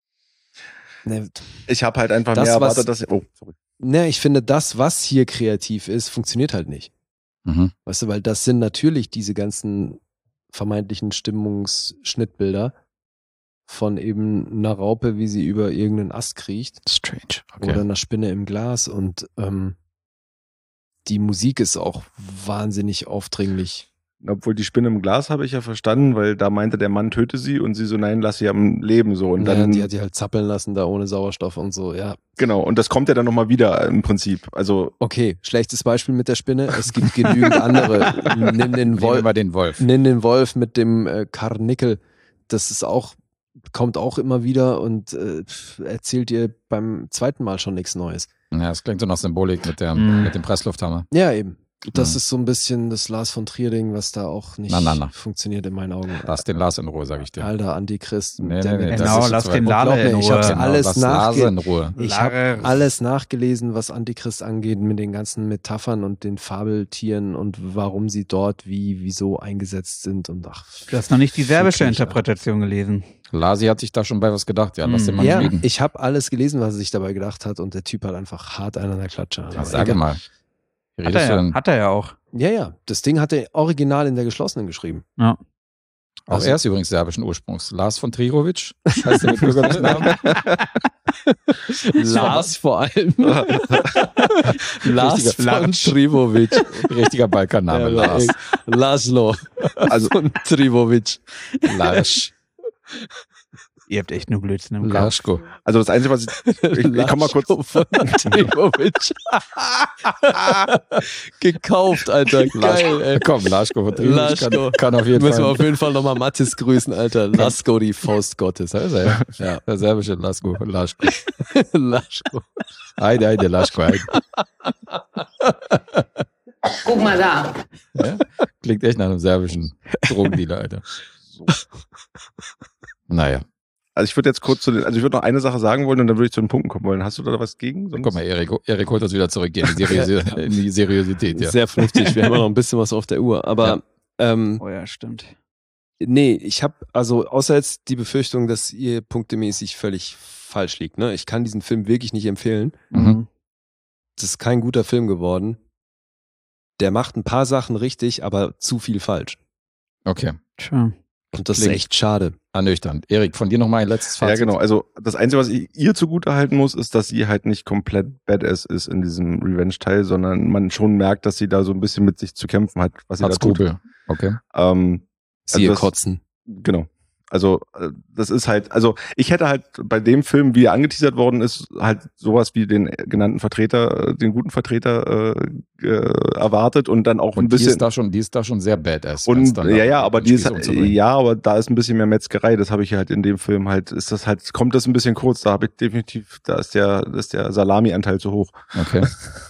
Ne, Ich habe halt einfach Das, mehr was- erwartet, dass. Oh, sorry. ne, ich finde, das, was hier kreativ ist, funktioniert halt nicht. Mhm. Weißt du, weil das sind natürlich diese ganzen vermeintlichen Stimmungsschnittbilder von eben einer Raupe, wie sie über irgendeinen Ast kriecht. Strange. Oder einer Spinne im Glas und ähm, die Musik ist auch wahnsinnig aufdringlich. Obwohl die Spinne im Glas habe ich ja verstanden, weil da meinte der Mann, töte sie und sie so, nein, lass sie am Leben so. Und Und dann, dann, die hat die halt zappeln lassen da ohne Sauerstoff und so, ja. genau, und das kommt ja dann nochmal wieder im Prinzip. Also, Okay, schlechtes Beispiel mit der Spinne. Es gibt genügend andere. Nimm den Nehmen wir Wolf, mal den Wolf. nimm den Wolf mit dem äh, Karnickel. Das ist auch, kommt auch immer wieder und äh, erzählt dir beim zweiten Mal schon nichts Neues. Ja, das klingt so nach Symbolik mit, der, Mhm. mit dem Presslufthammer. Ja, eben. Das Mhm. ist so ein bisschen das Lars von Trier-Ding, was da auch nicht Na, na, na. funktioniert in meinen Augen. Lass den Lars in Ruhe, sag ich dir. Alter Antichrist. Nee, der nee, nee, mit- das Genau, ist lass zu den weit. Lale Glaub mir, in ich Ruhe. hab's Genau, alles lass nachge- Lase in Ruhe. Ich habe Lars. alles nachgelesen, was Antichrist angeht, mit den ganzen Metaphern und den Fabeltieren und warum sie dort wie, wieso eingesetzt sind und ach. Du hast noch nicht die serbische Wirklich, ja. Interpretation gelesen. Lasi hat sich da schon bei was gedacht. Ja, lass den Mann Ja, schmieden. ich habe alles gelesen, was er sich dabei gedacht hat und der Typ hat einfach hart einen an der Klatsche. Ja, Aber sage egal. mal. Wie Hat redest er, du ja, denn? hat er ja auch. Ja, ja, das Ding hat er original in der geschlossenen geschrieben. Ja. Auch Also- er ist übrigens serbischen Ursprungs. Lars von Trirovic. Heißt der mit bürgerlichen Namen? Lars vor allem. Lars Richtiger von Trivovic. Richtiger Balkanname, Ja, Lars. Laszlo also von Trivovic. Lars. Ihr habt echt nur Blödsinn im Kopf. Laschko. Also das Einzige, was ich, ich, ich komm mal kurz. Laszlo von Trivovic. Gekauft, Alter. Geil, ey. Komm, Laschko von Trirovic Laschko. kann, kann auf jeden Müssen wir Fall. auf jeden Fall nochmal Mathis grüßen, Alter. Lasko, die Faust Gottes. Da ist er, ja. Ja. Der serbische Laschko. Laschko. Laschko. Heide, heide, Laschko, heide. Guck mal da. Ja? Klingt echt nach einem serbischen Drogendealer, Alter. Naja. Also ich würde jetzt kurz zu den, also ich würde noch eine Sache sagen wollen und dann würde ich zu den Punkten kommen wollen. Hast du da was gegen? Sonst? Guck mal, Erik, Erik holt uns wieder zurück in die, Seriösi in die Seriosität. Ja. Sehr vernünftig. Wir haben ja noch ein bisschen was auf der Uhr. Aber ähm, Oh ja, stimmt. nee, ich habe also außer jetzt die Befürchtung, dass ihr punktemäßig völlig falsch liegt. Ne? Ich kann diesen Film wirklich nicht empfehlen. Mhm. Das ist kein guter Film geworden. Der macht ein paar Sachen richtig, aber zu viel falsch. Okay, Tja. Und das Klingt- ist echt schade. ernüchternd. Erik, von dir noch mal ein letztes Ja, Fazit. genau. Also das Einzige, was ich ihr zugute halten muss, ist, dass sie halt nicht komplett Badass ist in diesem Revenge-Teil, sondern man schon merkt, dass sie da so ein bisschen mit sich zu kämpfen hat, was sie Hat da tut. Skrupel. Okay. Ähm, Siehe das- kotzen. Genau. Also äh, das ist halt, also ich hätte halt bei dem Film, wie er angeteasert worden ist, halt sowas wie den genannten Vertreter, äh, den guten Vertreter äh, äh, erwartet und dann auch ein Und die bisschen ist da schon, die ist da schon sehr badass. wenn's und dann ja, darum ja, geht, aber den die ist Spieß umzubringen. ja, aber da ist ein bisschen mehr Metzgerei. Das habe ich halt in dem Film halt. Ist das halt kommt das ein bisschen kurz. Da habe ich definitiv, da ist der, da ist der Salami-Anteil zu hoch. Okay.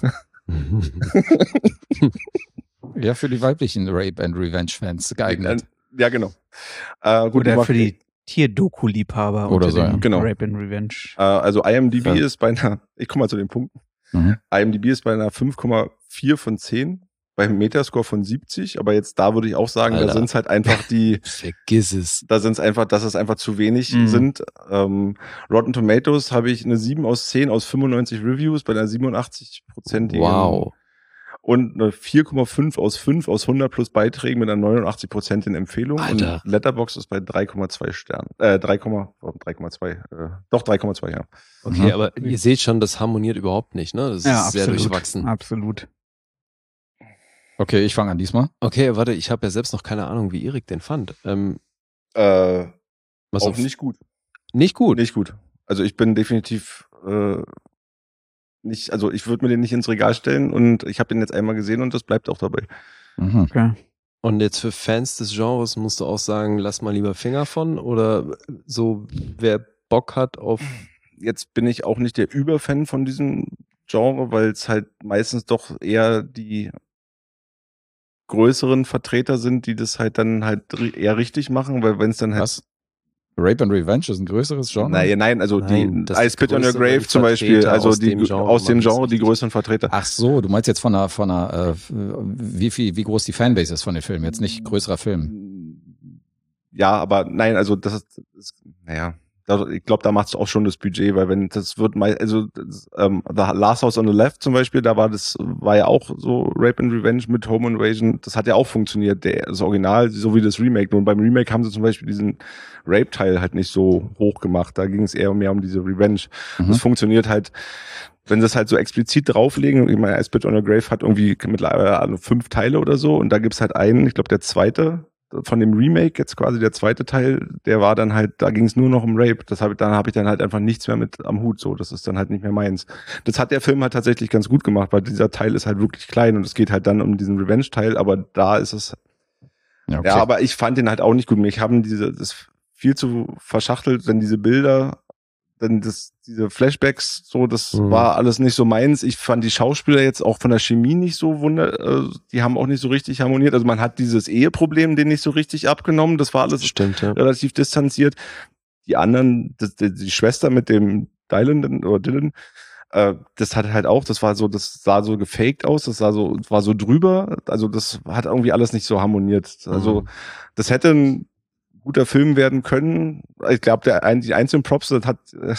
Ja, für die weiblichen Rape and Revenge Fans geeignet. Ja, genau. Äh, gut, Oder aber- für die Tierdoku-Liebhaber Oder unter so, den ja. Genau. Rape and Revenge. Äh, also IMDb Ja. ist bei einer, ich komme mal zu den Punkten. Mhm. IMDb ist bei einer fünf Komma vier von zehn, beim Metascore von siebzig, aber jetzt da würde ich auch sagen, Alter. da sind es halt einfach die, Vergiss es. da sind es einfach, dass es einfach zu wenig Mhm. sind. Ähm, Rotten Tomatoes habe ich eine sieben aus zehn aus fünfundneunzig Reviews bei einer siebenundachtzig Prozent. Wow. und eine vier Komma fünf aus fünf aus hundert plus Beiträgen mit einer neunundachtzig Prozent in Empfehlung. Alter. Und Letterboxd ist bei drei Komma zwei Sternen. Äh, drei, drei Komma zwei. Äh, doch, drei Komma zwei, ja. Okay, mhm. aber ihr seht schon, das harmoniert überhaupt nicht, ne? Das ja, ist sehr absolut, durchwachsen. Absolut. Okay, ich fange an diesmal. Okay, warte, ich habe ja selbst noch keine Ahnung, wie Erik den fand. Ähm, äh, was auch auf, nicht gut. Nicht gut? Nicht gut. Also ich bin definitiv äh, nicht, also ich würde mir den nicht ins Regal stellen und ich habe den jetzt einmal gesehen und das bleibt auch dabei. Mhm. Okay. Und jetzt für Fans des Genres musst du auch sagen, lass mal lieber Finger von oder so, wer Bock hat auf... Jetzt bin ich auch nicht der Überfan von diesem Genre, weil es halt meistens doch eher die größeren Vertreter sind, die das halt dann halt eher richtig machen, weil wenn es dann halt... Was? Rape and Revenge ist ein größeres Genre? Nein, nein, also Nein, die I Spit on Your Grave zum Beispiel, also aus die dem Genre, aus dem Genre die größeren Vertreter. Ach so, du meinst jetzt von einer, von einer, äh, wie viel, wie groß die Fanbase ist von den Filmen, jetzt nicht größerer Film. Ja, aber nein, also das ist, das, naja, da, ich glaube, da macht es auch schon das Budget, weil wenn das wird mal, also das, ähm, The Last House on the Left zum Beispiel, da war das, war ja auch so Rape and Revenge mit Home Invasion, das hat ja auch funktioniert, der, das Original, so wie das Remake. Nun beim Remake haben sie zum Beispiel diesen Rape-Teil halt nicht so hoch gemacht, da ging es eher mehr um diese Revenge. Mhm. Das funktioniert halt, wenn sie es halt so explizit drauflegen, ich meine, I Spit on Your Grave hat irgendwie mittlerweile fünf Teile oder so und da gibt's halt einen, ich glaube der zweite, von dem Remake, jetzt quasi der zweite Teil, der war dann halt, da ging es nur noch um Rape. Das habe ich, dann habe ich dann halt einfach nichts mehr mit am Hut. So, das ist dann halt nicht mehr meins. Das hat der Film halt tatsächlich ganz gut gemacht, weil dieser Teil ist halt wirklich klein und es geht halt dann um diesen Revenge-Teil, aber da ist es. Ja, okay. Ja, aber ich fand den halt auch nicht gut. Mich haben diese, das viel zu verschachtelt, denn diese Bilder, dann das, diese Flashbacks, so, das mhm. war alles nicht so meins. Ich fand die Schauspieler jetzt auch von der Chemie nicht so wunder, äh, die haben auch nicht so richtig harmoniert. Also man hat dieses Eheproblem denen nicht so richtig abgenommen. Das war alles Stimmt, ja. relativ distanziert. Die anderen, das, die, die Schwester mit dem Dylan oder Dylan, äh, das hat halt auch, das war so, das sah so gefaked aus, das sah so, war so drüber. Also das hat irgendwie alles nicht so harmoniert. Also mhm. das hätte ein guter Film werden können. Ich glaube, der die einzelnen Props, das hat äh,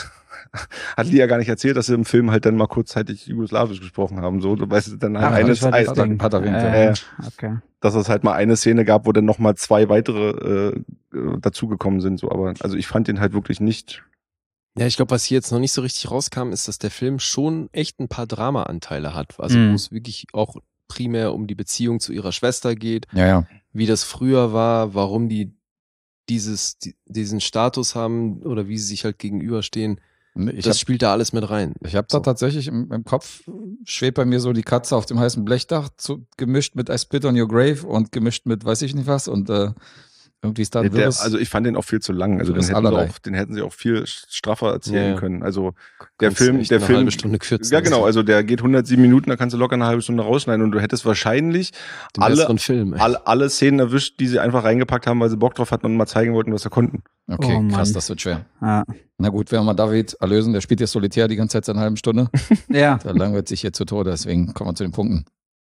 hat Lia gar nicht erzählt, dass sie im Film halt dann mal kurzzeitig jugoslawisch gesprochen haben. So, du weißt dann halt Ach, eine, das war das ein, Ding. hat erwähnt, äh, ja. Okay. dass es halt mal eine Szene gab, wo dann noch mal zwei weitere äh, dazugekommen sind. So, aber also ich fand den halt wirklich nicht. Ja, ich glaube, was hier jetzt noch nicht so richtig rauskam, ist, dass der Film schon echt ein paar Drama-Anteile hat. Also Mhm. wo es wirklich auch primär um die Beziehung zu ihrer Schwester geht, Ja, ja. wie das früher war, warum die dieses, die, diesen Status haben oder wie sie sich halt gegenüberstehen. Ich das hab, spielt da alles mit rein. Ich habe da So. tatsächlich im, im Kopf, schwebt bei mir so die Katze auf dem heißen Blechdach, zu, gemischt mit I Spit on Your Grave und gemischt mit weiß ich nicht was und äh, irgendwie ist da ein Der, wirres, also ich fand den auch viel zu lang. Also den wirres hätten, sie allerlei. auch, den hätten sie auch viel straffer erzählen Ja, ja. können. Also der Kannst Film, echt der eine Film, halbe Stunde kürzen. ja genau. Also der geht hundertsieben Minuten, da kannst du locker eine halbe Stunde rausschneiden und du hättest wahrscheinlich Den alle, besseren Film. ey. alle, alle Szenen erwischt, die sie einfach reingepackt haben, weil sie Bock drauf hatten und mal zeigen wollten, was sie konnten. Okay, Oh Mann. krass, das wird schwer. Ja. Na gut, wenn wir mal David erlösen, der spielt jetzt solitär die ganze Zeit seit einer halben Stunde. ja. Da langweilt sich hier zu Tode, deswegen kommen wir zu den Punkten.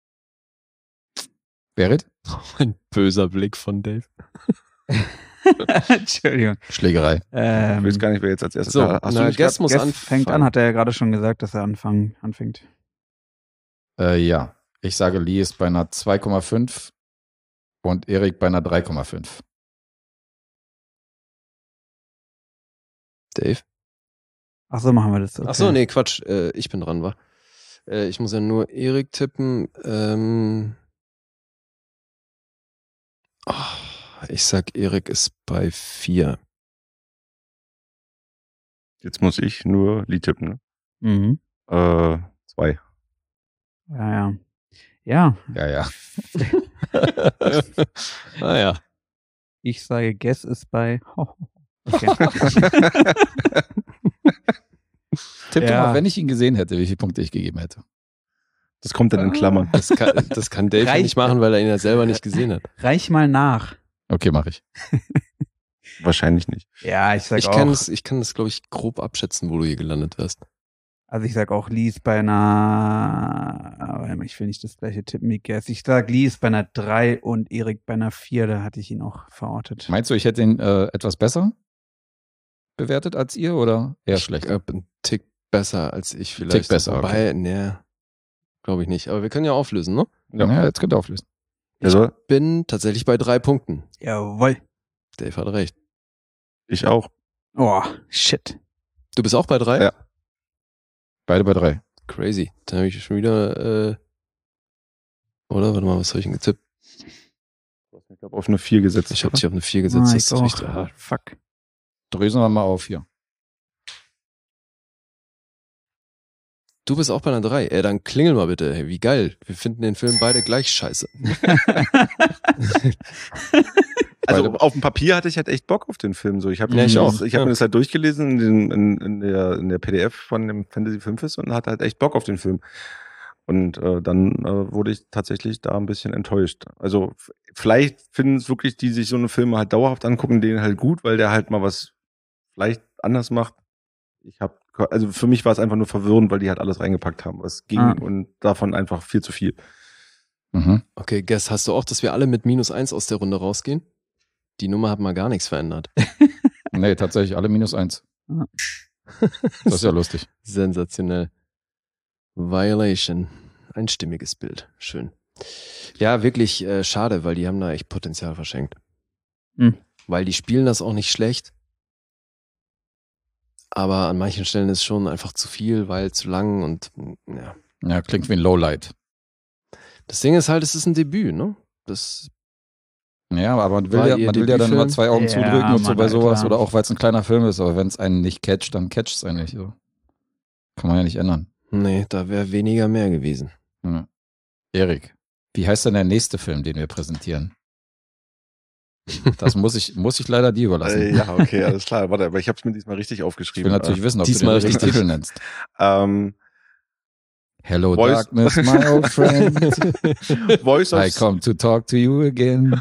Berit? Ein böser Blick von Dave. Entschuldigung. Schlägerei. Ich Ähm, weiß gar nicht, wer jetzt als erstes So, da- hast du na, nicht Guess gehabt? muss Guess anfangen. fängt an, hat er ja gerade schon gesagt, dass er anfangen, anfängt. Äh, ja, ich sage, Lee ist bei einer zwei Komma fünf und Erik bei einer drei Komma fünf. Dave? Ach so, machen wir das. Okay. Ach so, nee, Quatsch. Äh, ich bin dran, war. Äh, ich muss ja nur Erik tippen. Ähm, oh, ich sag, Erik ist bei vier. Jetzt muss ich nur Lied tippen. Mhm. Ne? Äh, zwei. Ja, ja. Ja, Ja, ja. Naja. ich sage, Guess ist bei. Okay. Tipp doch Ja. mal, wenn ich ihn gesehen hätte, wie viele Punkte ich gegeben hätte. Das kommt dann in Klammern. Das kann, das kann Dave ja Reicht. nicht machen, weil er ihn ja selber nicht gesehen hat. Reich mal nach. Okay, mache ich. Wahrscheinlich nicht. Ja, ich sag Ich auch. kann das, ich kann das, glaube ich, grob abschätzen, wo du hier gelandet wirst. Also ich sag auch, Lee ist bei einer. Aber ich will nicht das gleiche tippen wie Guess. Ich sag, Lee ist bei einer drei und Erik bei einer vier. Da hatte ich ihn auch verortet. Meinst du, ich hätte ihn äh, etwas besser bewertet als ihr oder eher ich schlecht? glaub, ein Tick besser als ich vielleicht. Tick besser, Wobei, ne, glaube ich nicht. Aber wir können ja auflösen, ne? Ja, ja jetzt könnt ihr auflösen. Also, Bin tatsächlich bei drei Punkten. Jawohl. Dave hat recht. ich auch. Oh, shit. Du bist auch bei drei? Ja. Beide bei drei. Crazy. Dann habe ich schon wieder, äh, oder? Warte mal, was habe ich denn getippt? Ich glaube, auf eine vier gesetzt. Ich habe dich auf eine vier gesetzt. Ah, das ich ist auch. richtig. Ah, fuck. Drösen wir mal auf hier. Du bist auch bei einer drei. Ey, dann klingel mal bitte. Hey, wie geil. Wir finden den Film beide gleich scheiße. Also auf dem Papier hatte ich halt echt Bock auf den Film. So, ich habe Ja, ich auch. ich habe Ja. mir das halt durchgelesen in, den, in, in der in der P D F von dem Fantasy Filmfest und hatte halt echt Bock auf den Film. Und äh, dann äh, wurde ich tatsächlich da ein bisschen enttäuscht. Also f- vielleicht finden es wirklich die, die sich so eine Filme halt dauerhaft angucken, den halt gut, weil der halt mal was vielleicht anders macht. Ich habe also für mich war es einfach nur verwirrend, weil die halt alles reingepackt haben, was ging Ah. und davon einfach viel zu viel. Mhm. Okay, Guess, hast du auch, dass wir alle mit minus eins aus der Runde rausgehen? Die Nummer hat mal gar nichts verändert. Nee, tatsächlich alle minus eins. Ah. Das ist ja lustig. Sensationell. Violation. Ein stimmiges Bild. Schön. Ja, wirklich äh, schade, weil die haben da echt Potenzial verschenkt. Hm. Weil die spielen das auch nicht schlecht. Aber an manchen Stellen ist schon einfach zu viel, weil zu lang und ja. Ja, klingt wie ein Lowlight. Das Ding ist halt, es ist ein Debüt, ne? Das Ja, aber man will, War ja, ihr man will ja dann immer Debütfilm? zwei Augen Ja, zudrücken und so Mann, bei sowas. Alter. Oder auch, weil es ein kleiner Film ist. Aber wenn es einen nicht catcht, dann catcht es einen nicht. So. Kann man ja nicht ändern. Nee, da wäre weniger mehr gewesen. Ja. Erik, wie heißt denn der nächste Film, den wir präsentieren? Das muss ich, muss ich leider dir überlassen. Äh, ja, okay, alles klar. Warte, aber ich habe es mir diesmal richtig Ich aufgeschrieben. will natürlich wissen, ob diesmal du den richtigen richtig. Titel nennst. Ähm, Hello Voice- Darkness, my old friend. Voice of I come to talk to you again.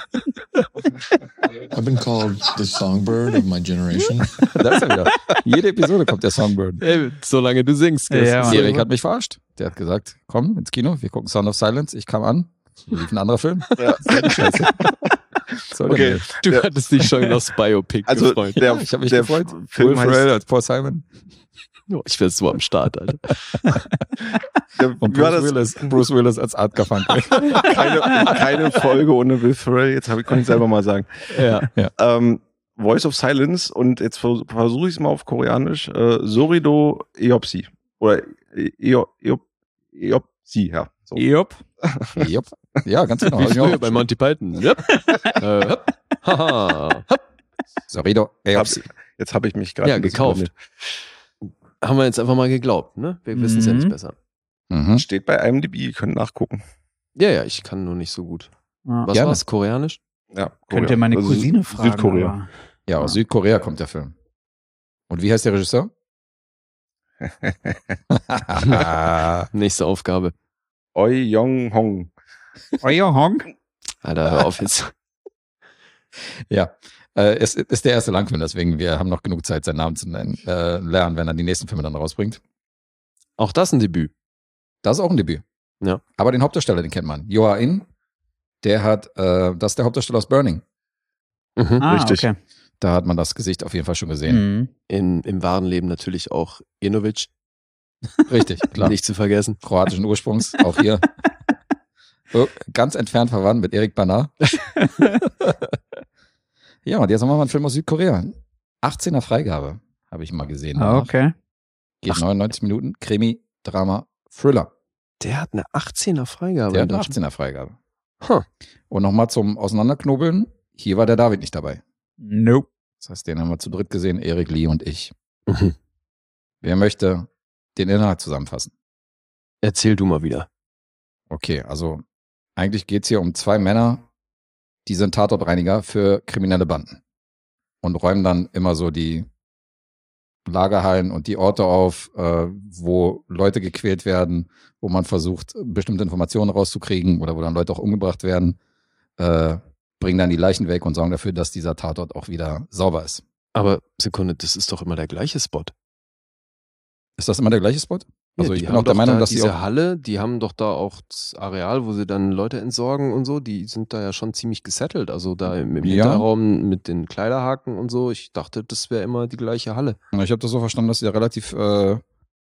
I've been called the songbird of my generation. Da ist er wieder. Jede Episode kommt der Songbird. Ey, solange du singst. Guess. Ja, Mann. Erik hat mich verarscht. Der hat gesagt, komm ins Kino, wir gucken Sound of Silence. Ich kam an, lief ein anderer Film. Ja. Scheiße. Soll Okay. denn Du Ja. hattest dich schon aufs Biopic Also gefreut. der, ich habe mich der gefreut. Will Film Ferrell heißt, als Paul Simon. Oh, ich werde so am Start, Alter. der, Und wie war Bruce das? Willis, Bruce Willis als Art Garfunkel. Keine, keine Folge ohne Will Ferrell. Jetzt hab ich, kann ich selber mal sagen. Ja. Ähm, Voice of Silence und jetzt vers versuche ich es mal auf Koreanisch. Äh, Sorido Eopsi. Oder Eop, Eop, Eopsi, ja. So. Jupp. Jupp. Ja, ganz genau. Wie Hab ich mir früher auch bei Monty Python. Yep. äh, hopp. Haha. Hopp. Sorido, ey, Hab, jetzt habe ich mich gerade Ja, ein bisschen gekauft. blamiert. Haben wir jetzt einfach mal geglaubt, ne? Wir wissen es ja Mhm. nicht besser. Mhm. Steht bei IMDb, ihr könnt nachgucken. Ja, ja, ich kann nur nicht so gut. Ja. Was Gerne. war's? Koreanisch? Ja, Könnt Korea. ihr meine Also Cousine fragen. Südkorea. aber- Ja, aus Südkorea kommt der Film. Und wie heißt der Regisseur? Nächste Aufgabe. Oi Yong Hong. Euer Honk? Alter, hör auf jetzt. Ja, äh, es ist der erste Langfilm, deswegen wir haben noch genug Zeit, seinen Namen zu nennen, äh, lernen, wenn er die nächsten Filme dann rausbringt. Auch das ein Debüt. Das ist auch ein Debüt. Ja. Aber den Hauptdarsteller, den kennt man. Joa In, der hat, äh, das ist der Hauptdarsteller aus Burning. Mhm. Ah, Richtig. okay. Da hat man das Gesicht auf jeden Fall schon gesehen. Mhm. In, Im wahren Leben natürlich auch Inovic, Richtig, klar. nicht zu vergessen. Kroatischen Ursprungs, auch hier. So, ganz entfernt verwandt mit Erik Bana. Ja, und jetzt haben wir mal einen Film aus Südkorea. achtzehner Freigabe, habe ich mal gesehen. Ah, okay. Geht neunundneunzig Minuten, Krimi, Drama, Thriller. Der hat eine achtzehner Freigabe. Der in hat eine Deutschland. achtzehner Freigabe. Huh. Und nochmal zum Auseinanderknobeln. Hier war der David nicht dabei. Nope. Das heißt, den haben wir zu dritt gesehen, Erik, Lee und ich. Mhm. Wer möchte den Inhalt zusammenfassen? Erzähl du mal wieder. Okay, also eigentlich geht es hier um zwei Männer, die sind Tatortreiniger für kriminelle Banden und räumen dann immer so die Lagerhallen und die Orte auf, äh, wo Leute gequält werden, wo man versucht, bestimmte Informationen rauszukriegen oder wo dann Leute auch umgebracht werden, äh, bringen dann die Leichen weg und sorgen dafür, dass dieser Tatort auch wieder sauber ist. Aber Sekunde, das ist doch immer der gleiche Spot. Ist das immer der gleiche Spot? Also Ja, ich die bin haben auch der doch Meinung, da dass die diese auch Halle, die haben doch da auch das Areal, wo sie dann Leute entsorgen und so, die sind da ja schon ziemlich gesettelt. Also da im, im Ja. Hinterraum mit den Kleiderhaken und so. Ich dachte, das wäre immer die gleiche Halle. Ich habe das so verstanden, dass sie da relativ äh,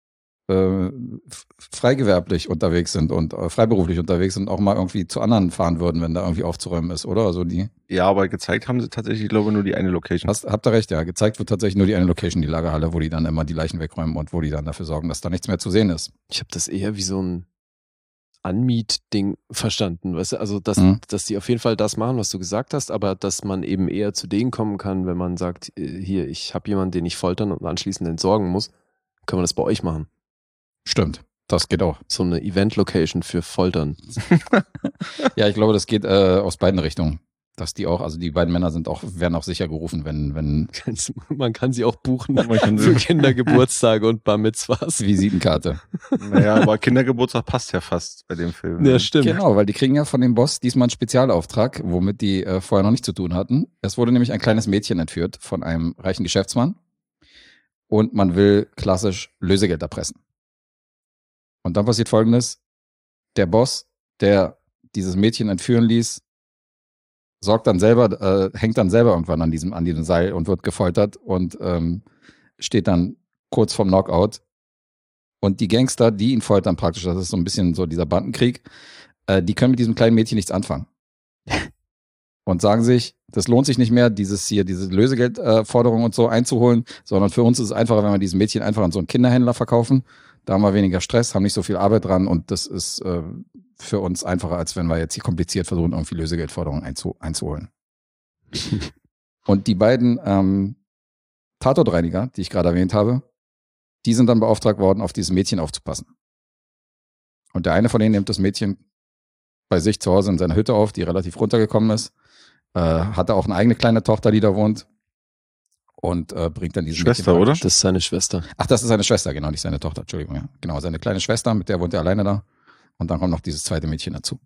äh, freigewerblich unterwegs sind und äh, freiberuflich unterwegs sind, auch mal irgendwie zu anderen fahren würden, wenn da irgendwie aufzuräumen ist, oder? Also die. Ja, aber gezeigt haben sie tatsächlich, ich glaube, nur die eine Location. Hast, habt ihr recht, ja. Gezeigt wird tatsächlich nur die eine Location, die Lagerhalle, wo die dann immer die Leichen wegräumen und wo die dann dafür sorgen, dass da nichts mehr zu sehen ist. Ich habe das eher wie so ein Anmiet-Ding verstanden, weißt du? Also, dass, Mhm. dass die auf jeden Fall das machen, was du gesagt hast, aber dass man eben eher zu denen kommen kann, wenn man sagt, äh, hier, ich habe jemanden, den ich foltern und anschließend entsorgen muss, können wir das bei euch machen. Stimmt, das geht auch. So eine Event-Location für Foltern. Ja, ich glaube, das geht äh, aus beiden Richtungen. Dass die auch, also die beiden Männer sind auch, werden auch sicher gerufen, wenn, wenn Man kann sie auch buchen Man kann für sie- Kindergeburtstage und Bar Mitzvahs. Visitenkarte. Naja, aber Kindergeburtstag passt ja fast bei dem Film. Ja, ne? stimmt. Genau, weil die kriegen ja von dem Boss diesmal einen Spezialauftrag, womit die äh, vorher noch nichts zu tun hatten. Es wurde nämlich ein kleines Mädchen entführt von einem reichen Geschäftsmann und man will klassisch Lösegeld erpressen. Und dann passiert Folgendes. Der Boss, der dieses Mädchen entführen ließ, sorgt dann selber, äh, hängt dann selber irgendwann an diesem, an diesem Seil und wird gefoltert und ähm, steht dann kurz vorm Knockout. Und die Gangster, die ihn foltern praktisch, das ist so ein bisschen so dieser Bandenkrieg, äh, die können mit diesem kleinen Mädchen nichts anfangen. Und sagen sich, das lohnt sich nicht mehr, dieses hier, diese Lösegeldforderung äh, und so einzuholen, sondern für uns ist es einfacher, wenn wir dieses Mädchen einfach an so einen Kinderhändler verkaufen. Da haben wir weniger Stress, haben nicht so viel Arbeit dran und das ist äh, für uns einfacher, als wenn wir jetzt hier kompliziert versuchen, irgendwie Lösegeldforderungen einzu einzuholen. Und die beiden ähm, Tatortreiniger, die ich gerade erwähnt habe, die sind dann beauftragt worden, auf dieses Mädchen aufzupassen. Und der eine von denen nimmt das Mädchen bei sich zu Hause in seiner Hütte auf, die relativ runtergekommen ist, äh, hatte auch eine eigene kleine Tochter, die da wohnt und äh, bringt dann diese Schwester, Mädchen oder? Das ist seine Schwester. Ach, das ist seine Schwester, genau, nicht seine Tochter, Entschuldigung, ja. Genau, seine kleine Schwester, mit der wohnt er alleine da. Und dann kommt noch dieses zweite Mädchen dazu.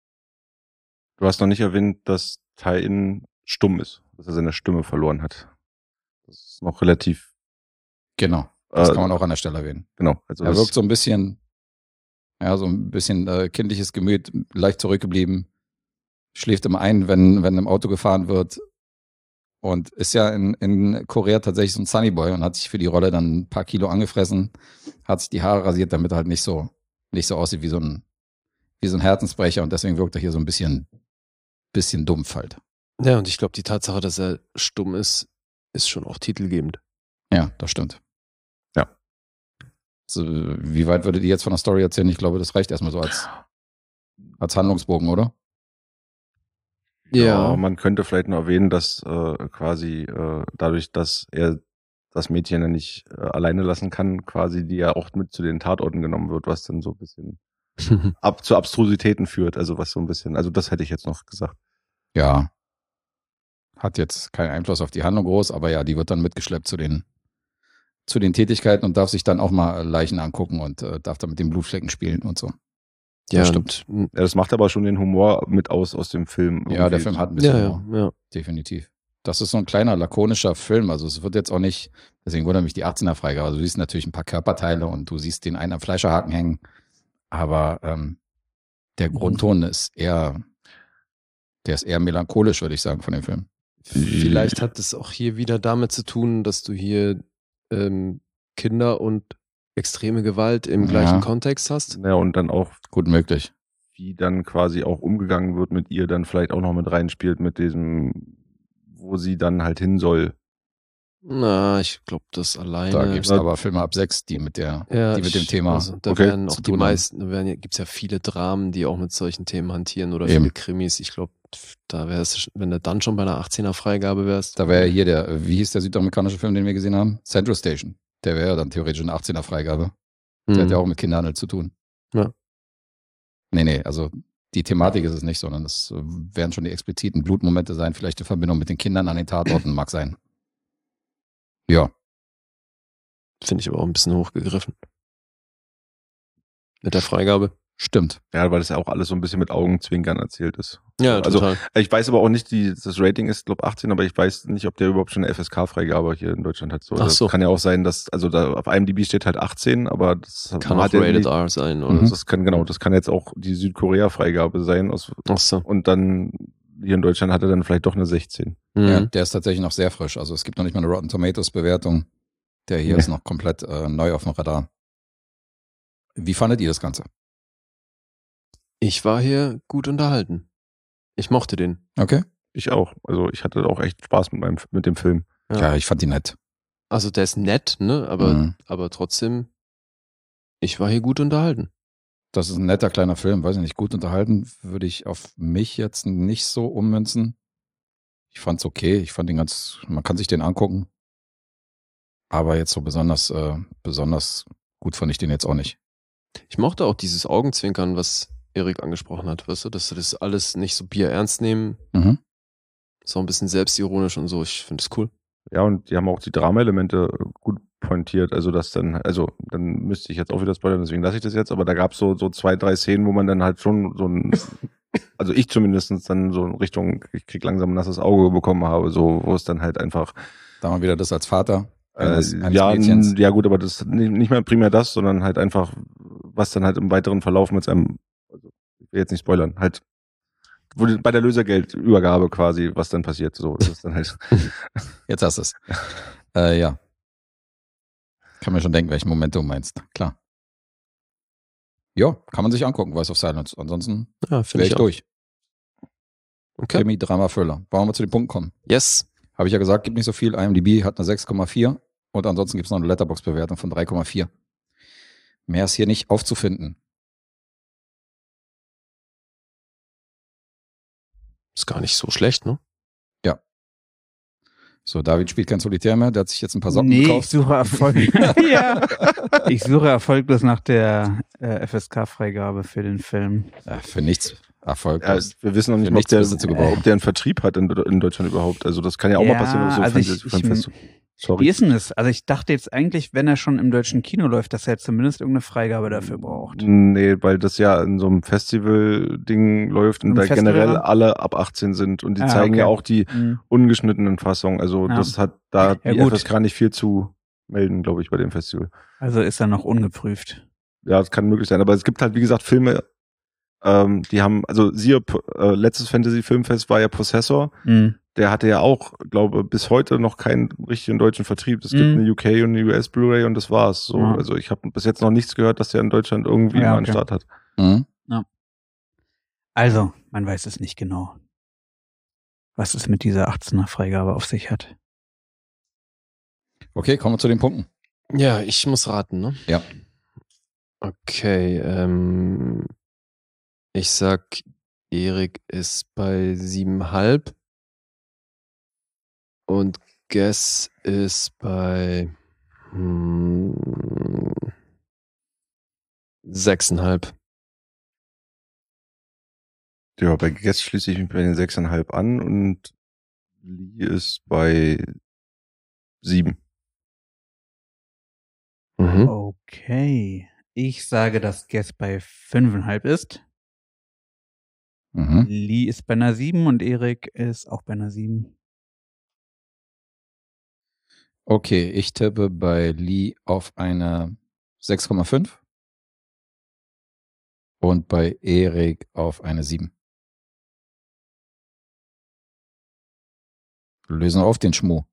Du hast noch nicht erwähnt, dass Tai-In stumm ist, dass er seine Stimme verloren hat. Das ist noch relativ, Genau, das äh, kann man auch an der Stelle erwähnen. genau. Also Er das, wirkt so ein bisschen, ja, so ein bisschen äh, kindliches Gemüt, leicht zurückgeblieben, schläft immer ein, wenn, wenn im Auto gefahren wird und ist ja in, in Korea tatsächlich so ein Sunnyboy und hat sich für die Rolle dann ein paar Kilo angefressen, hat sich die Haare rasiert, damit er halt nicht so, nicht so aussieht wie so ein, wie so ein Herzensbrecher und deswegen wirkt er hier so ein bisschen, bisschen dumpf halt. Ja, und ich glaube, die Tatsache, dass er stumm ist, ist schon auch titelgebend. Ja, das stimmt. Ja. So, wie weit würdet ihr jetzt von der Story erzählen? Ich glaube, das reicht erstmal so als, als Handlungsbogen, oder? ja, man könnte vielleicht noch erwähnen, dass äh, quasi äh, dadurch, dass er das Mädchen ja nicht äh, alleine lassen kann, quasi die ja auch mit zu den Tatorten genommen wird, was dann so ein bisschen ab zu Abstrusitäten führt. Also was so ein bisschen, also das hätte ich jetzt noch gesagt. Ja. Hat jetzt keinen Einfluss auf die Handlung groß, aber ja, die wird dann mitgeschleppt zu den, zu den Tätigkeiten und darf sich dann auch mal Leichen angucken und äh, darf dann mit den Blutflecken spielen und so. Ja, Das stimmt. und- Ja, das macht aber schon den Humor mit aus aus dem Film. Ja, der irgendwie. Film hat ein bisschen Ja, Humor. ja, ja. Definitiv. Das ist so ein kleiner, lakonischer Film. Also es wird jetzt auch nicht, deswegen wundert mich die achtzehner-Freigabe. Also du siehst natürlich ein paar Körperteile und du siehst den einen am Fleischerhaken hängen. Aber ähm, der Grundton ist eher, der ist eher melancholisch, würde ich sagen, von dem Film. Vielleicht hat es auch hier wieder damit zu tun, dass du hier ähm, Kinder und extreme Gewalt im Ja. gleichen Kontext hast. Ja, und dann auch, Gut möglich. wie dann quasi auch umgegangen wird mit ihr, dann vielleicht auch noch mit reinspielt mit diesem, wo sie dann halt hin soll. Na, ich glaube, das alleine. Da gibt's Ja. aber Filme ab sechs, die mit der, Ja, die mit dem ich- Thema. Also, da Okay, werden auch zu die tun haben. meisten, da werden, gibt's ja viele Dramen, die auch mit solchen Themen hantieren oder Eben. viele Krimis. Ich glaube, da wär's, wenn du dann schon bei einer achtzehner-Freigabe wärst. Da wäre hier der, wie hieß der südamerikanische Film, den wir gesehen haben? Central Station. Der wäre ja dann theoretisch eine achtzehner-Freigabe. Der hat ja auch mit Kinderhandel zu tun. Mhm. Ja. Nee, nee, also die Thematik ist es nicht, sondern es äh, werden schon die expliziten Blutmomente sein, vielleicht in Verbindung mit den Kindern an den Tatorten, mag sein. Ja, Finde ich aber auch ein bisschen hochgegriffen. Mit der Freigabe. stimmt. Ja, weil das ja auch alles so ein bisschen mit Augenzwinkern erzählt ist. Ja, Also, total. Ich weiß aber auch nicht, die, das Rating ist, glaube achtzehn, aber ich weiß nicht, ob der überhaupt schon eine F S K-Freigabe hier in Deutschland hat. So, Ach das so. kann ja auch sein, dass, also da auf I M D B steht halt achtzehn, aber das Kann auch hat ja Rated nicht, R sein, oder? Mhm. das kann, genau, das kann jetzt auch die Südkorea-Freigabe sein aus, Ach so. und dann hier in Deutschland hat er dann vielleicht doch eine sechzehn. Mhm. Ja, der ist tatsächlich noch sehr frisch. Also es gibt noch nicht mal eine Rotten Tomatoes Bewertung. Der hier Nee. ist noch komplett äh, neu auf dem Radar. Wie fandet ihr das Ganze? Ich war hier gut unterhalten. Ich mochte den. Okay. Ich auch. Also ich hatte auch echt Spaß mit, meinem, mit dem Film. Ja. Ja, ich fand die nett. Also der ist nett, ne? Aber, Mhm. aber trotzdem, ich war hier gut unterhalten. Das ist ein netter kleiner Film, weiß ich nicht, gut unterhalten würde ich auf mich jetzt nicht so ummünzen. Ich fand's okay, ich fand den ganz, man kann sich den angucken. Aber jetzt so besonders, äh, besonders gut fand ich den jetzt auch nicht. Ich mochte auch dieses Augenzwinkern, was Erik angesprochen hat, weißt du, dass sie das alles nicht so bierernst nehmen. Mhm. So ein bisschen selbstironisch und so. Ich finde es cool. Ja, und die haben auch die Drama-Elemente gut pointiert. Also das dann, also dann müsste ich jetzt auch wieder spoilern, deswegen lasse ich das jetzt, aber da gab es so, so zwei, drei Szenen, wo man dann halt schon so ein, also ich zumindest dann so in Richtung, ich krieg langsam ein nasses Auge bekommen habe, so, wo es dann halt einfach Da mal wieder das als Vater Äh, eines, eines ja, Mädchens. n- ja gut, aber das nicht, nicht mehr primär das, sondern halt einfach, was dann halt im weiteren Verlauf mit seinem, also ich will jetzt nicht spoilern, halt wo die- bei der Lösegeldübergabe quasi, was dann passiert, so, das ist dann halt. Jetzt hast du es. äh, ja. Kann mir schon denken, welchen Moment du meinst. Klar. Ja, kann man sich angucken, Voice of Silence. Ansonsten Ja, wäre finde ich ich auch. durch. Okay. Krimi, Drama, Thriller. Wollen wir zu den Punkten kommen? Yes. Habe ich ja gesagt, gibt nicht so viel. I M D B hat eine sechs Komma vier und ansonsten gibt es noch eine Letterboxd-Bewertung von drei Komma vier. Mehr ist hier nicht aufzufinden. Ist gar nicht so schlecht, ne? So, David spielt kein Solitär mehr, der hat sich jetzt ein paar Socken nee, gekauft. ich suche Erfolg. ja. Ich suche erfolglos nach der äh, F S K-Freigabe für den Film. Ja, für nichts Ja, erfolglos. wir wissen noch nicht, Für mal, ob nichts der, bist du zu gebrauchen. ob der einen Vertrieb hat in, in Deutschland überhaupt. Also das kann ja auch Ja, mal passieren, dass so also ich- Fantasy-Filmfest. Wie Sorry. ist denn das? Also ich dachte jetzt eigentlich, wenn er schon im deutschen Kino läuft, dass er zumindest irgendeine Freigabe dafür braucht. Nee, weil das ja in so einem Festival-Ding läuft und Im da Festival generell dann? alle ab achtzehn sind und die Ah, zeigen okay. ja auch die Hm. ungeschnittenen Fassungen. Also Ja. das hat da hat Ja, die gut. F S K nicht viel zu melden, glaube ich, bei dem Festival. Also ist er noch ungeprüft. Ja, das kann möglich sein. Aber es gibt halt, wie gesagt, Filme, ähm, die haben, also siehe, äh, letztes Fantasy-Filmfest war ja Possessor. Hm. Der hatte ja auch, glaube bis heute noch keinen richtigen deutschen Vertrieb. Es gibt Mhm. eine U K und eine U S Blu-ray und das war's. So, Ja. also ich habe bis jetzt noch nichts gehört, dass der in Deutschland irgendwie Ja, mal einen okay. Start hat. Mhm. Also, man weiß es nicht genau, was es mit dieser achtzehner Freigabe auf sich hat. Okay, kommen wir zu den Punkten. Ja, ich muss raten, ne? Ja. Okay, ähm, ich sag, Erik ist bei siebenhalb und Guess ist bei hm, sechseinhalb. Ja, bei Guess schließe ich mich bei den sechseinhalb an und Lee ist bei sieben. Mhm. Okay. Ich sage, dass Guess bei fünfeinhalb ist. Mhm. Lee ist bei einer sieben und Erik ist auch bei einer sieben. Okay, ich tippe bei Lee auf eine sechs Komma fünf und bei Erik auf eine sieben. Lösen auf den Schmuh.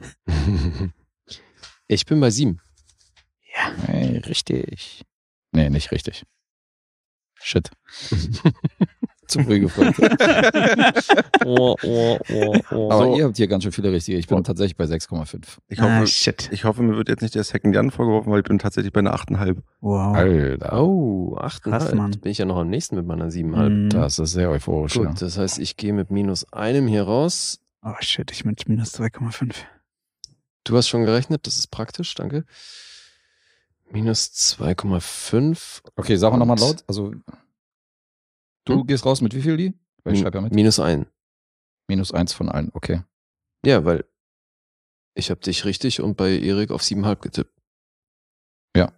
Ich bin bei sieben. Hey, richtig. Nee, nicht richtig. Shit. Zu früh gefreut. oh, oh, oh, oh. Aber So. ihr habt hier ganz schön viele richtige. Ich bin Oh. tatsächlich bei sechs Komma fünf. Ich hoffe, Ah, shit. ich hoffe, mir wird jetzt nicht der Second Jan vorgeworfen, weil ich bin tatsächlich bei einer achteinhalb. Wow. Alter, Oh, achteinhalb. Krass, Mann. Bin ich ja noch am nächsten mit meiner siebeneinhalb. Mhm. das ist sehr euphorisch. Gut, Ja. das heißt, ich gehe mit minus einem hier raus. Oh shit, ich mit minus zwei Komma fünf. Du hast schon gerechnet, das ist praktisch, danke. Minus zwei Komma fünf. Okay, sag mal nochmal Und- laut. Also, du Hm? gehst raus mit wie viel, Lee? Weil ich Min- schreibe ja mit. Minus ein. Minus eins von allen, okay. Ja, weil ich habe dich richtig und bei Erik auf siebeneinhalb getippt. Ja.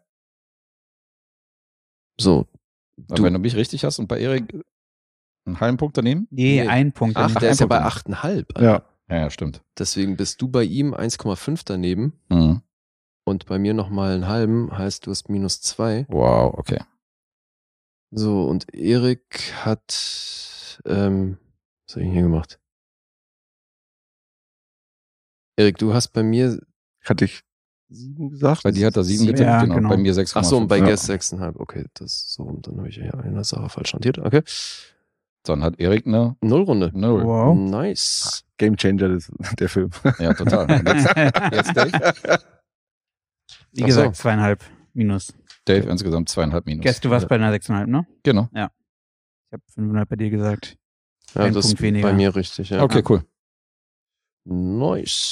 So. Aber Du- wenn du mich richtig hast und bei Erik einen halben Punkt daneben? Nee, Nee. ein Punkt. Ach, daneben. der ist ja ein bei Punkt. achteinhalb. Ja. Ja, ja, stimmt. Deswegen bist du bei ihm eins Komma fünf daneben Mhm. und bei mir nochmal einen halben, heißt du hast minus zwei. Wow, okay. So, und Erik hat, ähm, was habe ich hier gemacht? Erik, du hast bei mir, Hatte ich sieben gesagt. Bei dir hat er sieben Sieben. getippt, Ja, genau. genau. Bei mir sechs Ach so, und bei Ja. Guess sechs Komma fünf. Okay, das so, dann habe ich ja eine Sache falsch notiert. Okay. Dann hat Erik eine Nullrunde. Null. Wow. Nice. Game Changer des, der Film. Ja, total. Und Jetzt, jetzt Dave. Wie Ach gesagt, so. zweieinhalb minus. Dave insgesamt zweieinhalb Minus. Guess, du warst bei einer sechseinhalb, ne? Genau. Ich habe fünfeinhalb bei dir gesagt. Ja, Ein das Punkt ist weniger. bei mir richtig, ja. Okay, cool. Nice.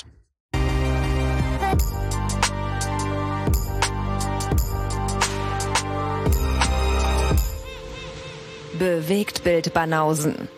Bewegt Bild Banausen.